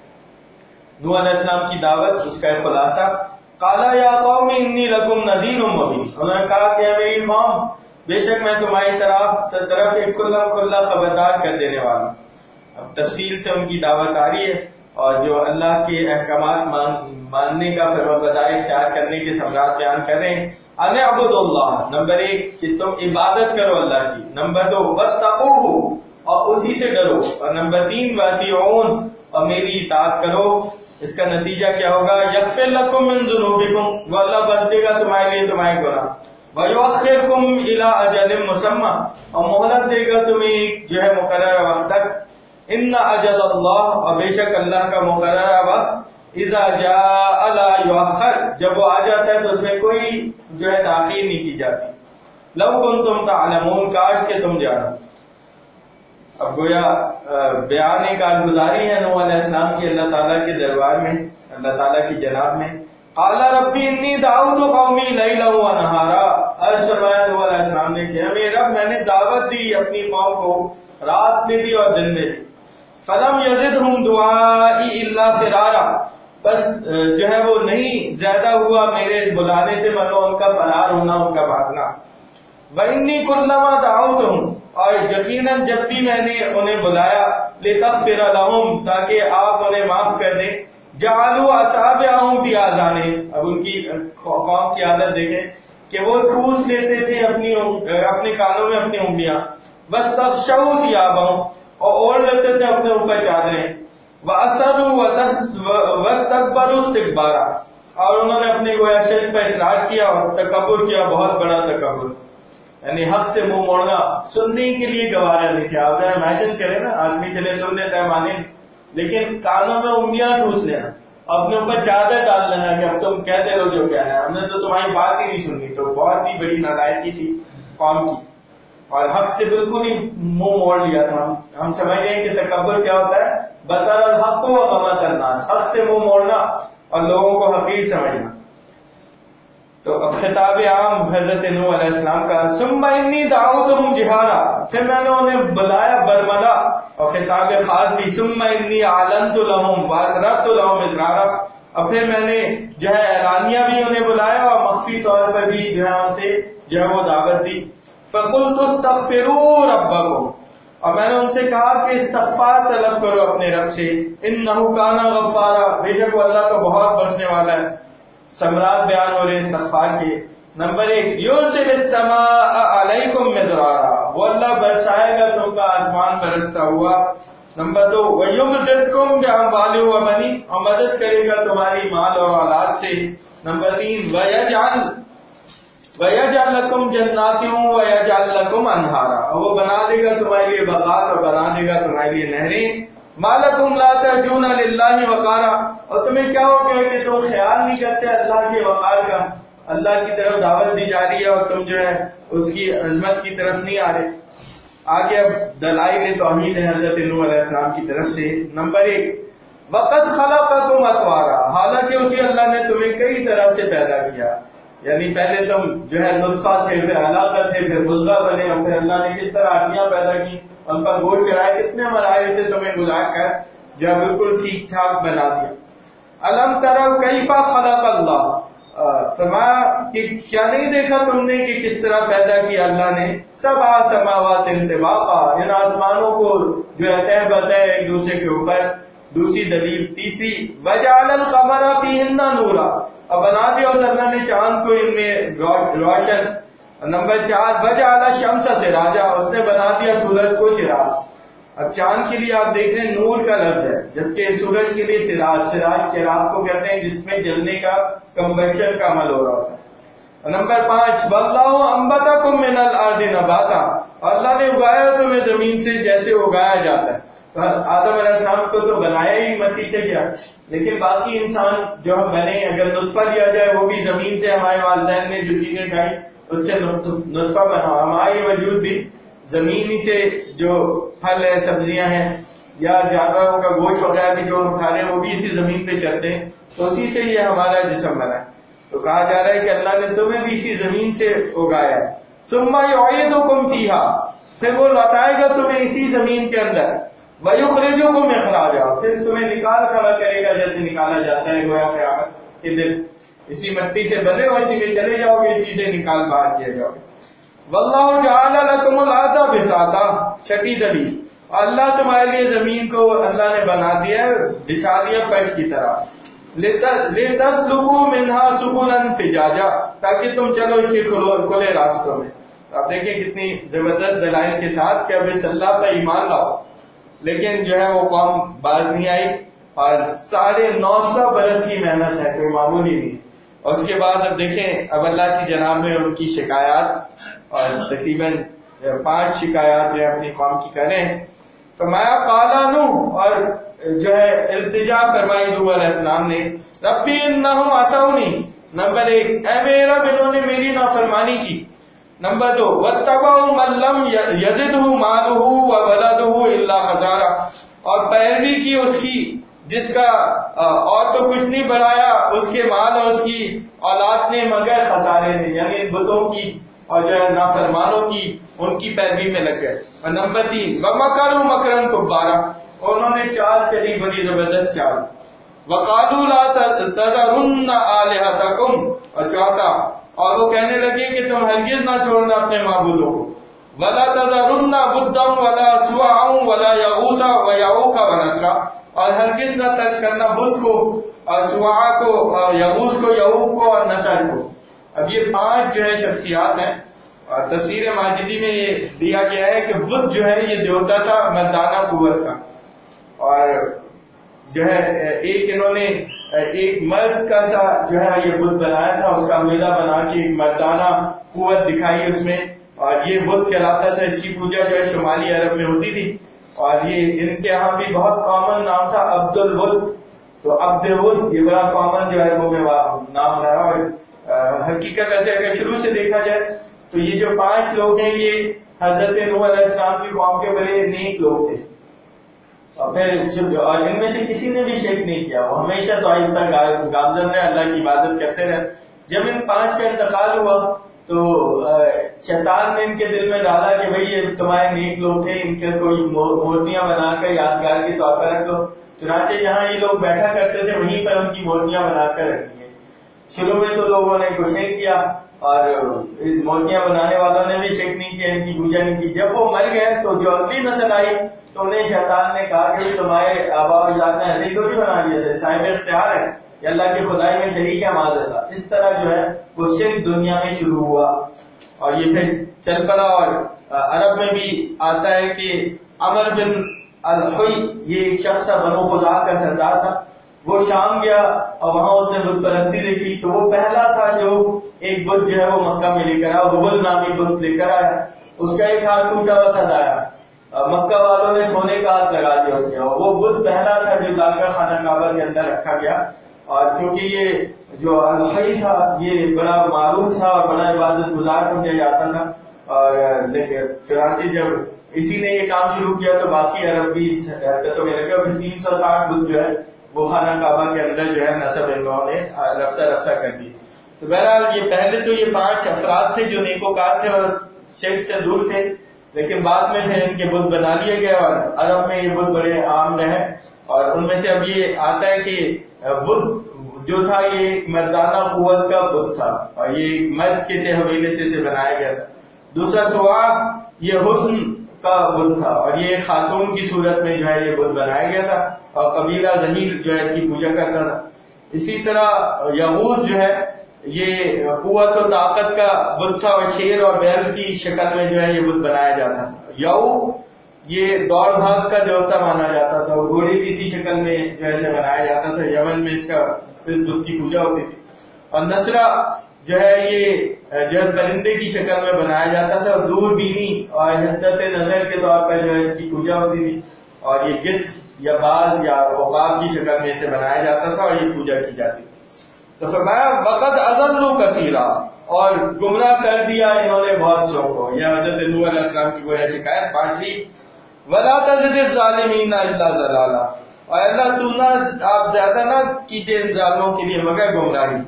نوح علیہ السلام کی دعوت, اس کا ایک خلاصہ. قالا یا قوم انی لکم نذیر مبین, انہوں نے کہا کہ میری قوم بے شک میں تمہاری طرف ایک کھلا خبردار کر دینے والا ہوں. اب تفصیل سے ان کی دعوت آ رہی ہے اور جو اللہ کے احکامات ماننے کا فرمانبرداری اختیار کرنے کے ثمرات بیان کر رہے ہیں. ان اعبدوا اللہ, نمبر 1 کہ تم عبادت کرو اللہ کی. نمبر 2 واتقوہ, اور اسی سے ڈرو. اور نمبر 3 واطیعون, اور میری اطاعت کرو. اس کا نتیجہ کیا ہوگا؟ یغفر لکم من ذنوبکم, وہ اللہ بخش دے گا تمہارے لیے تمہارے گناہ. وَيُؤَخِّرْكُمْ إِلَىٰ أَجَلٍ مُّسَمًّى، اور مہلت دے گا تمہیں جو ہے مقررہ وقت تک. إِنَّ أَجَلَ اللَّهِ، اور بے شک اللہ کا مقررہ وقت إِذَا جَاءَ لَا يُؤَخَّرُ، جب وہ آ جاتا ہے تو اس میں کوئی جو ہے تاخیر نہیں کی جاتی. لَوْ كُنتُمْ تَعْلَمُونَ، کاش کہ تم جانو. اب گویا بیان کارگزاری ہے نوح علیہ السلام کی اللہ تعالیٰ کے دربار میں، اللہ تعالیٰ کی جناب میں. قال ربی انی دعوت قومی لیلا و نہارا، عرض فرمایا نوح علیہ السلام نے کہ میرے رب میں نے دعوت دی اپنی قوم کو رات میں بھی اور دن میں بھی. فلم یزدہم دعائی الا فرارا، بس جو ہے وہ نہیں زیادہ ہوا میرے بلانے سے مگر ان کا فرار ہونا، ان کا بھاگنا. وانی کلما دعوتہم، اور یقیناً جب بھی میں نے انہیں بلایا لتغفر لہم، تاکہ آپ انہیں معاف کر دیں، جعلوا اصابعہم فی آذانہم، اب ان کی قوم کی عادت دیکھیں کہ وہ ٹھوس لیتے تھے اپنے کانوں میں اپنی انگلیاں. واستغشوا ثیابہم، اور اوڑھ لیتے تھے اپنے اوپر چادریں. واسروا واستكبروا استکبارا، اور انہوں نے اپنے گویا شرک پر اصرار کیا اور تکبر کیا، بہت بڑا تکبر. یعنی حق سے منہ موڑنا سننے کے لیے گوارا نہیں تھا. آپ امیجن کریں نا، آدمی چلے سن لیتا ہے مانے، لیکن کانوں میں انگلیاں ٹھوس لینا، اپنے اوپر چادر ڈال لینا کہ اب تم کہتے رہو جو کہنا ہے، ہم نے تو تمہاری بات ہی نہیں سننی. تو بہت ہی بڑی نالائکی تھی قوم کی، اور حق سے بالکل ہی منہ موڑ لیا تھا. ہم سمجھ گئے کہ تکبر کیا ہوتا ہے، بطر الحق و غمط الناس، حق سے منہ موڑنا اور لوگوں کو حقیر سمجھنا. تو اب خطاب عام حضرت نوح علیہ السلام کا. ثم انی دعوتہم جہارا، پھر میں نے انہیں بلایا برملا. اور خطاب خاص بھی ثم انی اعلنت لہم واسررت لہم اسرارا، اور پھر میں نے جو ہے اعلانیہ بھی انہیں بلایا اور مخفی طور پر بھی جو ہے ان سے جو ہے وہ دعوت دی. فقلت استغفروا ربکم، اور میں نے ان سے کہا کہ استغفار طلب کرو اپنے رب سے. انہ کان غفارا، بے شک وہ اللہ تو بہت بخشنے والا ہے. ثمرات بیان ہو رہے استغفار کے. نمبر 1، یرسل السماء علیکم مدرارا، وہ اللہ برسائے گا تم کا آسمان برستا ہوا. نمبر 2، ویمددکم باموال وبنین، اور مدد کرے گا تمہاری مال اور اولاد سے. نمبر 3، ویجعل لکم جنات ویجعل لکم انہارا، اور وہ بنا دے گا تمہارے لیے باغات اور بنا دے گا تمہارے لیے نہریں. مالکم لا ترجون للہ وقارا، اور تمہیں کیا ہو گیا کہ تم خیال نہیں کرتے اللہ کے وقار کا. اللہ کی طرف دعوت دی جا رہی ہے اور تم جو ہے اس کی عظمت کی طرف نہیں آ رہے. آگے اب دلائل توحید ہے حضرت نوح علیہ السلام کی طرف سے. نمبر 1، وقد خلقکم اطوارا، حالانکہ اسی اللہ نے تمہیں کئی طرف سے پیدا کیا. یعنی پہلے تم جو ہے نطفہ تھے، پھر علاقہ تھے، پھر مضغہ بنے، اور پھر اللہ نے کس طرح ہڈیاں پیدا کی، ان پر گوشت چڑھائے، کتنے مراحل سے تمہیں گزار کر جو بالکل ٹھیک ٹھاک بنا دیا. الم تروا کیف خلق اللہ، فرمایا کہ کیا نہیں دیکھا تم نے کہ کس طرح پیدا کیا اللہ نے. سبع سماوات طباقا، ان آسمانوں کو جو ہے تہ بتہ ایک دوسرے کے اوپر. دوسری دلیل. تیسری، وجعل القمر فیہن نورا، اور بنا دیا اس اللہ نے چاند کو ان میں روشن. نمبر 4، وجعل الشمس سراجا، اس نے بنا دیا سورج کو چراغ. اب چاند کے لیے آپ دیکھ رہے ہیں نور کا لفظ ہے، جبکہ سورج کے لیے سراج چراغ کو کہتے ہیں جس میں جلنے کا کمبشن کا عمل ہو رہا ہوتا ہے. نمبر 5، واللہ انبتکم من الارض نباتا، اور اللہ نے اگایا تمہیں زمین سے جیسے اگایا جاتا ہے. تو آدم علیہ السلام کو تو بنایا ہی مٹی سے کیا، لیکن باقی انسان جو ہم بنے، اگر نطفہ لیا جائے وہ بھی زمین سے، ہمارے والدین نے جو چیزیں کھائی اس سے نطفہ بنا. ہمارے وجود بھی زمین ہی سے، جو پھل ہے، سبزیاں ہیں، یا جانوروں کا گوشت وغیرہ بھی جو ہم کھا رہے ہیں وہ بھی اسی زمین پہ چلتے ہیں، تو اسی سے یہ ہمارا جسم بنا ہے. تو کہا جا رہا ہے کہ اللہ نے تمہیں بھی اسی زمین سے اگایا ہے. ثم یعیدکم فیہا، پھر وہ لوٹائے گا تمہیں اسی زمین کے اندر. وَيُخْرِجُكُمْ إِخْرَاجًا، پھر تمہیں نکال کھڑا کرے گا جیسے نکالا جاتا ہے گویا قیامت کے دن. اسی مٹی سے بنے ہو، اسی میں چلے جاؤ گے، اسی سے نکال باہر کیا جاؤ گے. وَاللَّهُ جَعَلَ لَكُمُ الْأَرْضَ بِسَاطًا، چھٹی دلیل، اللہ تمہارے لیے زمین کو اللہ نے بنا دیا، بچھا دیا فرش کی طرح. لِتَسْلُكُوا مِنْهَا سُبُلًا فِجَاجًا، تاکہ تم چلو اس کے کھلے راستوں میں. آپ دیکھیں کتنی زبردست دلائل کے ساتھ کہ اب اس اللہ پر ایمان لاؤ. لیکن جو ہے وہ قوم باز نہیں آئی، اور 950 برس کی محنت ہے، کوئی معمولی نہیں. اور اس کے بعد اب دیکھیں اب اللہ کی جناب میں ان کی شکایات اور تقریباً 5 شکایات جو ہے اپنی قوم کی کریں. فرمایا قالا نوح، اور جو ہے التجا فرمائی نوح علیہ السلام نے، ربی انہم عصونی، نمبر 1 اے میرا رب انہوں نے میری نافرمانی کی. نمبر 2 واتبعوا من لم یزدہ مالہ وولدہ الا خسارا، اور پیروی کی اس کی جس کا اور تو کچھ نہیں بڑھایا اس کے مال اور اس کی اولاد نے مگر خسارے نے، یعنی بتوں کی اور جو ہے نافرمانوں کی ان کی پیروی میں لگ گئے. اور نمبر 3 ومکروا مکرا کبارا، اور انہوں نے چال چلی بڑی زبردست چال. وقالوا لا تذرن آلہتکم، اور چوتھا اور وہ کہنے لگے کہ تم ہرگز نہ چھوڑنا اپنے معبودوں کو. ولا تذرن ودا ولا سواعا ولا یغوث ویعوق ونسرا، اور ہرگز نہ ترک کرنا بدھ کو اور سواع کو اور یغوث کو، یعوق کو اور نسر کو. اب یہ 5 جو ہے شخصیات ہیں. اور تفسیر ماجدی میں یہ دیا گیا ہے کہ بدھ جو ہے یہ دیوتا تھا مردانہ قوت کا، اور جو ہے ایک انہوں نے ایک مرد کا سا جو ہے یہ بدھ بنایا تھا، اس کا میلہ بنا کے ایک مردانہ قوت دکھائی اس میں، اور یہ بدھ کہلاتا تھا. اس کی پوجا جو ہے شمالی عرب میں ہوتی تھی، اور یہ ان کے یہاں بھی بہت کامن نام تھا عبد البدھ. تو عبد البدھ یہ بڑا کامن جو ہے وہ نام رہا. اور حقیقت ایسے اگر شروع سے دیکھا جائے تو یہ جو 5 لوگ ہیں یہ حضرت نوح علیہ السلام کی قوم کے بڑے نیک لوگ تھے، اور پھر اور ان میں سے کسی نے بھی شرک نہیں کیا، وہ ہمیشہ توحید پر گامزن رہے، اللہ کی عبادت کرتے رہے. جب ان 5 کا انتقال ہوا تو شیطان نے ان کے دل میں ڈالا کہ بھئی یہ تمہارے نیک لوگ تھے، ان کے کوئی مورتیاں بنا کر یادگار کے طور پر رکھ لو. چنانچہ جہاں یہ لوگ بیٹھا کرتے تھے وہیں پر ان کی مورتیاں بنا کر رکھی ہیں. شروع میں تو لوگوں نے کچھ نہیں کیا، اور مورتیاں بنانے والوں نے بھی شک نہیں کیا، ان کی پوجا نہیں کی. جب وہ مر گئے تو جو اگلی نسل آئی تو انہیں شیطان نے کہا کہ تمہارے آبا و اجداد نے ایسے ہی تھوڑی بنا دیا تھا، صاحب اختیار ہے، یہ اللہ کی خدائی میں شریک ہے معاذ اللہ. اس طرح جو ہے وہ شرک دنیا میں شروع ہوا، اور یہ پھر چل پڑا. اور عرب میں بھی آتا ہے کہ عمر بن الحی یہ ایک شخص تھا، بنو خزاع کا سردار تھا. وہ شام گیا اور وہاں اس نے بت پرستی دیکھی، تو وہ پہلا تھا جو ایک بت جو ہے وہ مکہ میں لے کر آیا، حبل نامی بت لے کر آیا. اس کا ایک ہاتھ ٹوٹا ہوا تھا دایا، مکہ والوں نے سونے کا ہاتھ لگا دیا اس کے، اور وہ بت پہلا تھا جو لا کر خانہ کعبہ کے اندر رکھا گیا. اور کیونکہ یہ جو الحی تھا یہ بڑا معروف تھا اور بڑا عبادت گزار سمجھا جاتا تھا. اور چنانچہ جب اسی نے یہ کام شروع کیا تو باقی عرب بھی اس حرکتوں میں لگے، اور 360 بت جو ہے وہ خانہ کعبہ کے اندر جو ہے نصب انہوں نے رفتہ رفتہ کر دی. تو بہرحال یہ پہلے تو یہ 5 افراد تھے جو نیکوکار تھے اور شرک سے دور تھے، لیکن بعد میں پھر ان کے بت بنا لیے گئے، اور عرب میں یہ بت بڑے عام رہے. اور ان میں سے اب یہ آتا ہے کہ بت جو تھا یہ ایک مردانہ قوت کا بت تھا، اور یہ ایک مرد کے سے حویلے سے بنایا گیا تھا. دوسرا سواع یہ حسن کا بت تھا، اور یہ خاتون کی صورت میں جو ہے یہ بت بنایا گیا تھا، اور قبیلہ ظہیر جو ہے اس کی پوجا کرتا تھا. اسی طرح یغوث جو ہے یہ قوت و طاقت کا بت تھا، اور شیر اور بیل کی شکل میں جو ہے یہ بت بنایا جاتا تھا. یعوق یہ دوڑ بھاگ کا دیوتا مانا جاتا تھا، اور گھوڑے کی سی شکل میں جو ہے بنایا جاتا تھا. یمن میں اس کا اس بت کی پوجا ہوتی تھی. اور نسرا جو ہے یہ جو ہے پرندے کی شکل میں بنایا جاتا تھا، اور دور بینی اور حدت نظر کے طور پر جو ہے اس کی پوجا ہوتی تھی. اور یہ گدھ یا باز یا عقاب کی شکل میں اسے بنایا جاتا تھا اور یہ پوجا کی جاتی. تو فرمایا وقد اضلوا کثیرا، اور گمراہ کر دیا انہوں نے بہت سو کو. یہ حضرت نوح علیہ السلام کی گویا شکایت 5ویں. ولا تزد الظالمین الا ضلالا، اور اللہ تو نہ آپ زیادہ نہ کیجئے ان ظالموں کے لیے مگر گمراہی.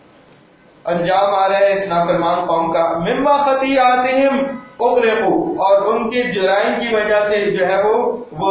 انجام آ رہا ہے اس نافرمان قوم کا. مما خطیئاتہم اغرقوا، اور ان کے جرائم کی وجہ سے جو ہے وہ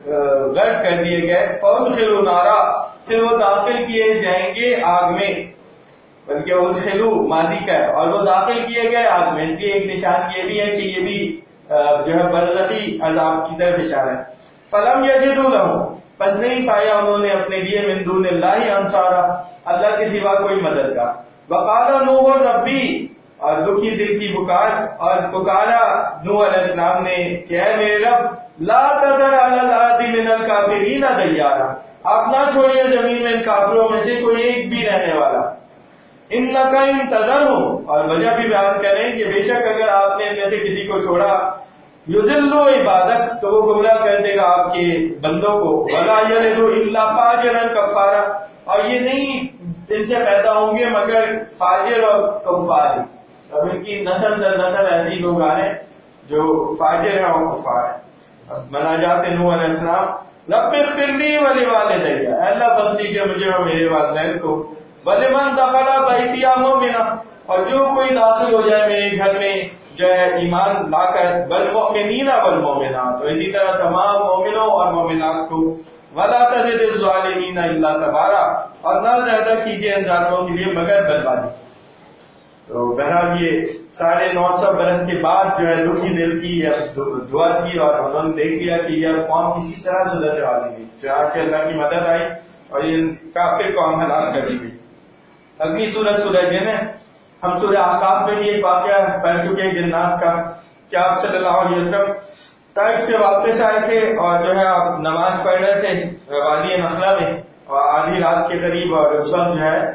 غرق کر دیے گئے. فادخلوا نارا، پھر وہ داخل کیے جائیں گے آگ میں، بلکہ ادخلوا ماضی کا ہے، اور وہ داخل کیے گئے آگ میں. اس لیے ایک نشان یہ بھی ہے کہ یہ بھی جو ہے برزخی عذاب کی طرف اشارہ ہے. فلم یجدوا لهم، پس نہیں پایا انہوں نے اپنے لیے من دون اللہ انصارا، اللہ کے سوا کوئی مددگار. وقال نوح ربی، اور دکھی دل کی پکار، اور پکارا نوح علیہ السلام نے کہ اے میرے رب لا تذر علی الارض من الکافرین دیارا، آپ نہ چھوڑیے زمین میں ان کافروں میں سے کوئی ایک بھی رہنے والا. انکا انتظرہم، اور وجہ بھی بیان کریں کہ بے شک اگر آپ نے ان میں سے کسی کو چھوڑا، یضلوا عبادک، تو وہ گمراہ کر دے گا آپ کے بندوں کو، ولا یلد الا فاجرا کفارا، اور یہ نہیں ان سے پیدا ہوں گے مگر فاجر اور کفار. اب ان کی نسل در نسل ایسے ہی لوگ آ رہے ہیں جو فاجر ہیں اور کفار ہیں. مناجات نوح علیہ السلام، رب اغفر لی ولوالدی، اللہ بخش دیجیے مجھے اور میرے والدین کو، ولمن دخل بیتی مؤمنا، اور جو کوئی داخل ہو جائے میرے گھر میں جو ہے ایمان لا کر، والمؤمنین والمؤمنات، اور اسی طرح تمام مومنوں اور مومنات کو، ولا تزد الظالمین الا تبارا، اور نہ زیادہ کیجیے ان ظالموں کے لیے مگر بربادی. تو بہرحال یہ 950 برس کے بعد جو ہے دکھی دل کی دعا تھی، اور انہوں نے دیکھ لیا کہ یہ قوم کسی طرح سدھرنے والی نہیں، چنانچہ اللہ کی مدد آئی اور یہ کافر قوم ہلاک کر دی گئی. اگلی سورت سورہ جن ہے. ہم سورہ احقاف میں بھی ایک واقعہ پڑھ چکے ہیں جنات کا، کہ آپ صلی اللہ علیہ وسلم طائف سے واپس آئے تھے اور جو ہے آپ نماز پڑھ رہے تھے وادی نخلا میں، اور آدھی رات کے قریب، اور اس وقت جو ہے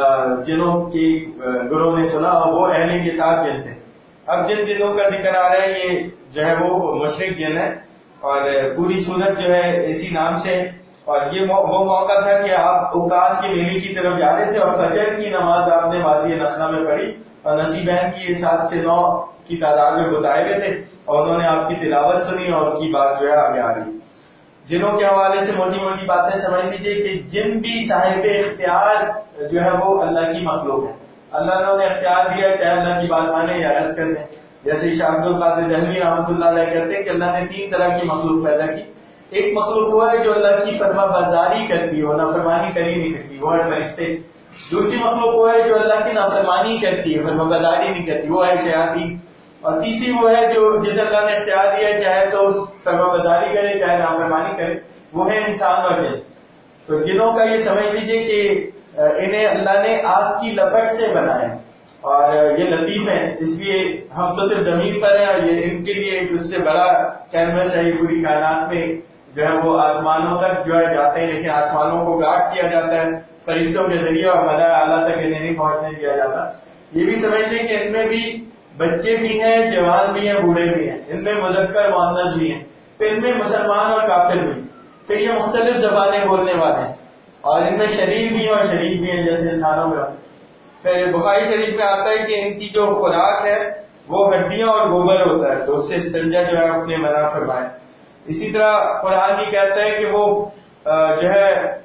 جنوں کی گروہ نے سنا، اور وہ اہل کتاب جن تھے. اب جن جنوں کا ذکر آ رہا ہے یہ جو ہے وہ مشرک جن ہے، اور پوری صورت جو ہے اسی نام سے. اور یہ وہ موقع تھا کہ آپ اوکاس کی میلے کی طرف جا رہے تھے، اور فجر کی نماز آپ نے وادی نخلا میں پڑھی، اور نصیبین کی 7 سے 9 کی تعداد میں بتائے گئے تھے، اور انہوں نے آپ کی تلاوت سنی، اور ان کی بات جو ہے آگے آ رہی. جنوں کے حوالے سے موٹی موٹی باتیں سمجھ لیجیے کہ جن بھی صاحب اختیار جو ہے وہ اللہ کی مخلوق ہے. اللہ نے انہیں اختیار دیا چاہے اللہ کی بات مانے یا رد کر دیں. جیسے شاہ عبد القادر دہلوی رحمۃ اللہ علیہ کہتے ہیں کہ اللہ نے 3 طرح کی مخلوق پیدا کی. ایک مخلوق وہ ہے جو اللہ کی فرما برداری کرتی ہے، وہ نافرمانی کر ہی نہیں سکتی، وہ ہے فرشتے. دوسری مخلوق وہ ہے جو اللہ کی نافرمانی کرتی ہے، فرما برداری نہیں کرتی، وہ ہے شیاطین. اور تیسری وہ ہے جو جس اللہ نے اختیار دیا چاہے تو فرما برداری کرے چاہے نافرمانی کرے، وہ ہے انسان اور جن. تو جنوں کا یہ سمجھ لیجئے کہ انہیں اللہ نے آگ کی لپٹ سے بنایا، اور یہ لطیف ہیں، اس لیے ہم تو صرف زمین پر ہیں، اور یہ ان کے لیے ایک اس سے بڑا کینوس ہے. یہ پوری کائنات میں جو ہے وہ آسمانوں تک جو ہے جاتے ہیں، لیکن آسمانوں کو گارڈ کیا جاتا ہے فرشتوں کے ذریعے، اور ملائکہ اعلیٰ تک انہیں نہیں پہنچنے دیا جاتا. یہ بھی سمجھ لیں کہ ان میں بھی بچے بھی ہیں، جوان بھی ہیں، بوڑھے بھی ہیں، ان میں مذکر مؤنث بھی ہیں، پھر ان میں مسلمان اور کافر بھی، پھر یہ مختلف زبانیں بولنے والے ہیں، اور ان میں شریف بھی ہیں اور شریف بھی ہیں جیسے انسانوں میں. پھر بخاری شریف میں آتا ہے کہ ان کی جو خوراک ہے وہ ہڈیاں اور گوبر ہوتا ہے، تو اس سے استنجا جو ہے اپنے منع فرمائے. اسی طرح قرآن یہ کہتا ہے کہ وہ جو ہے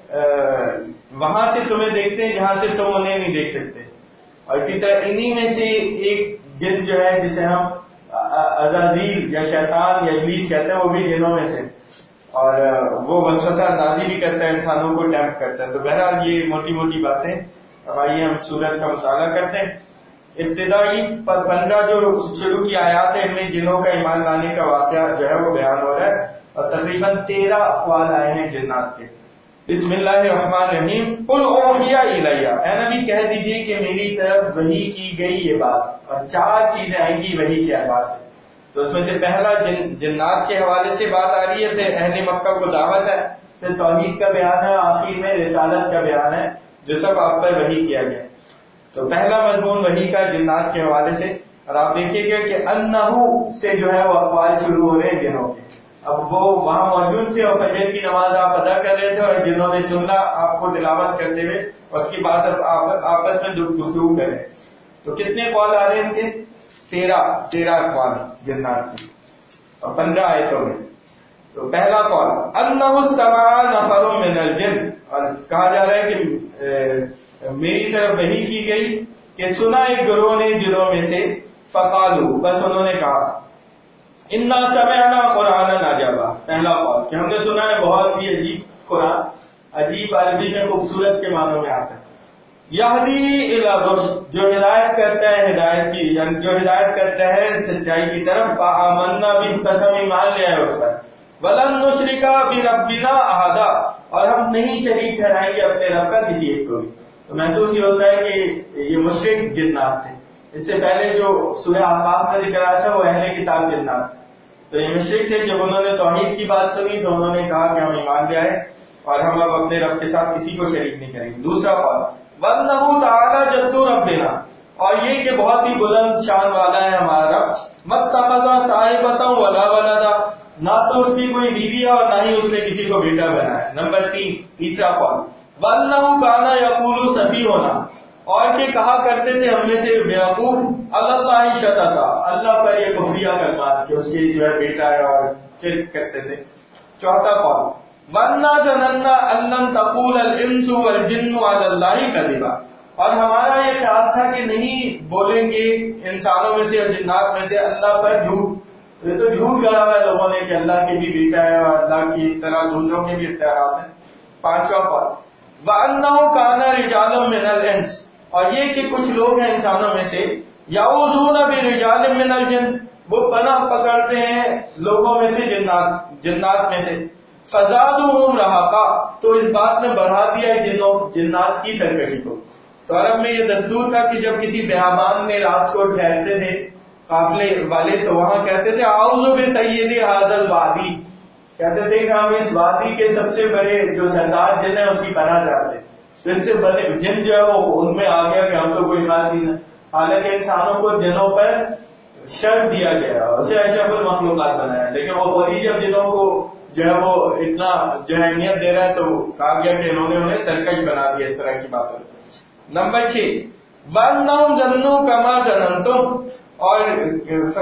وہاں سے تمہیں دیکھتے ہیں جہاں سے تم انہیں نہیں دیکھ سکتے. اور اسی طرح انہی میں سے ایک جن جو ہے جسے ہم عزازیل یا شیطان یا ابلیس کہتے ہیں، وہ بھی جنوں میں سے، اور وہ وسوسہ اندازی بھی کرتا ہے، انسانوں کو ٹیمپٹ کرتا ہے. تو بہرحال یہ موٹی موٹی باتیں. اب آئیے ہم سورت کا مطالعہ کرتے ہیں. ابتدائی 15 جو شروع کی آیات ہیں ان میں جنوں کا ایمان لانے کا واقعہ جو ہے وہ بیان ہو رہا ہے، اور تقریباً 13 اقوال آئے ہیں جنات کے. بسم اللہ الرحمن الرحیم. قل اوحی الیہ، اے نبی کہہ دیجیے کہ میری طرف وحی کی گئی یہ بات. اور 4 چیزیں آئیں گی وحی کے اعتبار سے. تو اس میں سے پہلا جنات کے حوالے سے بات آ رہی ہے، پھر اہل مکہ کو دعوت ہے، پھر توحید کا بیان ہے، آخر میں رسالت کا بیان ہے جو سب آپ پر وحی کیا گیا. تو پہلا مضمون وحی کا جنات کے حوالے سے. اور آپ دیکھیے گا کہ انہو سے جو ہے وہ اقوال شروع ہو رہے ہیں جنوں کے. اب وہ وہاں موجود تھے اور فجر کی نماز آپ ادا کر رہے تھے، اور جنہوں نے سننا آپ کو تلاوت کرتے ہوئے، اس کی بات آپس میں گفتگو کریں. تو کتنے قول آ رہے ہیں ان کے؟ 13 اقوال جنات کی، اور 15 آیتوں میں. تو پہلا قول انہ استمع نفر من الجن، اور کہا جا رہا ہے کہ میری طرف وحی کی گئی کہ سنا ایک گروہ نے جنوں میں سے، فقالو، بس انہوں نے کہا، انا سمعنا قرآنا عجبا. پہلا قول کہ ہم نے سنا ہے بہت ہی عجیب قرآن. عجیب عربی میں خوبصورت کے معنوں میں آتا ہے. یہدی الی الرشد، جو ہدایت کرتا ہے ہدایت کی، یعنی جو ہدایت کرتا ہے سچائی کی طرف. فآمنا بھی، بس ہم ایمان لے آئے اس پر. ولن نشرک بربنا احدا، اور ہم نہیں شریک ٹھہرائیں گے اپنے رب کا کسی ایک کو بھی. تو محسوس یہ ہوتا ہے کہ یہ مشرک جنات تھے. اس سے پہلے جو سورہ احقاف میں ذکر آیا تھا وہ اہل کتاب جنات تھے. تو یہ مشرک تھے. جب انہوں نے توحید کی بات سنی تو انہوں نے کہا کہ ہم ایمان لے آئے اور ہم اب اپنے رب کے ساتھ کسی کو شریک نہیں کریں گے. دوسرا قول وَأَنَّهُ تَعَالَى جَدُّ رَبِّنَا، اور یہ کہ بہت ہی بلند شان والا ہے ہمارا رب، مَتَّخَذَ صَاحِبَةً وَلَا وَلَدًا، نہ تو اس کی کوئی بیوی ہے اور نہ ہی اس نے کسی کو بیٹا بنایا. نمبر 3 تیسرا قول، وَأَنَّهُ كَانَ يَقُولُ سَفِيهُنَا، اور کہ کہا کرتے تھے ہم میں سے بیوقوف، عَلَى اللَّهِ شَطَطًا، اللہ پر یہ کفریہ کلمات کہ اس کی جو ہے بیٹا ہے اور شرک کرتے تھے. چوتھا قول، وَأَنَّا ظَنَنَّا أَن لَّن تَقُولَ الْإِنسُ وَالْجِنُّ عَلَى اللَّهِ كَذِبًا، اور ہمارا یہ خیال تھا کہ نہیں بولیں گے انسانوں میں سے اور جنات میں سے اللہ پر جھوٹ. یہ تو جھوٹ گڑا ہوا ہے لوگوں نے کہ اللہ کی بھی بیٹا ہے اور اللہ کی طرح دوسروں کے بھی اختیارات ہیں. پانچواں قول، وَأَنَّهُ كَانَ رِجَالٌ مِّنَ الْإِنسِ، اور یہ کہ کچھ لوگ ہیں انسانوں میں سے، يَعُوذُونَ بِرِجَالٍ مِّنَ الْجِنِّ، وہ پناہ پکڑتے ہیں لوگوں میں سے جنات میں سے، فَزَادُوهُمْ رَهَقًا، تو اس بات نے بڑھا دیا ہے جنات کی سرکشی کو. تو عرب میں یہ دستور تھا کہ جب کسی بیابان میں رات کو ٹھہرتے تھے قافلے والے تو وہاں کہتے تھے اعوذ بسید ھذا الوادی، کہتے تھے کہ ہم اس وادی کے سب سے بڑے جو سردار جن ہیں اس کی پناہ چاہتے ہیں. تو اس سے بڑے جن جو ہے وہ ان میں آ گیا کہ ہم تو کوئی خاص ہی نہیں. حالانکہ انسانوں کو جنوں پر شرف دیا گیا، اسے اشرف المخلوقات بنایا، لیکن وہ فوری جب جنوں کو جو ہے وہ اتنا جو اہمیت دے رہا ہے تو کہا گیا کہ انہوں نے انہیں سرکش بنا دیا اس طرح کی باتوں. نمبر 6، وَأَنَّهُمْ ظَنُّوا كَمَا ظَنَنْتُمْ،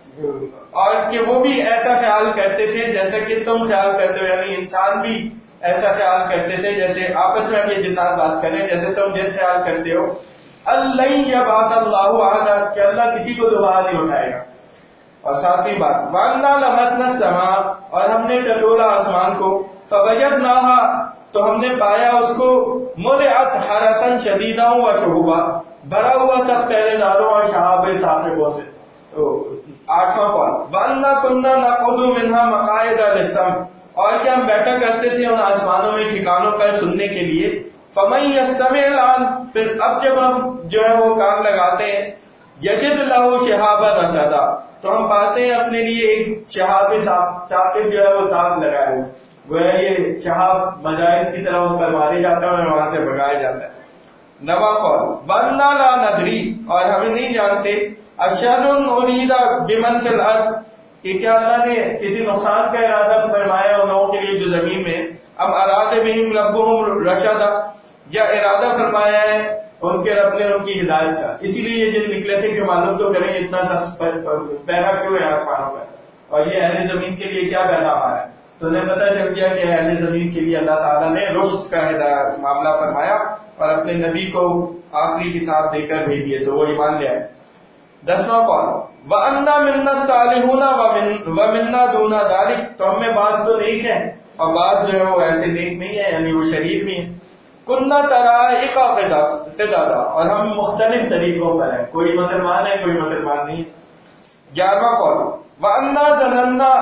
اور کہ وہ بھی ایسا خیال کرتے تھے جیسا کہ تم خیال کرتے ہو، یعنی انسان بھی ایسا خیال کرتے تھے جیسے آپس میں اب یہ جنات بات کریں جیسے تم جن خیال کرتے ہو، اللَّن يَبْعَثَ اللَّهُ أَحَدًا، کہ اللہ کسی کو دوبارہ نہیں اٹھائے گا. اور ساتویں بات، وَأَنَّا لَمَسْنَا السَّمَاءَ، اور ہم نے ٹٹولا آسمان کو، فَوَجَدْنَاهَا، تو ہم نے پایا اس کو، مُلِئَتْ حَرَسًا شَدِيدًا وَشُهُبًا، بھرا ہوا سخت پہرے داروں اور شہاب ثاقبوں سے. تو آٹھواں قول، وَأَنَّا كُنَّا نَقْعُدُ مِنْهَا مَقَاعِدَ لِلسَّمْعِ، اور کہ ہم بیٹھا کرتے تھے ان آسمانوں میں ٹھکانوں پر سننے کے لیے. فَمَن يَسْتَمِعِ الْآنَ، پھر اب جب ہم جو ہے وہ کان لگاتے ہیں، يَجِدْ لَهُ شِهَابًا رَصَدًا، تو ہم پاتے ہیں اپنے لیے ایک شہاب ثاقب جو ہے وہ تاک لگائے ہوئے. وہ یہ شہاب مجاہد کی طرح ان پر مارے جاتے ہیں اور وہاں سے بھگایا جاتا ہے. نواں قول، وَأَنَّا لَا نَدْرِي، اور ہم نہیں جانتے، أَشَرٌ أُرِيدَ بِمَنْ فِي الْأَرْضِ، کہ کیا اللہ نے کسی نقصان کا ارادہ فرمایا ان لوگوں کے لیے جو زمین میں، ام أَرَادَ بِهِمْ رَبُّهُمْ رَشَدًا، یا ارادہ فرمایا ہے ان کے رب نے ان کی ہدایت کا. اسی لیے یہ جن نکلے تھے کہ معلوم تو کریں اتنا سخت پہرا کیوں ہے آسمانوں پر، اور یہ اہل زمین کے لیے کیا پیغام ہے. تو انہیں پتہ چل گیا کہ اہل زمین کے لیے اللہ تعالیٰ نے رشد کا معاملہ فرمایا اور اپنے نبی کو آخری کتاب دے کر بھیجیے تو وہ ایمان لے آئے. 10واں قول، وَأَنَّا مِنَّا الصَّالِحُونَ وَمِنَّا دُونَ ذَلِكَ، تو ہم میں بعض تو نیک ہیں اور بعض جو ہے وہ ایسے نیک نہیں ہیں، یعنی وہ شریر بھی ہیں. كُنَّا طَرَائِقَ قِدَادًا، اور ہم مختلف طریقوں پر ہیں، کوئی مسلمان ہے کوئی مسلمان نہیں. 11واں قول، وَأَنَّا ظَنَنَّا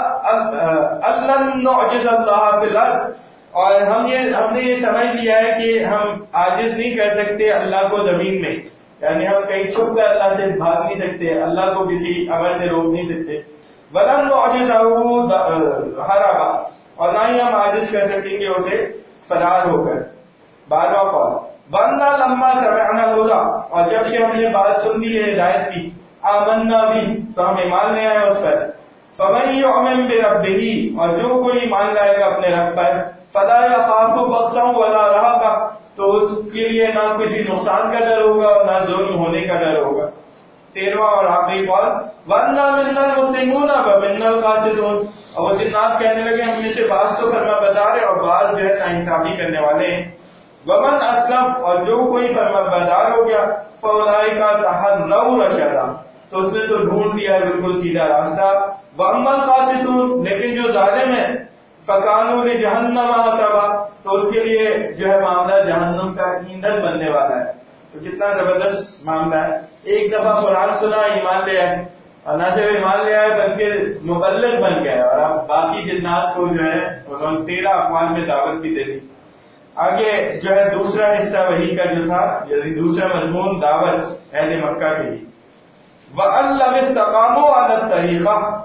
أَن لَّن نُّعْجِزَ اللَّهَ فِي الْأَرْضِ، اور ہم نے یہ سمجھ لیا ہے کہ ہم عاجز نہیں کر سکتے اللہ کو زمین میں، یعنی ہم کہیں چھپ کر اللہ سے بھاگ نہیں سکتے، اللہ کو کسی امر سے روک نہیں سکتے. وَلَن نُّعْجِزَهُ هَرَبًا، اور نہ ہی ہم عاجز کر سکیں گے اسے فرار ہو کر. 12واں قول، وَأَنَّا لَمَّا سَمِعْنَا الْهُدَىٰ، اور جب کہ ہم نے بات سن لی ہے ہدایت کی، آمنا بھی، تو ہم ایمان لے آئے اس پر. فَمَن يُؤْمِن بِرَبِّهِ، اور جو کوئی ایمان لائے گا اپنے رب پر، فَلَا يَخَافُ بَخْسًا وَلَا رَهَقًا، تو اس کے لیے نہ کسی نقصان کا ڈر ہوگا اور نہ ظلم ہونے کا ڈر ہوگا. 13واں اور آخری قول، وَأَنَّا مِنَّا الْمُسْلِمُونَ وَمِنَّا الْقَاسِطُونَ، اور وہ جنات کہنے لگے ہم میں سے بعض تو فرما بردار اور بعض جو ہے ناانصافی کرنے والے ہیں. وَمَنْ أَسْلَمَ، اور جو کوئی فرما بردار ہو گیا، فَأُولَٰئِکَ تَحَرَّوْا رَشَدًا، تو اس نے تو ڈھونڈ لیا بالکل سیدھا راستہ. وَأَمَّا الْقَاسِطُونَ، لیکن جو ظالم ہے، فَكَانُوا لِجَهَنَّمَ حَطَبًا، تو اس کے لیے جو ہے معاملہ جہنم کا ایندھن بننے والا ہے. تو کتنا زبردست معاملہ ہے. ایک دفعہ قرآن سنا ایمان لے آئے، اور نہ صرف ایمان لے آئے بلکہ مبلغ بن گئے، اور اب باقی جنات کو جو ہے انہوں نے 13 اقوال میں دعوت بھی دے دی. آگے جو ہے دوسرا حصہ وحی کا جو تھا، یعنی دوسرا مضمون دعوت اہل مکہ کے لیے. وَأَن لَّوِ اسْتَقَامُوا عَلَى الطَّرِيقَةِ،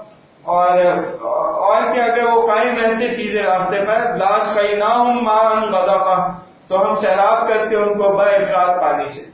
اور کہ اگر وہ قائم رہتے سیدھے راستے پر، لَأَسْقَيْنَاهُم مَّاءً غَدَقًا، تو ہم سیراب کرتے ان کو بافراط پانی سے،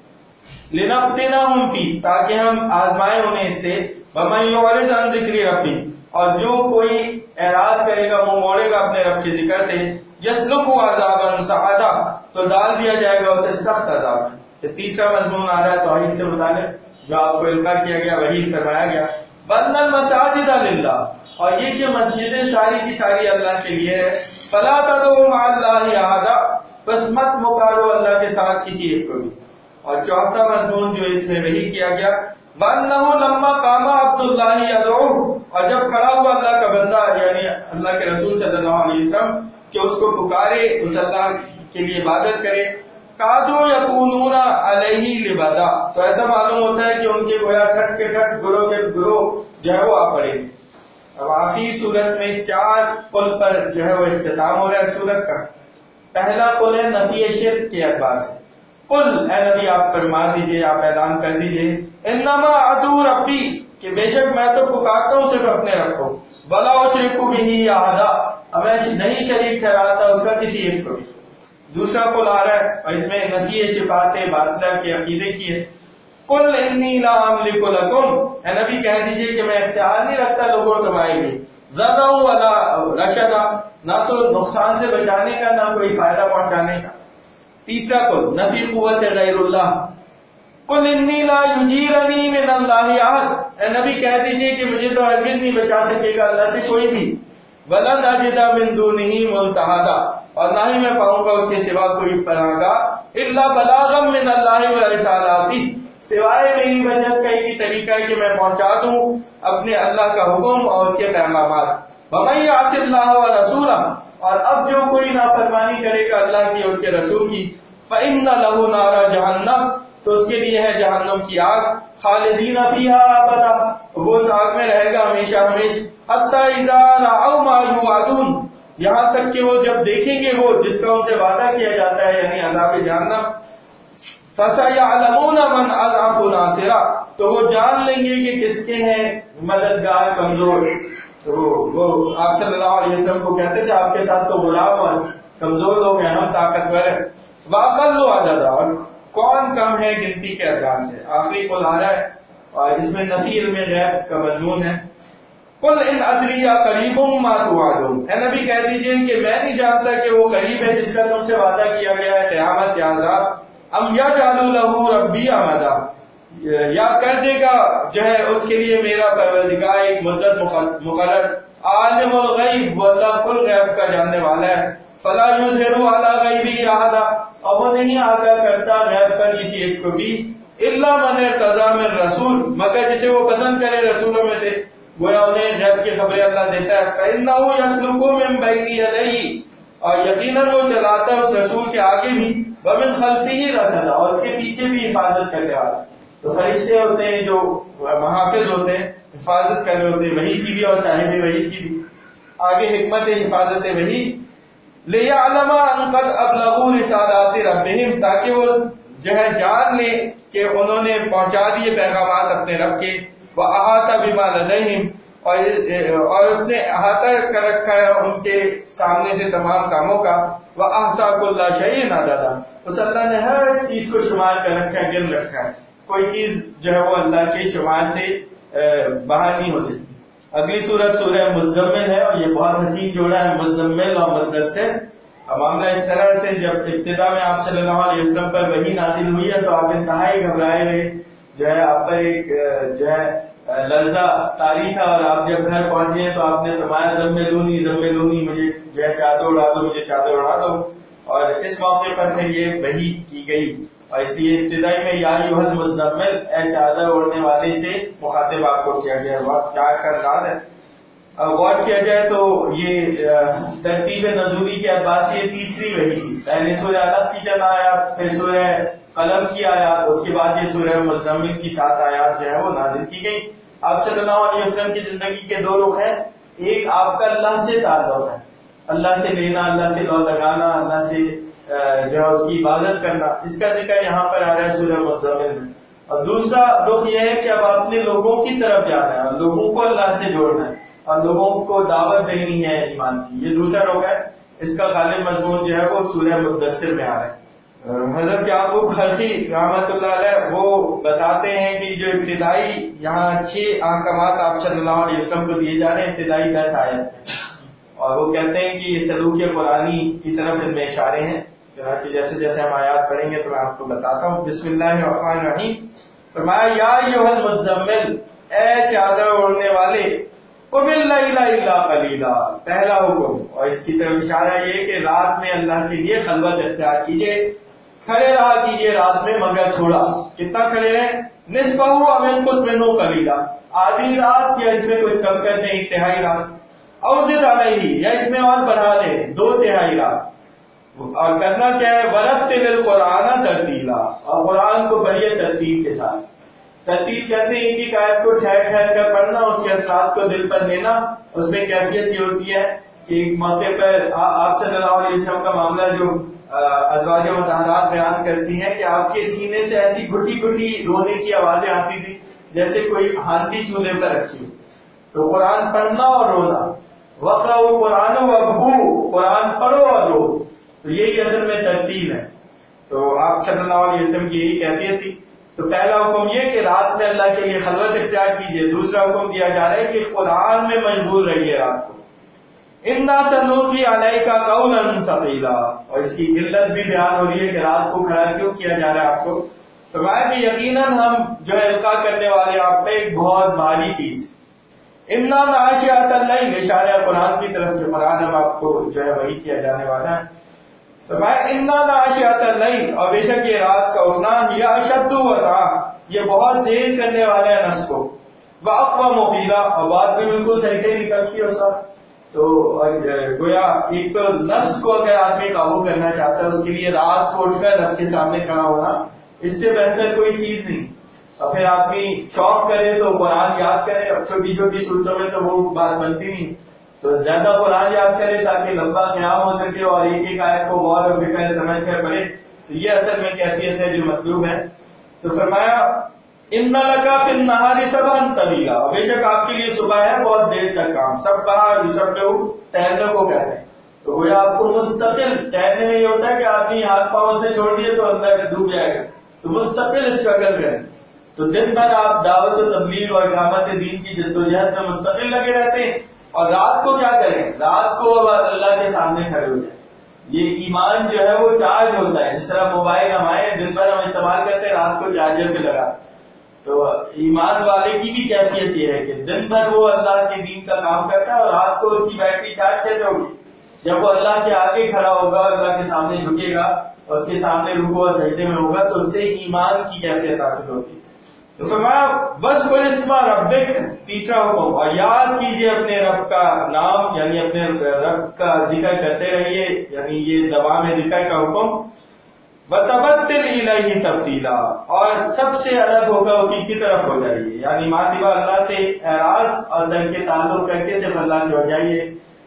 لنفتنہم فی، تاکہ ہم آزمائیں انہیں اس سے، ومن یعرض عن ذکر ربی، اور جو کوئی اعراض کرے گا، وہ موڑے گا اپنے رب کے ذکر سے، یسلکہ عذابا صعدا، تو ڈال دیا جائے گا اسے سخت عذاب میں۔ یہ تیسرا مضمون آ رہا ہے توحید سے متعلق جو آپ کو القاء کیا گیا، وہی فرمایا گیا وَأَنَّ الْمَسَاجِدَ لِلَّهِ، اور یہ کہ مسجدیں ساری کی ساری اللہ کے لیے ہے، فَلَا تَدْعُوا مَعَ اللَّهِ أَحَدًا، بس مت پکارو اللہ کے ساتھ کسی ایک کو بھی۔ اور چوتھا مضمون جو اس میں وہی کیا گیا وَأَنَّهُ لَمَّا قَامَ عَبْدُ اللَّهِ يَدْعُوهُ، اور جب کھڑا ہوا اللہ کا بندہ یعنی اللہ کے رسول صلی اللہ علیہ وسلم کہ اس کو پکارے، اس اللہ کے لیے عبادت کرے، کادو یکونون علیہ لبدا، تو ایسا معلوم ہوتا ہے کہ ان کے گویا ٹھٹ کے ٹھٹ گروہ کے گروہ جو ہے وہ آ پڑے۔ اب آخری صورت میں 4 قل پر جو ہے وہ اختتام ہو رہا ہے صورت کا۔ پہلا قل ہے نفی شرک کے اعتبار سے، قل اے نبی آپ فرما دیجئے، آپ اعلان کر دیجئے، انما ادعو ربی، کہ بے شک میں تو پکارتا ہوں صرف اپنے رب کو، ولا اشرک بہ احدا، میں نہیں شریک ٹھہراتا اس کا کسی ایک کو بھی۔ دوسرا قل آ رہا ہے اور اس میں نفی صفات باطلہ کے عقیدے کی ہے، قل انی لا املک لکم، اے نبی کہہ دیجئے کہ میں اختیار نہیں رکھتا لوگوں تمہارے لیے، ضرا ولا رشدا، نہ تو نقصان سے بچانے کا نہ کوئی فائدہ پہنچانے کا۔ تیسرا قل نفی قوت غیر اللہ، قل انی لا یجیرنی من اللہ احد، اے نبی کہہ دیجئے کہ مجھے تو ہرگز نہیں بچا سکے گا اللہ سے کوئی بھی، ولن اجد من دونہ ملتحدا، اور نہ ہی میں پاؤں گا اس کے سوا کوئی پناہ گاہ، الا بلاغا من اللہ ورسالاتہ، سوائے میری وجہ کا ایک ہی طریقہ ہے کہ میں پہنچا دوں اپنے اللہ کا حکم اور اس کے پیغامات۔ وَمَن یعص اللہ ورسولہ، اور اب جو کوئی نافرمانی کرے گا اللہ کی اور اس کے رسول کی، فإن لہ نار جہنم، تو اس کے لیے ہے جہنم کی آگ، خالدین فیہا ابدا، وہ اس آگ میں رہے گا ہمیشہ ہمیشہ، حتی اذا رأوا ما یوعدون، یہاں تک کہ وہ جب دیکھیں گے وہ جس کا ان سے وعدہ کیا جاتا ہے یعنی عذاب جہنم، فَسَيَعْلَمُونَ مَنْ أَضْعَفُ نَاصِرًا، تو وہ جان لیں گے کہ کس کے ہیں مددگار کمزور۔ تو وہ آپ صلی اللہ علیہ وسلم کو کہتے تھے آپ کے ساتھ تو غلام اور کمزور لوگ ہیں، ہم طاقتور ہیں۔ وَأَقَلُّ عَدَدًا، اور کون کم ہے گنتی کے اعتبار سے۔ آخری قل آ رہا ہے اور اس میں نفی علم غیب کا مضمون ہے، قل ان ادری قریب ما توعدون، اے نبی کہہ دیجئے کہ میں نہیں جانتا کہ وہ قریب ہے جس کا تم سے وعدہ کیا گیا ہے، قیامت یا عذاب، ام یجعل لہ ربی امدا، یا کر دے گا جو ہے اس کے لیے میرا پروردگار ایک مدت مقرر، عالم الغیب، وہ اللہ کل غیب کا جاننے والا ہے، فلا یظہر علی غیبہ احدا، اور وہ نہیں آگاہ کرتا غیب پر کسی ایک کو بھی، الا من ارتضی من رسول، مگر جسے وہ پسند کرے رسولوں میں سے، گویا انہیں غیب کی خبریں اللہ دیتا ہے، فإنہ یسلک من بین یدیہ، اور یقیناً وہ چلاتا ہے اس رسول کے آگے بھی، ومن خلفہ رصدا، اور اس کے پیچھے بھی حفاظت کرنے والا۔ تو فرشتے ہوتے ہیں جو محافظ ہوتے ہیں، حفاظت کر رہے ہوتے ہیں وحی کی بھی اور صاحب وحی کی بھی۔ آگے حکمت حفاظت وحی، لِيَعْلَمَ أَن قَدْ أَبْلَغُوا رِسَالَاتِ رَبِّهِمْ، تاکہ وہ جو ہے جان لیں کہ انہوں نے پہنچا دیے پیغامات اپنے رب کے، وَأَحَاطَ بِمَا لَدَيْهِمْ، اور اس نے احاطہ کر رکھا ہے ان کے سامنے سے تمام کاموں کا، وَأَحْصَىٰ كُلَّ شَيْءٍ عَدَدًا، اس اللہ نے ہر چیز کو شمار کر رکھا ہے، گن رکھا ہے، کوئی چیز جو ہے وہ اللہ کے شمار سے باہر نہیں ہو سکتی۔ اگلی سورت سورہ مزمل ہے اور یہ بہت حسین جوڑا ہے، مزمل اور مدثر۔ معاملہ اس طرح سے جب ابتدا میں آپ صلی اللہ علیہ وسلم پر وحی نازل ہوئی ہے تو آپ انتہائی گھبرائے ہوئے، جو ہے آپ پر ایک جو ہے لرزہ طاری تھا، اور آپ جب گھر پہنچے ہیں تو آپ نے فرمایا زملونی، مجھے جو ہے چادر اڑا دو، مجھے چادر اڑا دو، اور اس موقع پر پھر یہ وحی کی گئی، اور اس لیے ابتدائی میں یا ایھا المزمل، اے چادر اوڑھنے والے سے مخاطب آپ کو کیا گیا، بہت پیار کا انداز ہے۔ غور کیا جائے تو یہ ترتیب نزولی کے اعتبار سے یہ تیسری وحی تھی، پہلے سورہ علق کی چند آیات، پھر سورہ قلم کی آیات، اس کے بعد یہ سورہ مزمل کی 7 آیات جو ہے وہ نازل کی گئی۔ آپ صلی اللہ علیہ وسلم کی زندگی کے 2 رخ ہیں، ایک آپ کا اللہ سے تعلق ہے، اللہ سے لینا، اللہ سے لو لگانا، اللہ سے جو ہے اس کی عبادت کرنا، اس کا ذکر یہاں پر آ رہا ہے سورہ مزمل میں، اور دوسرا رخ یہ ہے کہ اب آپ نے لوگوں کی طرف جانا ہے اور لوگوں کو اللہ سے جوڑنا ہے اور لوگوں کو دعوت دینی ہے ایمان کی، یہ دوسرا رخ ہے۔ اس کا غالب مضمون جو ہے وہ سورہ مدثر میں آ رہا ہے۔ حضرت یعقوب خرقی رحمۃ اللہ علیہ وہ بتاتے ہیں کہ جو ابتدائی یہاں 6 احکامات آپ صلی اللہ علیہ وسلم کو دیے جا رہے ہیں ابتدائی 10 آیت میں، اور وہ کہتے ہیں کہ یہ سلوک قرآنی کی طرف ان میں اشارے ہیں. چنانچہ جیسے جیسے ہم آیات پڑھیں گے تو میں آپ کو بتاتا ہوں. بسم اللہ الرحمن الرحیم. فرمایا یا ایھا المزمل، اے چادر اوڑھنے والے، قم اللیل الا قلیلا، پہلا حکم، اور اس کی طرف اشارہ یہ کہ رات میں اللہ کے لیے خلوت اختیار کیجیے، کھڑے رہا کیجیے رات میں مگر تھوڑا. کتنا کھڑے رہیں؟ نصفہ او انقص منہ قلیلا، آدھی رات یا اس میں کچھ کم کر دیں 1/3 رات، او زد علیہ یا اس میں اور بڑھا لیں 2/3 رات. اور کرنا کیا ہے؟ ورتل القرآن ترتیلا، اور قرآن کو پڑھیے ترتیب کے ساتھ. ترتیب کہتے ہیں کہ آیت کو ٹھہر ٹھہر کر پڑھنا، اس کے اثرات کو دل پر لینا. اس میں کیفیت یہ ہوتی ہے کہ ایک موقع پر آپ صلی اللہ علیہ وسلم کا معاملہ جو ازواج مطہرات بیان کرتی ہیں کہ آپ کے سینے سے ایسی گھٹی گھٹی رونے کی آوازیں آتی تھی جیسے کوئی ہانڈی چولہے پر رکھی ہو. تو قرآن پڑھنا اور رونا، وقرأوا قرآن وابکوا، قرآن پڑھو اور رو. تو یہی اصل میں ترتیب ہے. تو آپ صلی اللہ علیہ وسلم کی یہی کیفیت تھی. تو پہلا حکم یہ کہ رات میں اللہ کے لیے خلوت اختیار کیجیے. دوسرا حکم دیا جا رہا ہے کہ قرآن میں مشغول رہیے رات کو. انا سنلقی علیک قولا ثقیلا، اور اس کی علت بھی بیان ہو رہی ہے کہ رات کو کھڑا کیوں کیا جا رہا ہے آپ کو. فرمایا کہ یقیناً ہم جو ہے القا کرنے والے آپ پہ ایک بہت بھاری چیز. انا ناشئۃ اللیل، اشارہ قرآن کی طرف جو قرآن اب آپ کو جو ہے وحی کیا جانے والا ہے. فرمایا انا ناشئۃ اللیل، اور بے شک یہ رات کا اٹھنا، یہ اشد وطئا، یہ بہت دیر کرنے والا ہے نفس کو. واقوم قیلا، اور بات بھی بالکل صحیح سے نکلتی ہے اس وقت. تو گویا ایک تو نفس کو اگر آدمی قابو کرنا چاہتا ہے اس کے لیے رات کو اٹھ کر رب کے سامنے کھڑا ہونا اس سے بہتر کوئی چیز نہیں. اور پھر آدمی شوق کرے تو قرآن یاد کرے، اور چھوٹی چھوٹی صورتوں میں تو وہ بات بنتی نہیں، تو زیادہ قرآن یاد کرے تاکہ لمبا قیام ہو سکے اور ایک ایک آیت کو غور و فکر سمجھ کر پڑھے. تو یہ اصل میں کیفیت ہے جو مطلوب ہے. تو فرمایا ان لکا فی النہار سبحا طویلا، بے شک آپ کے لیے صبح ہے بہت دیر تک کام. سب کہا سب لوگ تیرنے کو کہتے ہیں. تو گویا آپ کو مستقل تیرنے میں یہ ہوتا ہے کہ آدمی ہاتھ پاؤں اس نے چھوڑ دیے تو اندر ڈوب جائے گا، تو مستقل اسٹرگل کریں. تو دن بھر آپ دعوت و تبلیغ اور اقامت دین کی جدوجہد میں مستقل لگے رہتے ہیں، اور رات کو کیا کریں؟ رات کو اللہ کے سامنے کھڑے ہو جائیں. یہ ایمان جو ہے وہ چارج ہوتا ہے. جس طرح موبائل ہم آئے دن بھر ہم استعمال کرتے ہیں، رات کو چارجر پہ لگا. تو ایمان والے کی بھی کیفیت یہ ہے کہ دن بھر وہ اللہ کے دین کا کام کرتا ہے، اور رات کو اس کی بیٹری چارج کیسے ہوگی؟ جب وہ اللہ کے آگے کھڑا ہوگا، اللہ کے سامنے جھکے گا، اور اس کے سامنے رکوع اور سجدے میں ہوگا، تو اس سے ایمان کی کیفیت حاصل ہوگی. تو فرمایا وَاذْكُرِ اسْمَ رَبِّكَ، تیسرا حکم، اور یاد کیجئے اپنے رب کا نام، یعنی اپنے رب کا ذکر کرتے رہیے، یعنی یہ دوام ذکر کا حکم. وَتَبَتِّلْ إِلَيْهِ تَبْتِيلًا، اور سب سے الگ ہو کر اسی کی طرف ہو جائیے، یعنی ماں سوا اللہ سے اعراض اور ترک تعلق کر کے صرف اللہ کے ہو جائیے.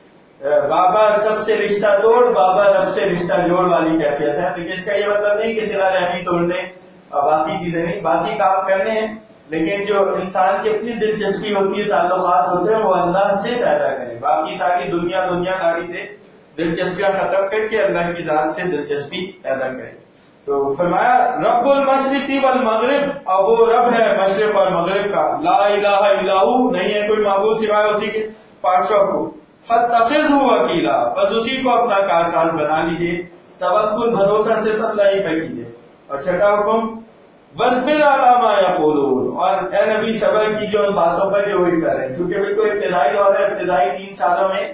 بابا سب سے رشتہ توڑ، بابا رب سے رشتہ جوڑ والی کیفیت ہے. لیکن اس کا یہ مطلب نہیں کہ صلہ رحمی توڑنے اور باقی چیزیں نہیں، باقی کام کرنے ہیں، لیکن جو انسان کی اپنی دلچسپی ہوتی ہے، تعلقات ہوتے ہیں، وہ اللہ سے پیدا کرے. باقی ساری دنیا داری سے دلچسپیاں ختم کر کے اللہ کی ذات سے دلچسپی پیدا کرے. تو فرمایا رب المشرق والمغرب، اب وہ رب ہے مشرق اور مغرب کا. لا الہ الا ہو، نہیں ہے کوئی معبود سوائے اسی کے، پادشاہ کو. فاتخذہ وکیلا، بس اسی کو اپنا کارساز بنا لیجیے. توکل بھروسہ صرف اللہ ہی پر کیجیے. اور چھٹا حکم وَاصْبِرْ عَلَىٰ مَا يَقُولُونَ، اور اے نبی صبر کیجیے ان باتوں پر جو وہی کر رہے ہیں. کیونکہ بالکل ابتدائی دور ہے، ابتدائی 3 سالوں میں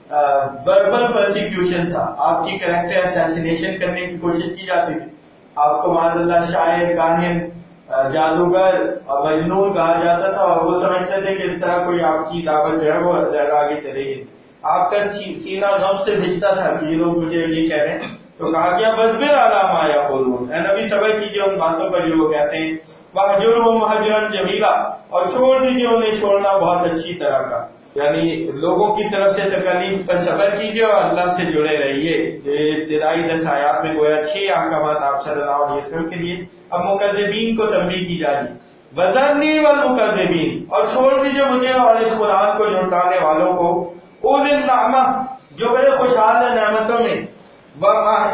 وربل پرسیکیوشن تھا. آپ کی کریکٹر اسیسینیشن کرنے کی کوشش کی جاتی تھی. آپ کو معاذ اللہ شاعر، کاہن، جادوگر اور مجنون کہا جاتا تھا، اور وہ سمجھتے تھے کہ اس طرح کوئی آپ کی دعوت جو ہے وہ زیادہ آگے چلے گی. آپ کا سینہ غم سے بھجتا تھا کہ یہ لوگ مجھے یہ کہہ رہے ہیں. تو کہا گیا وَاصْبِرْ عَلَىٰ مَا يَقُولُونَ، اے نبی صبر کیجیے ان باتوں پر جو وہ کہتے ہیں. وَاهْجُرْهُمْ هَجْرًا جَمِيلًا، اور چھوڑ دیجیے انہیں چھوڑنا بہت اچھی طرح کا. یعنی لوگوں کی طرف سے تکالیف پر صبر کیجیے اور اللہ سے جڑے رہیے. ابتدائی 10 آیات میں گویا 6 احکامات آپ صلی اللہ علیہ وسلم کے لیے. اب مکذبین کو تنبیہ کی جا رہی. وَذَرْنِي وَالْمُكَذِّبِينَ، اور چھوڑ دیجیے مجھے اور اس قرآن کو جھٹلانے والوں کو. اولِ النعمہ، جو بڑے خوشحال ہیں نعمتوں میں.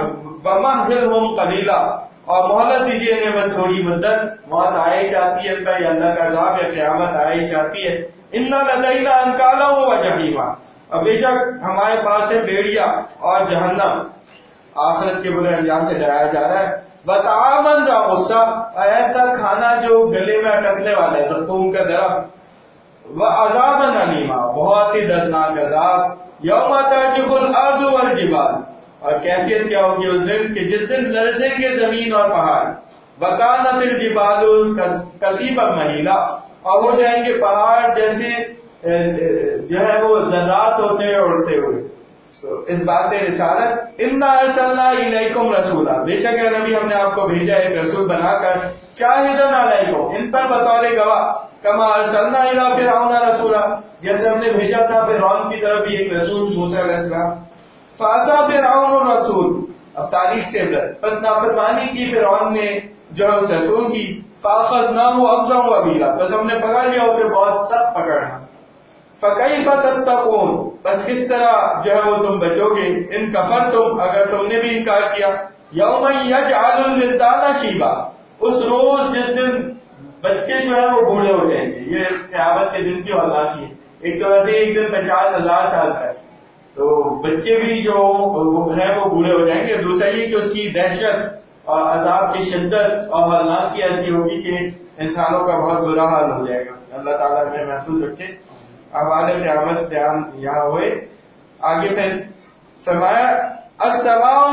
وَمَهِّلْهُمْ قَلِيلًا، اور مہلت دیجیے انہیں بس تھوڑی مدت، موت آئے چاہتی ہے ان کا، یا اللہ کا عذاب یا قیامت آئے چاہتی ہے. اِنَّ لَدَيْنَا أَنْكَالًا وَجَحِيمًا، اور بے شک ہمارے پاس ہے بیڑیا اور جہنم، آخرت کے برے انجام سے ڈرایا جا رہا ہے. وَطَعَامًا ذَا غُصَّةٍ، ایسا کھانا جو گلے میں اٹکنے والا ہے، زقوم کا درخت. وَعَذَابًا أَلِيمًا، بہت ہی دردناک عذاب. یوم ترجف الارض والجبال، اور کیفیت کیا ہوگی اس دن کہ جس دن لرزیں گے زمین اور پہاڑ. وَكَانَتِ الْجِبَالُ كَثِيبًا مَهِيلًا، اور ہو جائیں گے پہاڑ جیسے جو ہے وہ ذرات ہوتے ہیں اڑتے ہوئے. تو اس بات رسالت، اِنَّا أَرْسَلْنَا إِلَيْكُمْ رَسُولًا، بے شک ہے نبی ہم نے آپ کو بھیجا ایک رسول بنا کر. شاہدًا علیکم، ان پر بطور گواہ. کما ارسلنا الی فرعون رسولا، جیسے ہم نے بھیجا تھا فرعون کی طرف بھی ایک رسول موسیٰ علیہ السلام. فعصى فرعون الرسول، اب تاریخ سے عبرت، بس نافرمانی کی فرعون نے جو ہے اس رسول کی. فاخذناه اخذا وبیلا، بس ہم نے پکڑ لیا اسے بہت سخت پکڑنا. فکیف تتقون، بس کس طرح جو ہے وہ تم بچو گے. ان کفرتم، اگر تم نے بھی انکار کیا. یوم یجعل الولدان شیبا، اس روز جس دن بچے جو ہے وہ بوڑھے ہو جائیں گے. یہ قیامت کے دن کی ہلاکی ہے. ایک تو ایسے ایک دن 50,000 سال کا ہے، تو بچے بھی جو ہے وہ بوڑھے ہو جائیں گے. دوسرا یہ کہ اس کی دہشت اور عذاب کی شدت اور ہلاکی ایسی ہوگی کہ انسانوں کا بہت برا حال ہو جائے گا. اللہ تعالیٰ ہمیں محفوظ رکھے. احوال قیامت بیان یہاں ہوئے. آگے پھر فرمایا السماء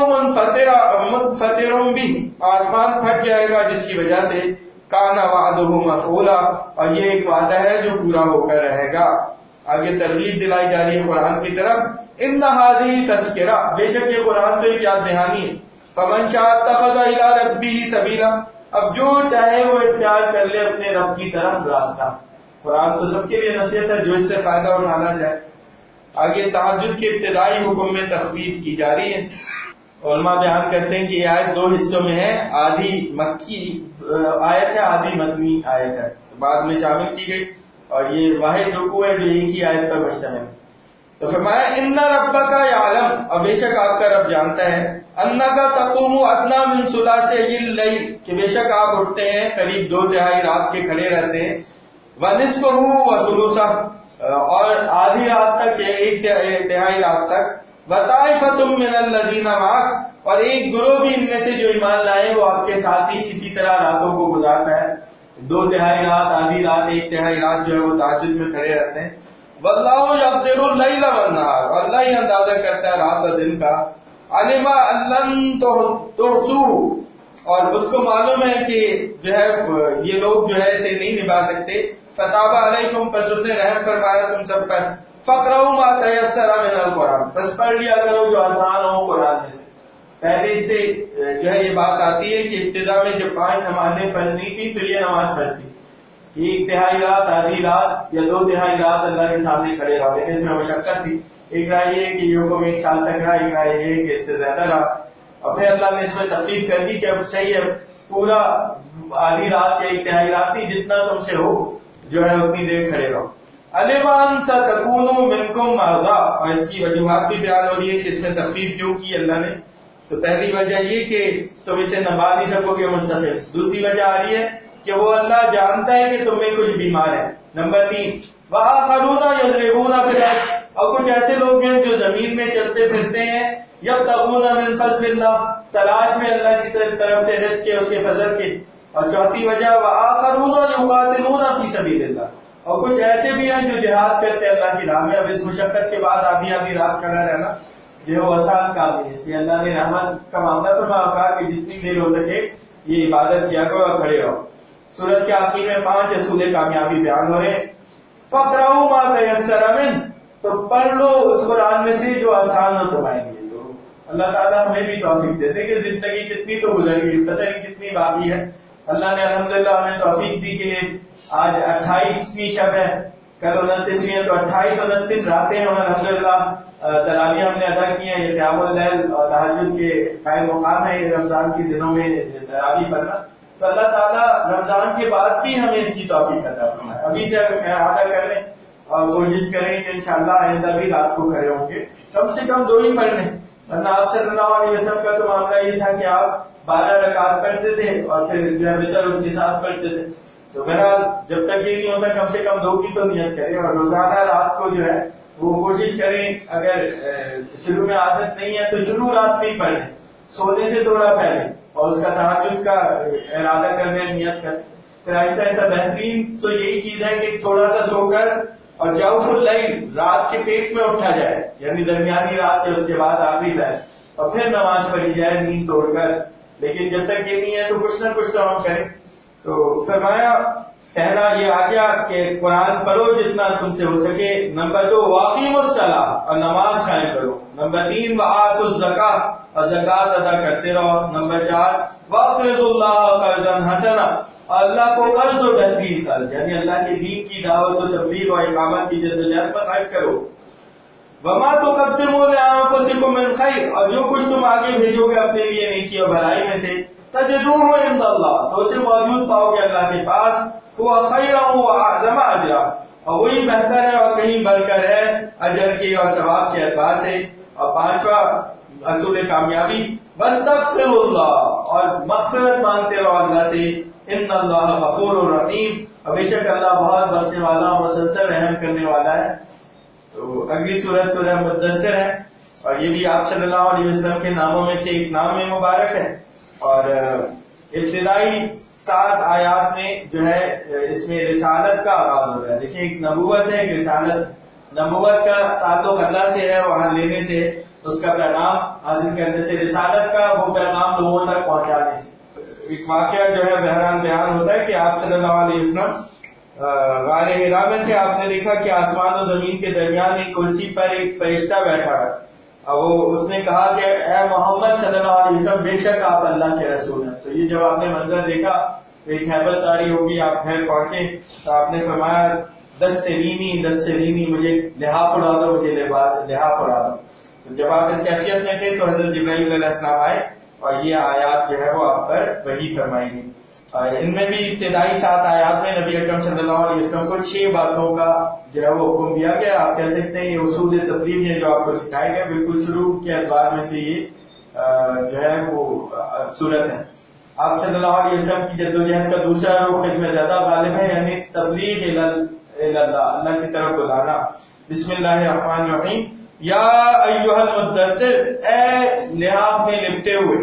منفطر به، آسمان پھٹ جائے گا جس کی وجہ سے. کان وعدہ مفعولا، اور یہ ایک وعدہ ہے جو پورا ہو کر رہے گا. آگے ترغیب دلائی جا رہی ہے قرآن کی طرف. ان هذه تذکرہ، بے شک یہ قرآن تو ایک یاد دہانی ہے. فمن شاء اتخذ الى ربه سبیلا، اب جو چاہے وہ اختیار کر لے اپنے رب کی طرف راستہ. قرآن تو سب کے لیے نصیحت ہے جو اس سے فائدہ اٹھانا چاہے. آگے تہجد کے ابتدائی حکم میں تخفیف کی جا رہی ہے. علماء بیان کرتے ہیں کہ یہ آیت دو حصوں میں ہے، آدھی مکی آیت ہے، آدھی مدنی آیت ہے، تو بعد میں شامل کی گئی، اور یہ واحد رکوع ہے جو ایک ہی آیت پر مشتمل ہے. تو فرمایا ان ربک یعلم، اور بے شک آپ کا رب جانتا ہے. انک تقوم ادنی من ثلثی اللیل، کہ بے شک آپ اٹھتے ہیں قریب 2/3 رات کے کھڑے رہتے ہیں. ونصفہ وثلثہ، اور آدھی رات تک یا 1/3 رات تک. وطائفۃ من الذین معک، اور ایک گروہ بھی ان میں سے جو ایمان لائے وہ آپ کے ساتھ ہی اسی طرح راتوں کو گزارتا ہے. 2/3 رات، آدھی رات، 1/3 رات جو ہے وہ تہجد میں کھڑے رہتے ہیں. واللہ یقدر اللیل والنہار، اور اللہ ہی اندازہ کرتا ہے رات اور دن کا. علم ان لن تحصوہ، اور اس کو معلوم ہے کہ جو ہے یہ لوگ جو ہے اسے نہیں نبھا سکتے. فتاب علیکم، پس اس نے رحم فرمایا تم سب پر. فقرؤوا ما تیسر من القرآن، بس پڑھ لیا کرو جو آسان ہو قرآن میں سے. پہلے اس سے جو ہے یہ بات آتی ہے کہ ابتدا میں جب 5 نمازیں فرض نہیں تھی تو یہ نماز فرض تھی. 1/3 رات، آدھی رات یا 2/3 رات اللہ کے سامنے کھڑے رہو، لیکن اس میں مشقت تھی. ایک رائے یہ کہ یہ حکم 1 سال تک رہا، ایک رائے یہ کہ اس سے زیادہ رہا. اور پھر اللہ نے اس میں تخفیف کر دی کہ اب صحیح ہے پورا آدھی رات یا 1/3 رات نہیں، جتنا تم سے ہو جو ہے اتنی دیر کھڑے رہو. علمان ستکونوا منکم مرضی، اور اس کی وجوہات بھی بیان ہو رہی ہے کہ اس میں تخفیف کیوں کی اللہ نے. تو پہلی وجہ یہ کہ تم اسے نبھا نہیں سکو گے مستقل. دوسری وجہ آ رہی ہے کہ وہ اللہ جانتا ہے کہ تم میں کچھ بیمار ہے. نمبر 3 وآخرون یضربون فی الارض، اور کچھ ایسے لوگ ہیں جو زمین میں چلتے پھرتے ہیں. یبتغون من فضل اللہ، تلاش میں اللہ کی طرف سے رزق کے، اس کے فضل کے. اور چوتھی وجہ وآخرون یقاتلون فی سبیل اللہ، اور کچھ ایسے بھی ہیں جو جہاد کرتے ہیں اللہ کی راہ میں. اب اس مشقت کے بعد آدھی رات کھڑا رہنا جو ہے وہ آسان کام ہے، اس لیے اللہ نے رحمت کا معاملہ فرمایا، کہا کہ جتنی دیر ہو سکے یہ عبادت کیا کرو اور کھڑے رہو. سورت کے آخر میں 5 اصول کامیابی بیان ہو رہے ہیں. فقرؤوا ما تیسر منہ، تو پڑھ لو اس قرآن میں سے جو آسان ہو تمہارے لیے. تو اللہ تعالیٰ ہمیں بھی توفیق دیتے کہ زندگی کتنی تو گزر گئی، پتہ نہیں کتنی باقی ہے. اللہ نے الحمدللہ ہمیں توفیق دی کہ آج 28ویں شب ہے، کل 29ویں ہے، تو 28 29 راتیں ہیں الحمدللہ. تراویح ہم نے ادا کی ہیں. یہ قیام اللیل اور تہجد کے قائم مقام ہے یہ رمضان کے دنوں میں تراویح پڑھنا. تو اللہ تعالیٰ رمضان کے بعد بھی ہمیں اس کی توفیق عطا فرمائے. ابھی سے ارادہ کر لیں اور کوشش کریں کہ انشاءاللہ آئندہ بھی رات کو کھڑے ہوں گے. کم سے کم 2 ہی پڑھ لیں، ورنہ آپ صلی اللہ علیہ وسلم کا تو معاملہ یہ تھا کہ آپ 12 رکعت پڑھتے تھے اور پھر جو ہے وتر اس کے ساتھ پڑھتے تھے. تو بہرحال جب تک یہ نہیں ہوتا کم سے کم 2 کی تو نیت کریں اور روزانہ رات کو جو ہے وہ کوشش کریں. اگر شروع میں عادت نہیں ہے تو شروع رات میں ہی پڑھیں, سونے سے تھوڑا پہلے, اور اس کا تہجد کا ارادہ کرنے نیت کریں. پھر آہستہ آہستہ بہترین تو یہی چیز ہے کہ تھوڑا سا سو کر اور جوف اللیل رات کے پیٹ میں اٹھا جائے, یعنی درمیانی رات کے اس کے بعد آخری پہر, اور پھر نماز پڑھی جائے نیند توڑ کر. لیکن جب تک یہ نہیں ہے تو کچھ نہ کچھ تو ہم کریں. تو فرمایا پہلا یہ آ گیا کہ قرآن پڑھو جتنا تم سے ہو سکے. نمبر 2 واقیموا الصلاۃ, اور نماز قائم کرو. نمبر 3 وآتوا الزکاۃ, اور زکات ادا کرتے رہو. نمبر 4 واقرضوا اللہ قرضا حسنا, اور اللہ کو قرض و بہترین قرض, یعنی اللہ کے دین کی دعوت و تبلیغ اور اقامت کی جدوجہد پر خرچ کرو. وما تقدموا لانفسکم من خیر, اور جو کچھ تم آگے بھیجو گے اپنے لیے نیکی اور بھلائی میں سے, تجدوہ عند اللہ, تو اسے موجود پاؤ گے اللہ کے پاس. هو خیرا واعظم اجرا, اور وہی بہتر ہے اور کہیں بڑھ کر ہے اجر کے اور ثواب کے اعتبار سے. اور 5واں اصول کامیابی واستغفر اللہ, اور مغفرت مانگتے رہو اللہ سے. ان اللہ غفور رحیم, اور بے شک اللہ بہت بخشنے والا اور مسلسل رحم کرنے والا ہے. تو اگلی سورت سورہ مدثر ہے, اور یہ بھی آپ صلی اللہ علیہ وسلم کے ناموں میں سے ایک نام میں مبارک ہے. اور ابتدائی 7 آیات میں جو ہے اس میں رسالت کا آغاز ہو رہا ہے. دیکھیں ایک نبوت ہے, ایک رسالت. نبوت کا تعلق اللہ سے ہے, وہاں لینے سے, اس کا پیغام حاصل کرنے سے. رسالت کا وہ پیغام لوگوں تک پہنچانے سے. ایک واقعہ جو ہے بہرحال بیان ہوتا ہے کہ آپ صلی اللہ علیہ وسلم غار حرا میں تھے. آپ نے دیکھا کہ آسمان و زمین کے درمیان ایک کرسی پر ایک فرشتہ بیٹھا ہے. اس نے کہا کہ اے محمد صلی اللہ علیہ وسلم, بے شک آپ اللہ کے رسول ہیں. تو یہ جب آپ نے منظر دیکھا تو ایک حیبت طاری ہوگی. آپ گھر پہنچے تو آپ نے فرمایا 10 سرینی مجھے لحاف اڑا دو, مجھے لحاف اڑا دو. تو جب آپ اس کیفیت میں تھے تو حضرت جبرائیل علیہ السلام آئے اور یہ آیات جو ہے وہ آپ پر وحی فرمائی گئی. ان میں بھی ابتدائی 7 آیات میں نبی اکرم صلی اللہ علیہ وسلم کو 6 باتوں کا جو ہے وہ حکم دیا گیا. آپ کہہ سکتے ہیں یہ اصول تبلیغ ہے جو آپ کو سکھائے گئے. بالکل شروع کے اعتبار میں سے یہ جو ہے وہ صورت ہے. آپ صلی اللہ علیہ وسلم کی جدوجہد کا دوسرا رخ اس میں زیادہ غالب ہے, یعنی تبلیغ اللہ, اللہ کی طرف بلانا. بسم اللہ الرحمن الرحیم. یا ایھا المدثر, اے لحاف میں لپٹے ہوئے,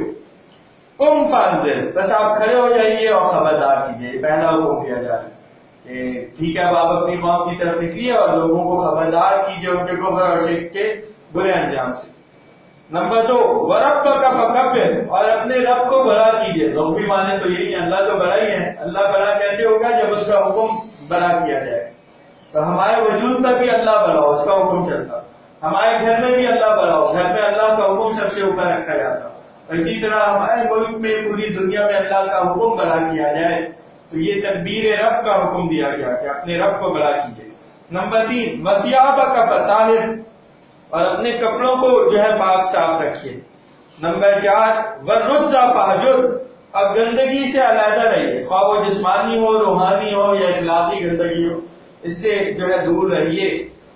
قم فانذر, بس آپ کھڑے ہو جائیے اور خبردار کیجیے. پہلا حکم کیا جا رہا ہے کہ ٹھیک ہے اب آپ اپنی قوم کی طرف نکلیے اور لوگوں کو خبردار کیجیے ان کے کفر اور شرک کے برے انجام سے. نمبر 2 وربک فکبر, اور اپنے رب کو بڑا کیجیے. لوگ بھی مانے تو یہی, اللہ تو بڑا ہی ہے. اللہ بڑا کیسے ہوگا جب اس کا حکم بڑا کیا جائے. تو ہمارے وجود پر بھی اللہ بڑا ہو, اس کا حکم چلتا. ہمارے گھر میں بھی اللہ بڑا ہو, گھر میں اللہ کا حکم سب سے اوپر رکھا جاتا. اسی طرح ہمارے ملک میں پوری دنیا میں اللہ کا حکم بڑا کیا جائے. تو یہ تکبیر رب کا حکم دیا گیا کہ اپنے رب کو بڑا کیجیے. نمبر 3 وثیابک فطہر, اور اپنے کپڑوں کو جو ہے پاک صاف رکھیے. نمبر 4 والرجز فاہجر, اور گندگی سے علیحدہ رہیے, خواہ وہ جسمانی ہو, روحانی ہو یا اخلاقی گندگی ہو, اس سے جو ہے دور رہیے.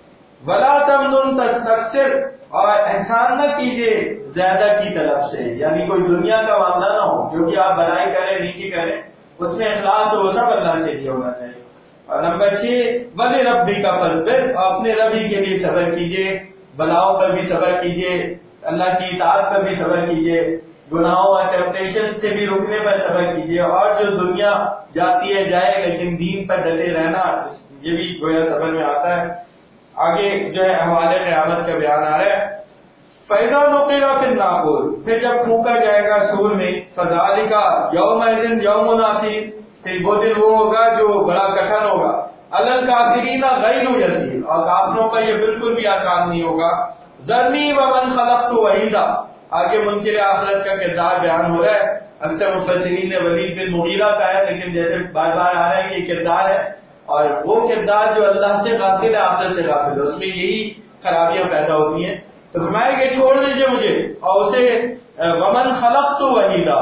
ولا تمنن تستکثر, اور احسان نہ کیجیے زیادہ کی طرف سے, یعنی کوئی دنیا کا معاملہ نہ ہو. جو کہ آپ بھلائی کریں نیکی کریں اس میں اخلاص ہو, سب اللہ کے لیے ہونا چاہیے. اور نمبر 6 ولربک فاصبر, اور اپنے رب ہی کے لیے صبر کیجیے. بلاؤں پر بھی صبر کیجیے, اللہ کی اطاعت پر بھی صبر کیجیے, گناہوں اور ٹیمپٹیشن سے بھی رکنے پر صبر کیجیے. اور جو دنیا جاتی ہے جائے لیکن دین پر ڈٹے رہنا, یہ بھی گویا صبر میں آتا ہے. آگے جو ہے احوال قیامت کا بیان آ رہا ہے. فَإِذَا نُقِرَ فِي النَّاقُورِ, پھر جب پھونکا جائے گا سور میں. فَذَلِكَ يَوْمَئِذٍ يَوْمٌ عَسِيرٌ, پھر وہ دن وہ ہوگا جو بڑا کٹھن ہوگا. عَلَى الْكَافِرِينَ غَيْرُ يَسِيرٌ, اور کافروں پر یہ بالکل بھی آسان نہیں ہوگا. ذَرْنِي وَمَنْ خَلَقْتُ وَحِيدًا, آگے منکر آخرت کا کردار بیان ہو رہا ہے. اکثر مفسرین نے ولید بن مغیرہ کا ہے, لیکن جیسے بار بار آ رہا ہے کہ یہ کردار ہے, اور وہ کردار جو اللہ سے غافل ہے, آخرت سے غافل ہے, اس میں یہی خرابیاں پیدا ہوتی ہیں. تو فرمایا کہ چھوڑ دیجئے مجھے, اور اسے ومن خلقت وحیدا,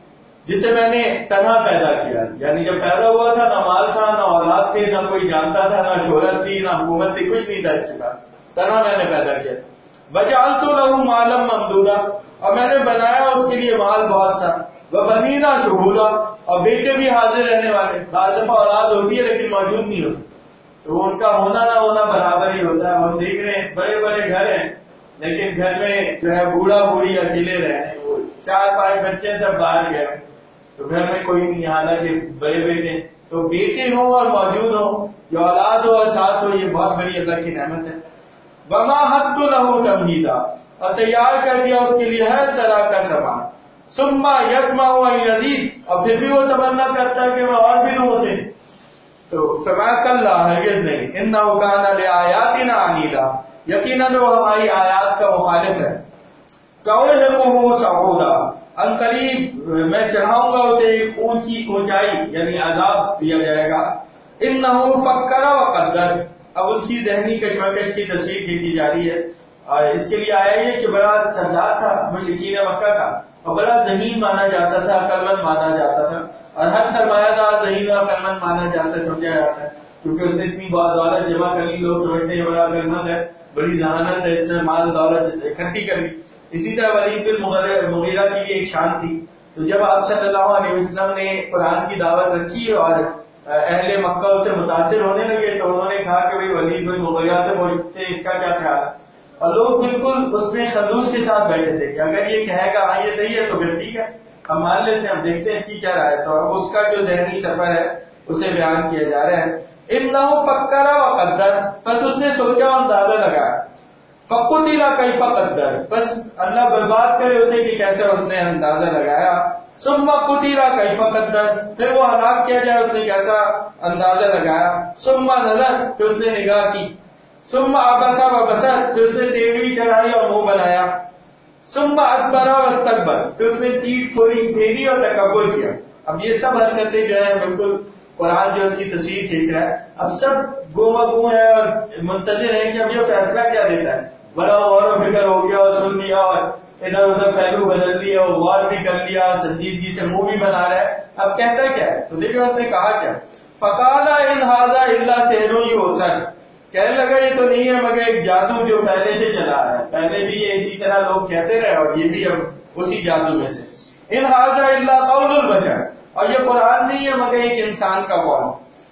جسے میں نے تنہا پیدا کیا. یعنی جب پیدا ہوا تھا نہ مال تھا, نہ اولاد تھے, نہ کوئی جانتا تھا, نہ شہرت تھی, نہ حکومت تھی, کچھ نہیں تھا اس کے پاس, تنہا میں نے پیدا کیا تھا. وجعلت له مالا ممدودا، اور میں نے بنایا اس کے لیے مال بہت سا، وبنینا شہودا، اور بیٹے بھی حاضر رہنے والے. بعض دفعہ اولاد ہوتی ہے لیکن موجود نہیں ہوتی، تو ان کا ہونا نہ ہونا برابر ہی ہوتا ہے. ہم دیکھ رہے ہیں بڑے بڑے گھر ہیں لیکن گھر میں جو ہے بوڑھا بوڑھی اکیلے رہے، وہ 4-5 بچے سب باہر گئے تو گھر میں کوئی نہیں، حالانکہ بڑے بیٹے. تو بیٹے ہوں اور موجود ہوں، جو اولاد ہو اور ساتھ ہو، یہ بہت بڑی اللہ کی نعمت ہے. وما حدت له تمہیدا، اور تیار کر دیا اس کے لیے ہر طرح کا سامان. ثم یطمع ان یزید، اور پھر بھی وہ تمنا کرتا ہے کہ میں اور بھی دوں اسے. تو فرمایا کلا، ہرگز نہیں، انہ کان لآیاتنا عنیدا، یقیناً وہ ہماری آیات کا مخالف ہے. سأرهقه صعودا، ان قریب میں چڑھاؤں گا اسے ایک اونچی اونچائی، یعنی عذاب دیا جائے گا. انہ فکر وقدر، اب اس کی ذہنی کشمکش کی تصویر کھینچی جا رہی ہے. اور اس کے لیے آیا یہ کہ بڑا سردار تھا مشرکین مکہ کا، اور بڑا ذہین مانا جاتا تھا، عقلمند مانا جاتا تھا، اور ہر سرمایہ دار ذہین اور عقلمند مانا جاتا ہے، سمجھا جاتا ہے، کیونکہ اس نے اتنی بہت دولت جمع کر لی، لوگ سمجھتے ہیں بڑا عقلمند ہے، بڑی ذہانت ہے، اس نے مال دولت اکٹھی کر لی. اسی طرح ولید بن مغیرہ کی بھی ایک شان تھی. تو جب آپ صلی اللہ علیہ وسلم نے قرآن کی دعوت رکھی اور اہل مکہ اس سے متاثر ہونے لگے تو انہوں نے کہا کہ بھائی ولید بن مغیرہ سے پوچھتے ہیں اس کا کیا خیال ہے. اور لوگ بالکل اس میں خلوص کے ساتھ بیٹھے تھے کہ اگر یہ کہے گا ہاں یہ صحیح ہے تو پھر ٹھیک ہے، ہم مان لیتے ہیں، ہم دیکھتے ہیں اس کی کیا رائے. تو اب اس کا جو ذہنی سفر ہے اسے بیان کیا جا رہا ہے. انہ فکر وقدر، بس اس نے سوچا اور اندازہ لگایا. فقتل کیف قدر، بس اللہ برباد کرے اسے کہ کیسے اس نے اندازہ لگایا. ثم قتل کیف قدر، پھر وہ ہلاک کیا جائے اس نے کیسا اندازہ لگایا. ثم نظر، پھر اس نے نگاہ کی. ثم عبس وبصر، پھر اس نے تیوری چڑھائی اور منہ بنایا. ثم ادبر واستکبر، پھر اس نے پیٹھ تھوڑی پھیری اور تکبر کیا. اب یہ سب حرکتیں جو ہیں بالکل قرآن جو اس کی تصویر کھینچ رہا ہے. اب سب گوما گو ہے اور منتظر ہیں کہ اب یہ فیصلہ کیا دیتا ہے. بڑا غور و فکر ہو گیا اور سن لیا اور ادھر ادھر پہلو بدل لیا اور غور بھی کر لیا، سنجیدگی سے منہ بھی بنا رہا ہے. اب کہتا کیا ہے تو دیکھیں اس نے کہا کیا. فقال ان ھذا الا سحر یؤثر، کہنے لگا یہ تو نہیں ہے مگر ایک جادو جو پہلے سے چلا رہا ہے، پہلے بھی یہ اسی طرح لوگ کہتے رہے اور یہ بھی اب اسی جادو میں سے. ان ھذا الا قول البشر، اور یہ قرآن نہیں ہے مگر ایک انسان کا قول.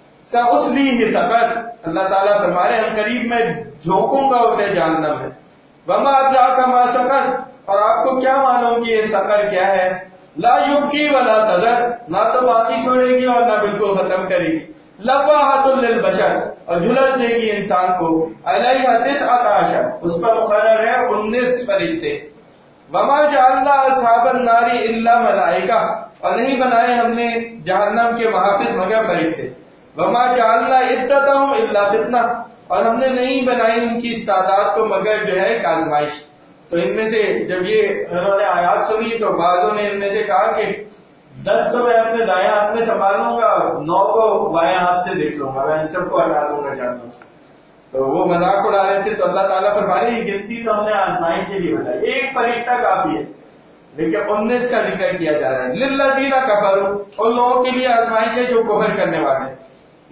سأصلیہ سقر، اللہ تعالیٰ فرما رہے ہیں ہم قریب میں جھونکوں گا اسے جہنم میں. وما ادراک ما سقر، اور آپ کو کیا معلوم کہ یہ سقر کیا ہے. لا یبکی ولا تذر، نہ تو باقی چھوڑے گی اور نہ بالکل ختم کرے گی. لواحۃ للبشر، اور جھلس دے گی انسان کو. علیہا 19، اس پر مقرر ہے 19 فرشتے. وما جعلنا اصحاب النار الا ملائکہ، اور نہیں بنائے ہم نے جہنم کے محافظ مگر فرشتے. وما جعلنا عدتهم الا فتنہ، اور ہم نے نہیں بنائی ان کی استعداد کو مگر جو ہے ایک آزمائش. تو ان میں سے جب یہ انہوں نے آیات سنی تو بعضوں نے ان میں سے کہا کہ 10 تو میں اپنے دائیں ہاتھ میں سنبھال لوں گا، 9 کو بائیں ہاتھ سے دیکھ لوں گا، میں ان سب کو ہٹا دوں گا جانوں. تو وہ مذاق اڑا رہے تھے. تو اللہ تعالیٰ فرما رہے یہ گنتی تو ہم نے آزمائش کے لیے بتائی، ایک فرشتہ کافی ہے، لیکن 19 کا ذکر کیا جا رہا ہے. للذین کفروا، ان لوگوں کے لیے آزمائش ہے جو کفر کرنے والے ہیں.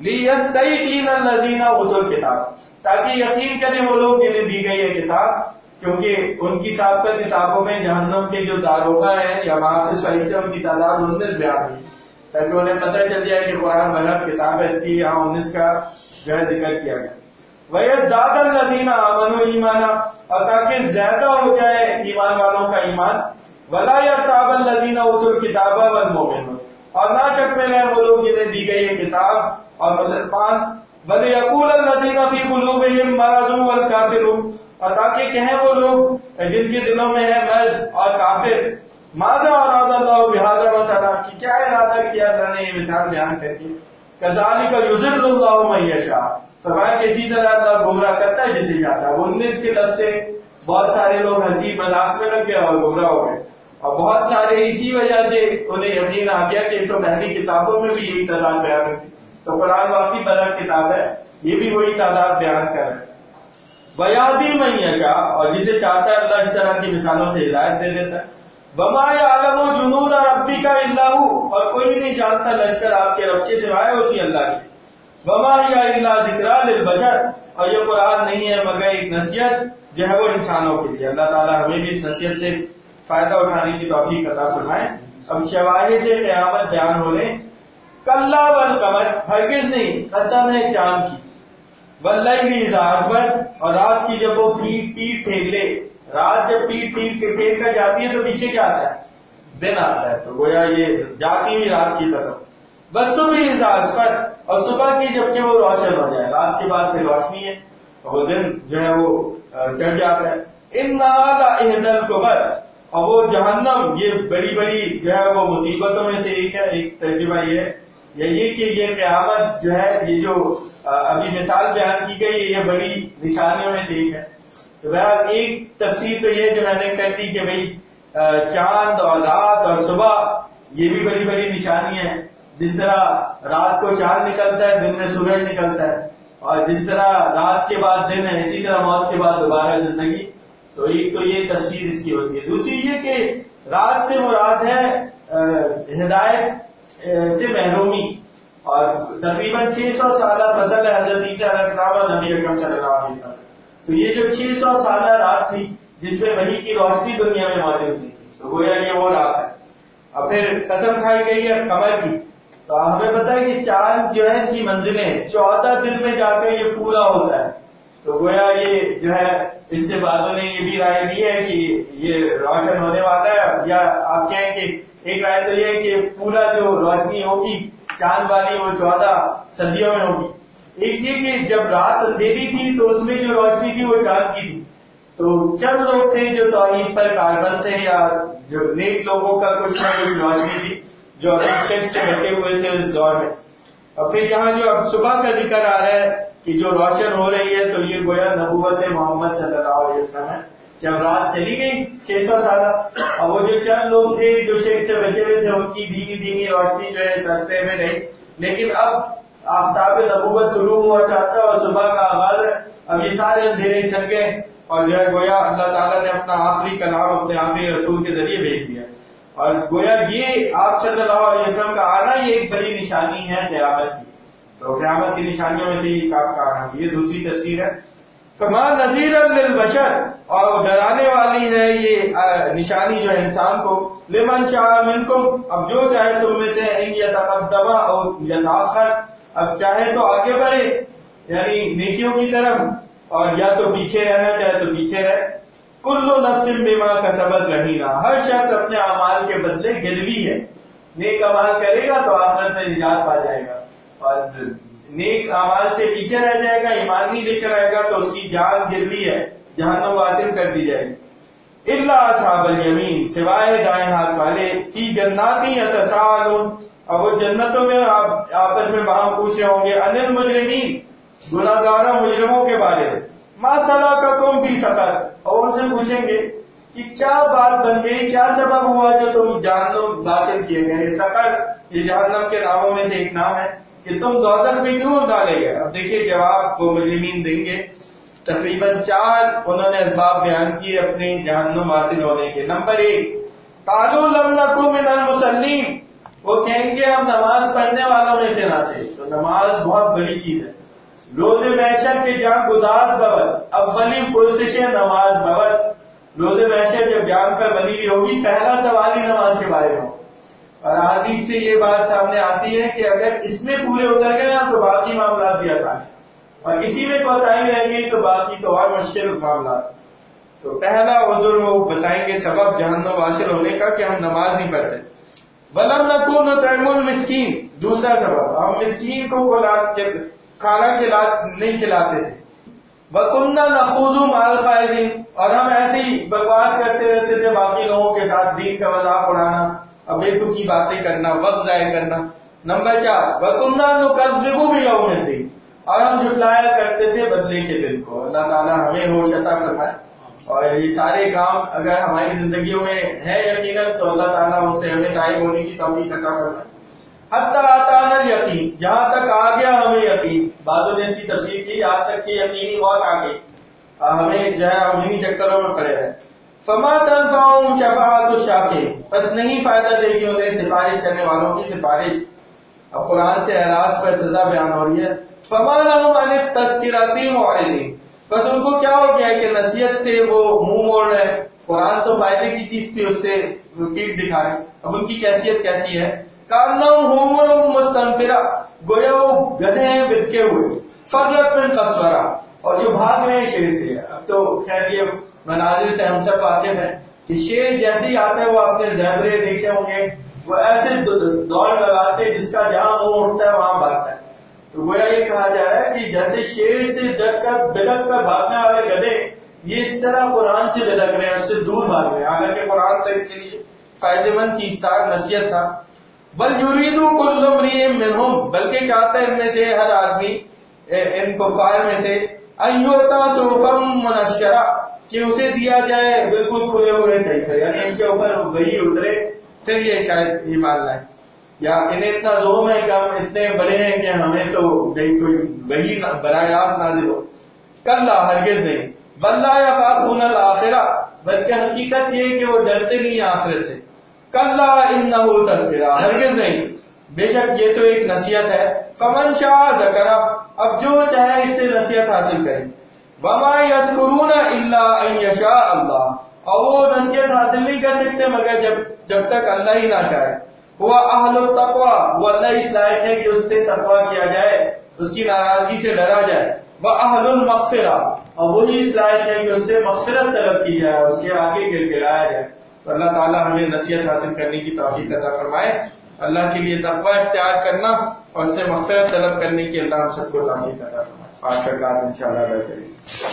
لیستیقن الذین اوتوا الکتاب، تاکہ یقین کریں وہ لوگ جنہیں دی گئی ہے کتاب، کیونکہ ان کی سابقہ کتابوں میں جہنم کے جو داروغہ ہیں یا محافظ فرشتے ان کی تعداد 19 بیان ہوئی، تاکہ انہیں پتہ چل جائے کہ قرآن غلط کتاب ہے، اس کی یہاں 19 کا جو ہے ذکر کیا گیا. وَيَزْدَادَ الَّذِينَ آمَنُوا ایمانا، اور تاکہ زیادہ ہو جائے ایمان والوں کا ایمان. وَلَا يَرْتَابَ الَّذِينَ أُوتُوا الْكِتَابَ وَالْمُؤْمِنُونَ، اور نہ شک میں رہے وہ لوگ جنہیں دی گئی ہے کتاب اور مسلمان. وَلِيَقُولَ الَّذِينَ فِي قُلُوبِهِم مَّرَضٌ وَالْكَافِرُونَ، اور تاکہ کہیں وہ لوگ جن کے دلوں میں ہے مرض اور کافر. ماذا اراد اللہ بہذا مثلا، کہ کیا ارادہ کیا اللہ نے یہ مثال بیان کر کے. کذالک یضل اللہ من یشاء، فرمایا کہ اسی طرح اللہ گمراہ کرتا ہے جسے چاہتا ہے. 19 کے لفظ سے بہت سارے لوگ ہنسی مذاق میں لگ گئے اور گمراہ ہو گئے، اور بہت سارے اسی وجہ سے انہیں یقین آ گیا کہ تو پہلی کتابوں میں بھی یہی تعداد بیان ہوتی. تو قرآن واقعی برحق کتاب ہے، یہ بھی وہی تعداد بیان کر رہے ہیں. وَيَهْدِي مَن يَشَاءُ، اور جسے چاہتا ہے اللہ اس طرح کی مثالوں سے ہدایت دے دیتا ہے. وَمَا يَعْلَمُ جُنُودَ رَبِّكَ إِلَّا هُوَ، اور کوئی نہیں جانتا لشکر آپ کے رب کے سوائے اسی اللہ کی. وَمَا هِيَ إِلَّا ذِكْرَىٰ لِلْبَشَرِ، اور یہ قرآن نہیں ہے مگر ایک نصیحت جو ہے وہ انسانوں کے لیے. اللہ تعالیٰ ہمیں بھی اس نصیحت سے فائدہ اٹھانے کی توفیق عطا فرمائے. اب شواہد قیامت بیان ہو رہے. کلا والقمر، ہرگز نہیں، قسم ہے چاند کی، واللیل اذا ادبر، اور رات کی جب وہ پیٹ پھیر لے. رات جب پیٹ پھیر کر جاتی ہے تو پیچھے کیا آتا ہے؟ دن آتا ہے. تو گویا یہ جاتی ہوئی رات کی قسم. والصبح اذا اسفر، اور صبح کی جب کہ وہ روشن ہو جائے. رات کے بعد پھر روشنی ہے، وہ دن جو ہے وہ چڑھ جاتا ہے. انہا لإحدی الکبر، اور وہ جہنم یہ بڑی بڑی جو ہے وہ مصیبتوں میں سے ایک ہے. ایک ترجمہ یہ کہ یہ قیامت جو ہے، یہ جو ابھی مثال بیان کی گئی ہے، یہ بڑی نشانیوں میں سے ایک ہے. تو بہرحال ایک تفسیر تو یہ جو میں نے کر دی کہ بھئی چاند اور رات اور صبح یہ بھی بڑی بڑی نشانی ہے. جس طرح رات کو چاند نکلتا ہے، دن میں سورج نکلتا ہے، اور جس طرح رات کے بعد دن ہے، اسی طرح موت کے بعد دوبارہ زندگی. تو ایک تو یہ تفسیر اس کی ہوتی ہے. دوسری یہ کہ رات سے مراد ہے ہدایت سے محرومی. اور تقریباً 600 سالہ فضل ہے حضرت عیسیٰ علیہ السلام اور نبی اکرم صلی اللہ علیہ وسلم. تو یہ جو 600 سالہ رات تھی جس میں وحی کی روشنی دنیا میں موجود نہیں تھی، تو گویا یہ وہ رات ہے. اور پھر قسم کھائی گئی ہے قمر کی. تو ہمیں پتا ہے کہ چاند جو ہے اس کی منزلیں 14 دن میں جا کے یہ پورا ہوتا ہے. تو گویا یہ جو ہے اس سے بعضوں نے یہ بھی رائے دی ہے کہ یہ روشن ہونے والا ہے. یا آپ کہیں کہ ایک رائے تو یہ ہے کہ پورا جو روشنی ہوگی چاند والی وہ 14 صدیوں میں ہوگی. ایک یہ کہ جب رات اندھیری تھی تو اس میں جو روشنی تھی وہ چاند کی تھی. تو چند لوگ تھے جو توحید پر کاربند تھے، یا جو نیک لوگوں کا کچھ نہ کچھ روشنی تھی جو اپنی شک سے بچے ہوئے تھے اس دور میں. اور پھر یہاں جو اب صبح کا ذکر آ رہا ہے کہ جو روشن ہو رہی ہے، تو یہ گویا نبوت محمد صلی اللہ علیہ وسلم ہے. جب رات چلی گئی 600 سالہ، اور وہ جو چند لوگ تھے جو شک سے بچے ہوئے تھے، ان کی دھیمی دھیمی روشنی جو ہے سرسے میں رہی. لیکن اب آفتاب نبوت طلوع ہوا چاہتا ہے اور صبح کا آغاز ہے. اب یہ سارے اندھیرے چھٹ گئے، اور جو ہے گویا اللہ تعالیٰ نے اپنا آخری کلام اپنے آخری رسول کے ذریعے بھیج دیا. اور گویا یہ آپ صلی اللہ علیہ وسلم کا آنا یہ ایک بڑی نشانی ہے قیامت کی. تو قیامت کی نشانیوں میں سے ایک آپ کا آنا، یہ دوسری تفسیر ہے. کما نذیرا للبشر، اور ڈرانے والی ہے یہ نشانی جو ہے انسان کو. لمن شاء منکم، اب جو چاہے تم میں سے، ان یتقدم او یتاخر، اب چاہے تو آگے بڑھے یعنی نیکیوں کی طرف، اور یا تو پیچھے رہنا چاہے تو پیچھے رہے. کل نفس بما کسبت رہینا، ہر شخص اپنے اعمال کے بدلے گروی ہے. نیک اعمال کرے گا تو آخرت میں نجات پا جائے گا، اور نیک اعمال سے پیچھے رہ جائے گا، ایمان نہیں لے کر آئے گا تو اس کی جان گروی ہے، جہنم واصل کر دی جائے گی. الا اصحاب الیمین، سوائے دائیں ہاتھ والے، فی جنات یتساءلون، اور وہ جنتوں میں آپس میں وہاں پوچھ رہے ہوں گے، عن المجرمین، گناہگاروں مجرموں کے بارے میں. ما سلککم فی سقر، اور ان سے پوچھیں گے کہ کیا بات بن گئی، کیا سبب ہوا جو تم جہنم حاصل کیے گئے. سقر یہ جہنم کے ناموں میں سے ایک نام ہے کہ تم دوزخ میں کیوں ڈالے گئے. اب دیکھیے جواب وہ مجرمین دیں گے. تقریباً 4 انہوں نے اسباب بیان کیے اپنی جہنم حاصل ہونے کے. نمبر 1، قالوا لم نکن من المصلین، وہ کہیں گے ہم نماز پڑھنے والوں میں سے نہ تھے. تو نماز بہت بڑی چیز ہے. روز محشر کے جہاں گداز بوت، اولی پرسش نماز بوت. روز محشر جب جان پر بنی ہوئی ہوگی، پہلا سوال ہی نماز کے بارے میں. اور حدیث سے یہ بات سامنے آتی ہے کہ اگر اس میں پورے اتر گئے نا تو باقی معاملات بھی آسان ہیں، اور اسی میں کوتاہی رہ گئی تو باقی تو اور مشکل معاملات. تو پہلا عذر وہ بتائیں گے سبب جہنم حاصل ہونے کا کہ ہم نماز نہیں پڑھتے. وَلَمْ نَكُن نُطْعِمُ الْمِسْكِينَ، دوسرا سبب ہم مسکین کو کھانا نہیں کھلاتے تھے. وَكُنَّا نَخُوضُ مَعَ الْخَائِضِينَ، اور ہم ایسے ہی بکواس کرتے رہتے تھے باقی لوگوں کے ساتھ، دین کا مذاق اڑانا، اب بیتو کی باتیں کرنا، وقت ضائع کرنا. نمبر 4، وَكُنَّا نُكَذِّبُ بِيَوْمِ الدِّينِ، اور ہم جھٹلایا کرتے تھے بدلے کے دن کو. اللہ تعالیٰ ہمیں ہوش عطا فرمائے. اور یہ سارے کام اگر ہماری زندگیوں میں ہے یقیناً تو اللہ تعالیٰ ان سے ہمیں تائب ہونے کی توفیق عطا فرمائے. حتی اتانا الیقین، جہاں تک آ گیا ہمیں یقین. بعضوں نے اس کی تفسیر کی یہاں تک کہ یقینی موت آ گئی، ہمیں جو ہے ہم انہیں چکروں میں پڑے رہے. فما تنفعهم شفاعۃ الشافعین، بس نہیں فائدہ دے گی انہیں سفارش کرنے والوں کی سفارش. اب قرآن سے اعراض پر سزا بیان ہو رہی ہے. فما لهم عن التذکرۃ معرضین، बस उनको क्या हो गया कि नसीहत से वो मुंह मोड़ रहे हैं। कुरान तो फायदे की चीज थी, उससे पीठ दिखा रहे। अब उनकी कैफियत कैसी है? कान्नहुम हुमुरुम मुस्तनफिरा, गोया वो गधे हैं बिदके हुए, फरलत मिन कसवरा, और जो भाग रहे हैं शेर से। अब तो खैर ये मनाजिर से हम सब वाकिफ हैं कि शेर जैसे ही आता है, वो आपने ज़ेबरे देखे होंगे, वो ऐसे दौड़ लगाते हैं जिसका जहां मुंह उठता है वहां भागता है। तो गोया ये कहा जा रहा है कि जैसे शेर से डर कर बिलक कर भागने वाले गधे, ये इस तरह कुरान से बिलक रहे हैं, उससे दूर भाग रहे हैं। हालांकि कुरान तो इनके लिए फायदेमंद चीज था, नसीहत था। बल युरीदु कुल्लु इम्रिइम मिनहुम, बल्कि चाहता है इनमें से हर आदमी, इन कुफार में से, अय्युता सुहुफम मुनश्शरा, कि उसे दिया जाए बिल्कुल खुले हुए सहीफे, यानी इनके ऊपर वही उतरे, फिर ये शायद ईमान लाए। या इन्हें इतना जोम है कि हम इतने बड़े हैं कि हमें तो कोई वही बराह रास्त नाजिल हो। कल्ला, हरगिज नहीं। बल्ला यखाफून अल आखिरा, बल्कि हकीकत ये कि वो डरते नहीं आखिरत से। कल्ला इन्नहु तज़किरा, हरगिज नहीं, बेशक ये तो एक नसीहत है। फमन शाअ ज़करा, अब जो चाहे इससे नसीहत हासिल करे। वमा यज़कुरून इल्ला अन यशा अल्लाह, और वो नसीहत हासिल नहीं कर सकते मगर जब तक अल्लाह ही ना चाहे। हुआ अहलुत तक़वा, वो अल्लाह इस लायक है कि उससे तक़वा किया जाए, उसकी नाराजगी से डरा जाए। वह अहलुल मग़फ़िरा, और वही इस लायक है कि उससे मग़फ़िरत तलब की जाए, उसके आगे गिड़गिड़ाया जाए। तो अल्लाह ताला हमें नसीहत हासिल करने की तौफीक अता फरमाए। अल्लाह के लिए तक़वा इख्तियार करना और उससे मग़फ़िरत तलब करने की अल्लाह हम सबको तौफीक अता फरमाए। आखिरकार इंशाअल्लाह अदा करेंगे।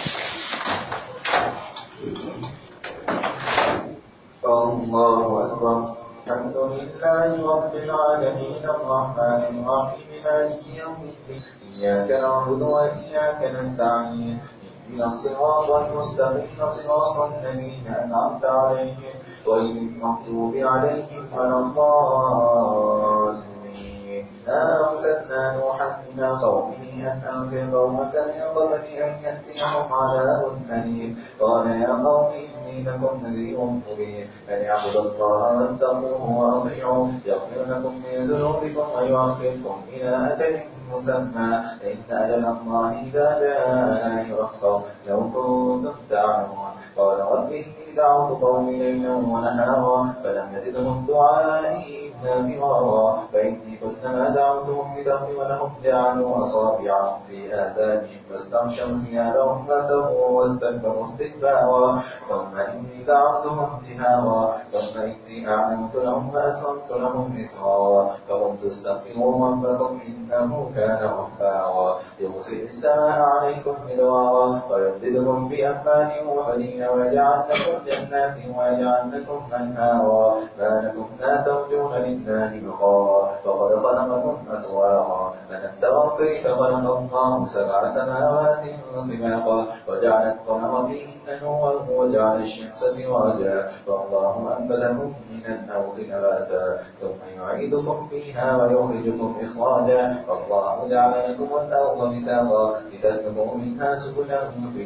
अल्लाहु अकबर। अल्हम्दुलिल्लाहि रब्बिल आलमीन अर्रहमानिर रहीम मालिकि यौमिद्दीन इय्याका नअबुदु व इय्याका नस्तईन इहदिनस सिरातल मुस्तक़ीम सिरातल लज़ीना अन'अमता अलैहिम गhayril मग़्दूबि अलैहिम वलद्दाल्लीन। إنا أرسلنا نوحا إلى قومه أن أنذر قومك من قبل أن يأتيهم عذاب أليم. قال يا قوم إني لكم نذير مبين أن اعبدوا الله واتقوه وأطيعوه يغفر لكم من ذنوبكم ويؤخركم إلى أجل مسمى إن أجل الله إذا جاء لا يؤخر لو كنتم تعلمون. قال رب إني دعوت قومي ليلا ونهارا فلم يزدهم دعائي إلا فرارا فإني كلما دعوتهم لتغفر لهم جعلوا أصابعهم في آذانهم فاستغشوا ثيابهم فأسروا واستكبروا استكبارا ثم إني دعوتهم جهارا ثم إني أعلنت لهم وأسررت لهم إسرارا فقلت استغفروا ربكم إنه كان غفارا يرسل السماء عليكم مدرارا ويمددكم بأموال وبنين ويجعل لكم جنات ويجعل لكم أنهارا ما لكم لا ترجون لله وقارا وقد خلقكم أطوارا ألم تروا كيف خلق الله سبع سماوات طباقا وجعل القمر فيهن نورا وجعل الشمس سراجا والله أنبتكم من الأرض نباتا ثم يعيدكم فيها ويخرجكم إخراجا والله جعل لكم الأرض بساطا لتسلكوا منها سبلا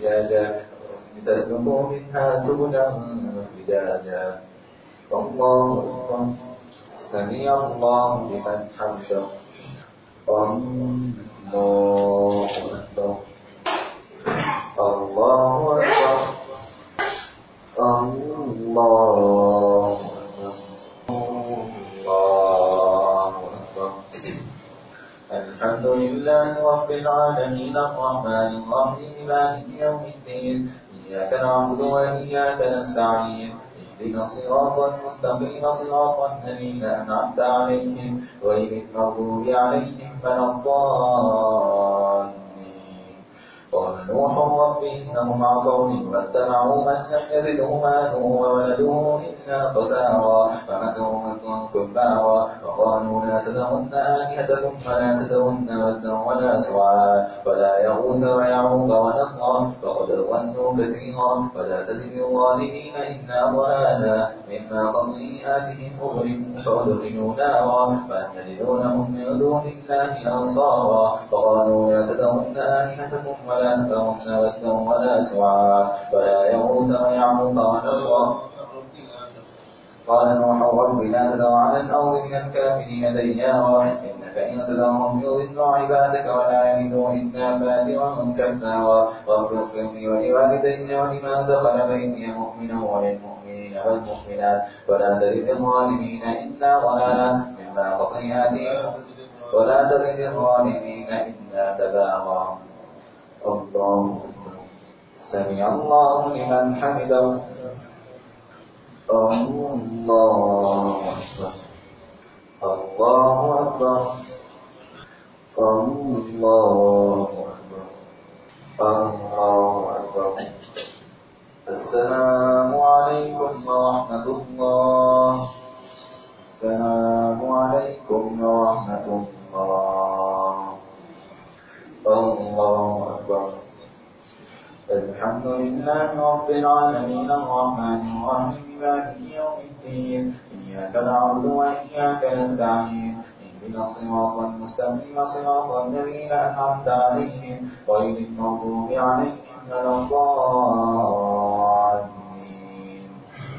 فجاجا والله أكبر. سمع الله لمن حمده. الله أكبر. الله أكبر. الله أكبر. الحمد لله رب العالمين الرحمن الرحيم مالك يوم الدين إياك نعبد وإياك نستعين اهدنا الصراط المستقيم صراط الذين أنعمت عليهم غير المغضوب عليهم ولا الضالين. قال نوح رب إنهم عصوني واتبعوا من لم يزده ماله وولده إلا خسارا فمكروا مكرا كبارا وقالوا لا تذرن آلهتكم ولا تذرن ودا ولا سواعا ولا يغوث ويعوق ونسرا فقد ضلوا كثيرا ولا تزد الظالمين إلا ضلالا مما خطيئاتهم أغرقوا فأدخلوا نارا فلم يجدوا لهم من دون الله أنصارا فقالوا لا تذرن آلهتكم ولا تذرن ودا ولا سواعا ولا يغوث ويعوق ونسرا قال نوح رب لا تذر على الأرض من الكافرين ديارا إنك إن تذرهم يضلوا عبادك ولا يلدوا إلا فاجرا كفارا رب اغفر لي ولوالدي ولمن دخل بيتي مؤمنا وللمؤمنين والمؤمنات ولا تزد الظالمين إلا ضلالا مما خطيئاتهم ولا تزد الظالمين إلا تبارا. الله سمع الله لمن حمده. الله أكبر. الله أكبر. الله أكبر. الله أكبر. السلام عليكم ورحمة الله. السلام عليكم ورحمة الله. الله أكبر. الحمد لله رب العالمين الرحمن الرحيم مالك يوم الدين إياك نعبد وإياك نستعين اهدنا الصراط المستقيم صراط الذين أنعمت عليهم غير المغضوب عليهم ولا الضالين.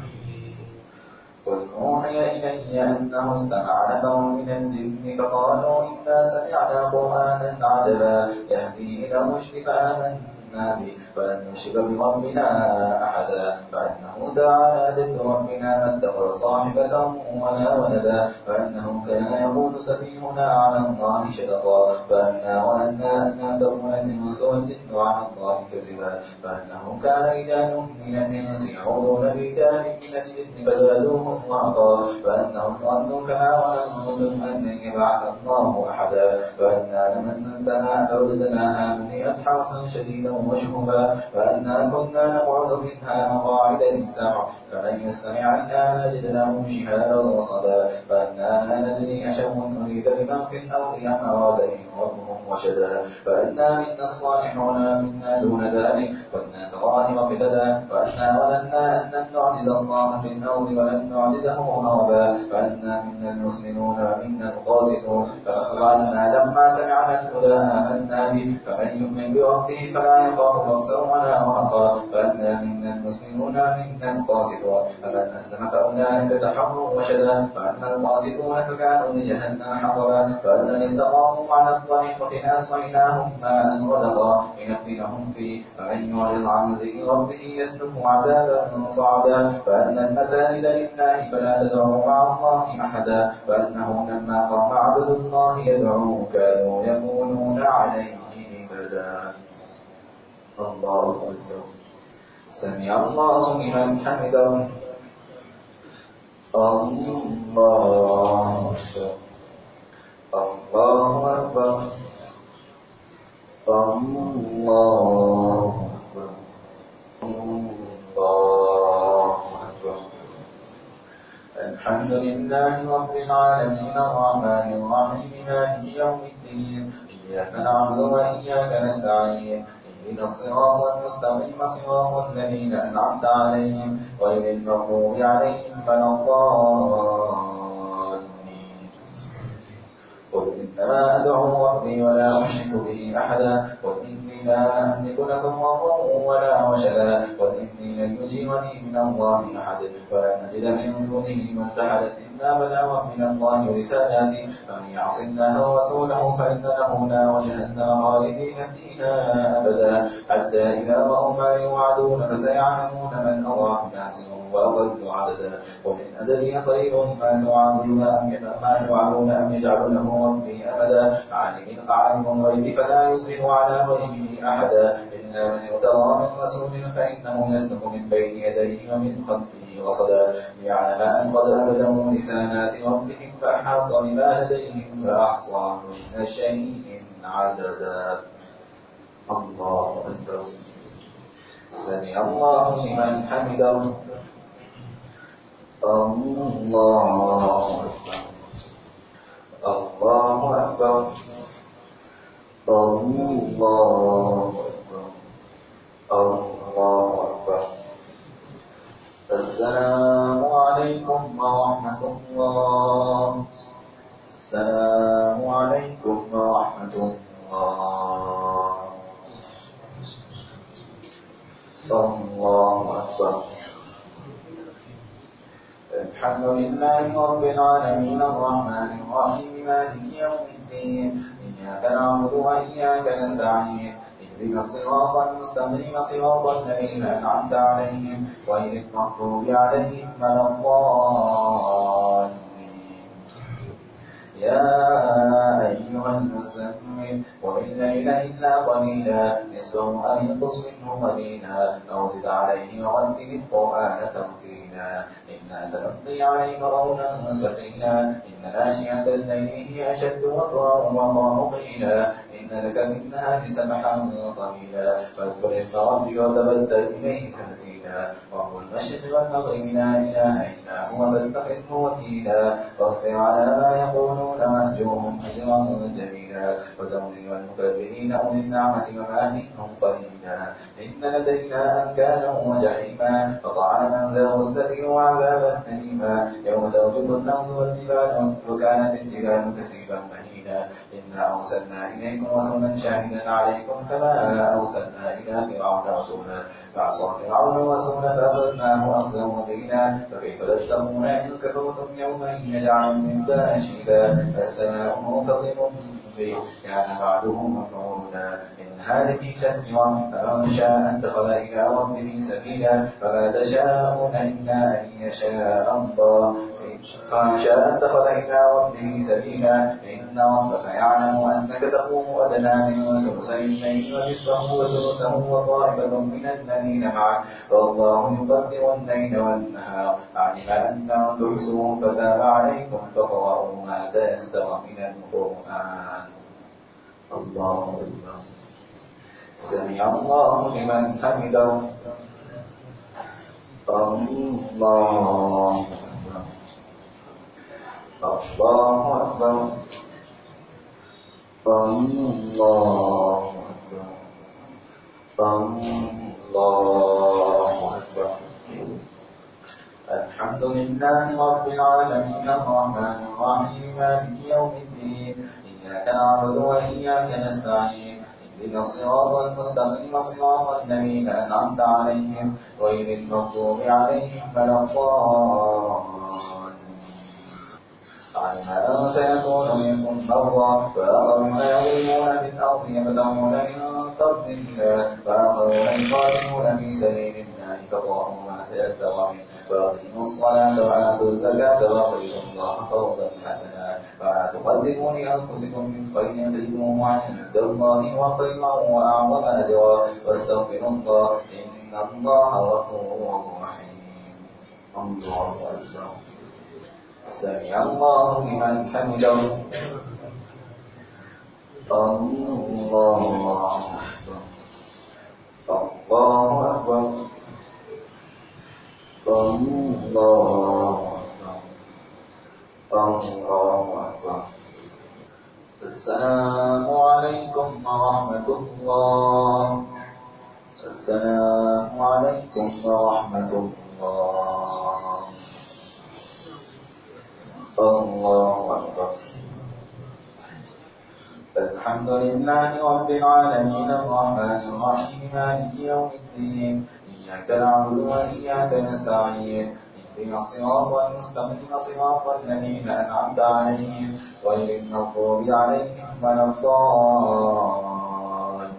قل أوحي إلي أنه استمع نفر من الجن فقالوا إنا سمعنا قرآنا عجبا يهدي إلى الرشد فآمنا به ولن نشرك بربنا أحدا فأنه دعا ذكر ربنا ما اتخذ صاحبة ولا ولدا وأنه كان يقول سفيهنا على الله شططا فأنا وأنا أن تكون الإنس والجن على الله كذبا فأنه كان رجال من الإنس يعوذون برجال من الجن فزادوهم رهقا فأنهم ظنوا كما ظننتم أن لن يبعث الله أحدا وأنا لمسنا السماء فوجدناها مليئت حرسا شديدا وشهبا فأنا كنا نقعد منها مقاعد للسمع فمن يستمع الآن نجد له شهابا رصدا فأنا لا ندري أشر أريد بمن في الأرض أم أراد بهم ربهم رشدا فأنا منا الصالحون ومنا دون ذلك كنا طرائق قددا وأنا ظننا أن لن نعجز الله في الأرض ولن نعجزه هربا فأنا منا المسلمون ومنا القاسطون فأقبلنا لما سمعنا الهدى آمنا به فمن يؤمن بربه فلا يخاف بصرا ولا رهقا فأنا منا المسلمون ومنا القاسطون فمن أسلم فأولئك تحروا رشدا فأما القاسطون فكانوا لجهنم حطبا فإن استقاموا على الطريقة لأسقيناهم ماء غدقا لنفتنهم فيه فمن يعرض عن ذكر ربه يسلكه عذابا صعدا فأن المساجد لله فلا تدعوا مع الله أحدا فأنه لما قام عبد الله يدعوه كانوا يكونون عليه لبدا. الله أكبر. سمع الله لمن حمده. الله أكبر. الله أكبر. الله أكبر. الله أكبر. الحمد لله رب العالمين الرحمن الرحيم مالك يوم الدين إياك نعبد وإياك نستعين اهدنا الصراط المستقيم صراط الذين أنعمت عليهم غير المغضوب عليهم ولا الضالين. قل إنما أدعو ربي ولا أشرك به أحدا قل إني لا أملك لكم ضرا ولا رشدا قل إني لن يجيرني من الله أحد ولن أجد من دونه ملتحدا إلا بلاغا من الله رسالاته فمن يعص الله ورسوله فإن له نار جهنم خالدين فيها أبدا حتى إذا رأوا ما يوعدون فسيعلمون من أضاعف ناسا وأضل عددا ومن أدري خير ما توعدون أم يجعل له ربي أبدا عالم الغيب فلا يظهر على غيبه أحدا إلا من ارتضى من رسول فإنه يسلك من بين يديه ومن خلفه رصدا ليعلم أن قد أبلغوا رسالات ربهم فأحاط بما لديهم فأحصى كل شيء عددا. الله أكبر. سمع الله لمن حمده. الله أكبر. الله أكبر. الله أكبر. الله أكبر. السلام عليكم ورحمة الله. السلام عليكم ورحمة الله. الله أكبر. الحمد لله رب العالمين الرحمن الرحيم مالك يوم الدين إياك نعبد وإياك نستعين اهدنا الصراط المستقيم صراط الذين أنعمت عليهم غير المغضوب عليهم ولا الضالين. يا أيها المزمل قم الليل إلا قليلا نصفه أو انقص منه قليلا أو زد عليه ورتل القرآن ترتيلا إنا سنلقي عليك قولا ثقيلا إن ناشئة الليل هي أشد وطئا وأقوم قيلا إن لك في النهار سبحا طويلا فاذكر اسم ربك وتبتل إليه تبتيلا رب المشرق والمغرب لا إله إلا هو فاتخذه وكيلا واصبر على ما يقولون واهجرهم هجرا جميلا وذرني والمكذبين أولي النعمة ومهلهم قليلا إن لدينا أنكالا وجحيما وطعاما ذا غصة وعذابا أليما يوم ترجف الأرض والجبال وكانت الجبال كثيبا مهينا إنا أرسلنا إليكم رسولا شاهدا عليكم كما أرسلنا إلى فرعون رسولا فعصى فرعون الرسول فأخذناه أخذا وبينا فكيف تتقون إن كفرتم يوما يجعل من باشدا السماء منفطر به كان بعده مفعولا إن هذه تذكرة فمن شاء اتخذ إلى ربه سبيلا فما تشاءون إلا أن يشاء الله فمن شاء اتخذ إلى ربه سبيلا إن ربك يعلم أنك تقوم أدنى من ثلثي الليل ونصفه وثلثه وطائفة من الذين معه والله يقدر الليل والنهار علم أن لن تحصوه فتاب عليكم فاقرؤوا ما تيسر من القرآن. الله أكبر. سمع الله لمن حمده. الله الله أكبر. الله أكبر. الله أكبر. الحمد لله رب العالمين الرحمن الرحيم مالك يوم الدين إياك نعبد وإياك نستعين اهدنا الصراط المستقيم صراط الذين أنعمت عليهم غير المغضوب عليهم ولا الضالين. علم أن سيكون منكم مرضى وآخرون يضربون في الأرض يبتغون من فضل الله وآخرون يقاتلون في سبيل الله فاقرؤوا ما تيسر منه وأقيموا الصلاة وآتوا الزكاة وأقرضوا الله قرضا حسنا وما تقدموا لأنفسكم من خير تجدوه عند الله وخيرا وأعظم أجرا واستغفروا الله إن الله غفور رحيم. الله أكبر. سمع الله لمن حمده. الله أكبر. الله أكبر. الله أكبر. الله أكبر. السلام عليكم ورحمة الله. السلام عليكم ورحمة الله. الله أكبر. الحمد لله رب العالمين الرحمن الرحيم مالك يوم الدين إياك نعبد وإياك نستعين اهدنا الصراط المستقيم صراط الذين أنعمت عليهم غير المغضوب عليهم ولا الضالين.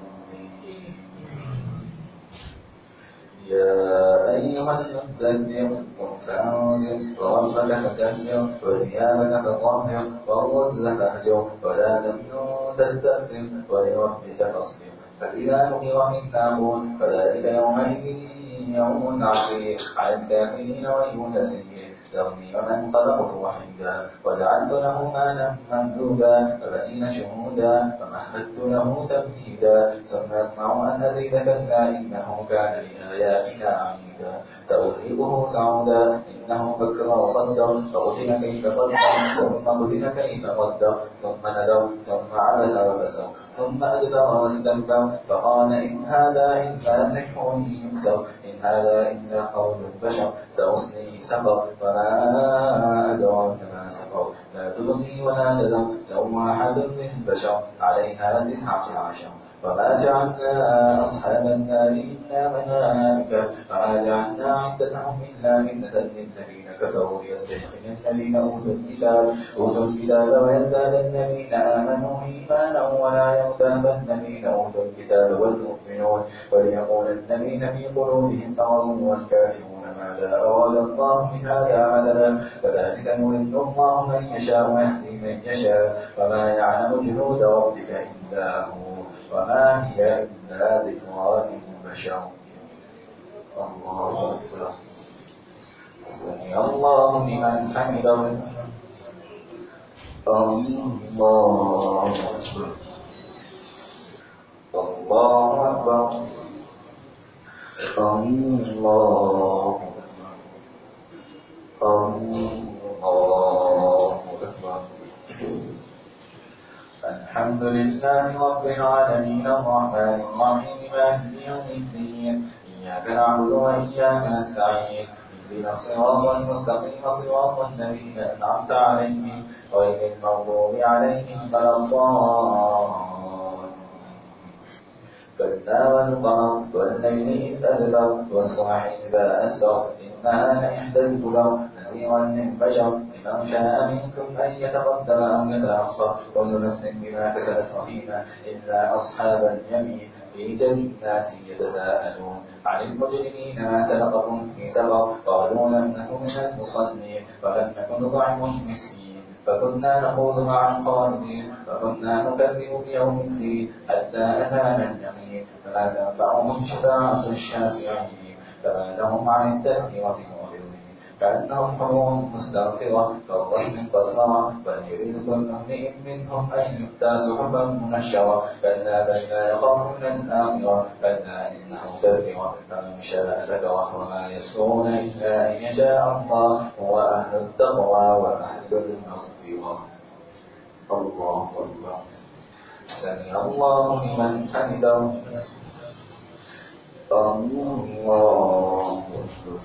يا أيها المدثر قم فأنذر وربك فكبر وثيابك فطهر والرجز فاهجر ولا تمنن تستكثر ولربك فاصبر فإذا نقر في الناقور فذلك يومئذ يوم عسير على الكافرين ويل يسير ذرني ومن خلقت وحيدا وجعلت له مالا ممدودا وبنين شهودا ومهدت له تمهيدا ثم يطمع أن أزيد كلا إنه كان لآياتنا عنيدا سأرهقه صعودا إنه فكر وقدر فقتل كيف قدر ثم قتل كيف قدر ثم ندر ثم عبس وبسر ثم أدبر واستكبر فقال إن هذا إلا سحر يكسر إن هذا إلا قول البشر سأصليه سقر وما أدراك ما سقر لا تبقي ولا تذر لوحة للبشر عليها 19 وما جعلنا أصحاب النار إلا ملائكة وما جعلنا عدتهم إلا فتنة للذين كفروا ليستيقن الذين أوتوا الكتاب ويزداد الذين آمنوا إيمانا ولا يرتاب الذين أوتوا الكتاب والمؤمنون وليقول الذين في قلوبهم مرض والكافرون ماذا أراد الله بهذا مثلا كذلك يضل الله من يشاء ويهدي من يشاء وما يعلم جنود ربك إلا هو وما هي إلا ذكرى للبشر. الله أكبر. سمع الله لمن حمده. الله أكبر. الله أكبر. الله أكبر. الحمد لله رب العالمين الرحمن الرحيم مالك يوم الدين إياك نعبد وإياك نستعين اهدنا الصراط المستقيم صراط الذين أنعمت عليهم غير المغضوب عليهم ولا الضالين. كلا والقمر والليل إذ أدبر والصبح إذا أسفر إنها لإحدى الكبر نذيرا للبشر لمن شاء منكم أن يتقدم أو يتأخر كل نفس بما كسبت رهينة إلا أصحاب اليمين في جنات يتساءلون عن المجرمين ما سلككم في سقر قالوا لم نكن من المصلين ولم نكن نطعم المسكين فكنا نخوض مع الخالدين وكنا نكذب بيوم الدين حتى أتانا اليقين فلا تنفعهم شفاعة الشافعين فما لهم عن التذكرة معرضين كأنهم حمر مستغفرة كالظل قسورة بل يريد كل امرئ منهم أن يؤتى صحفا منشرة كلا بل لا يخافون الآخرة كلا إنه تذكرة فمن شاء ذكره وما يذكرون إلا أن يشاء الله هو أهل التقوى وأهل المغفرة. الله أكبر. سمع الله لمن حمده. الله أكبر.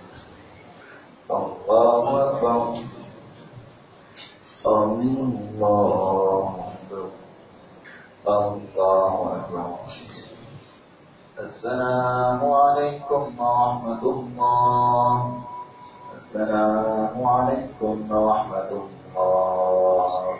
الله أكبر. الله أكبر. الله أكبر. السلام عليكم ورحمة الله. السلام عليكم ورحمة الله.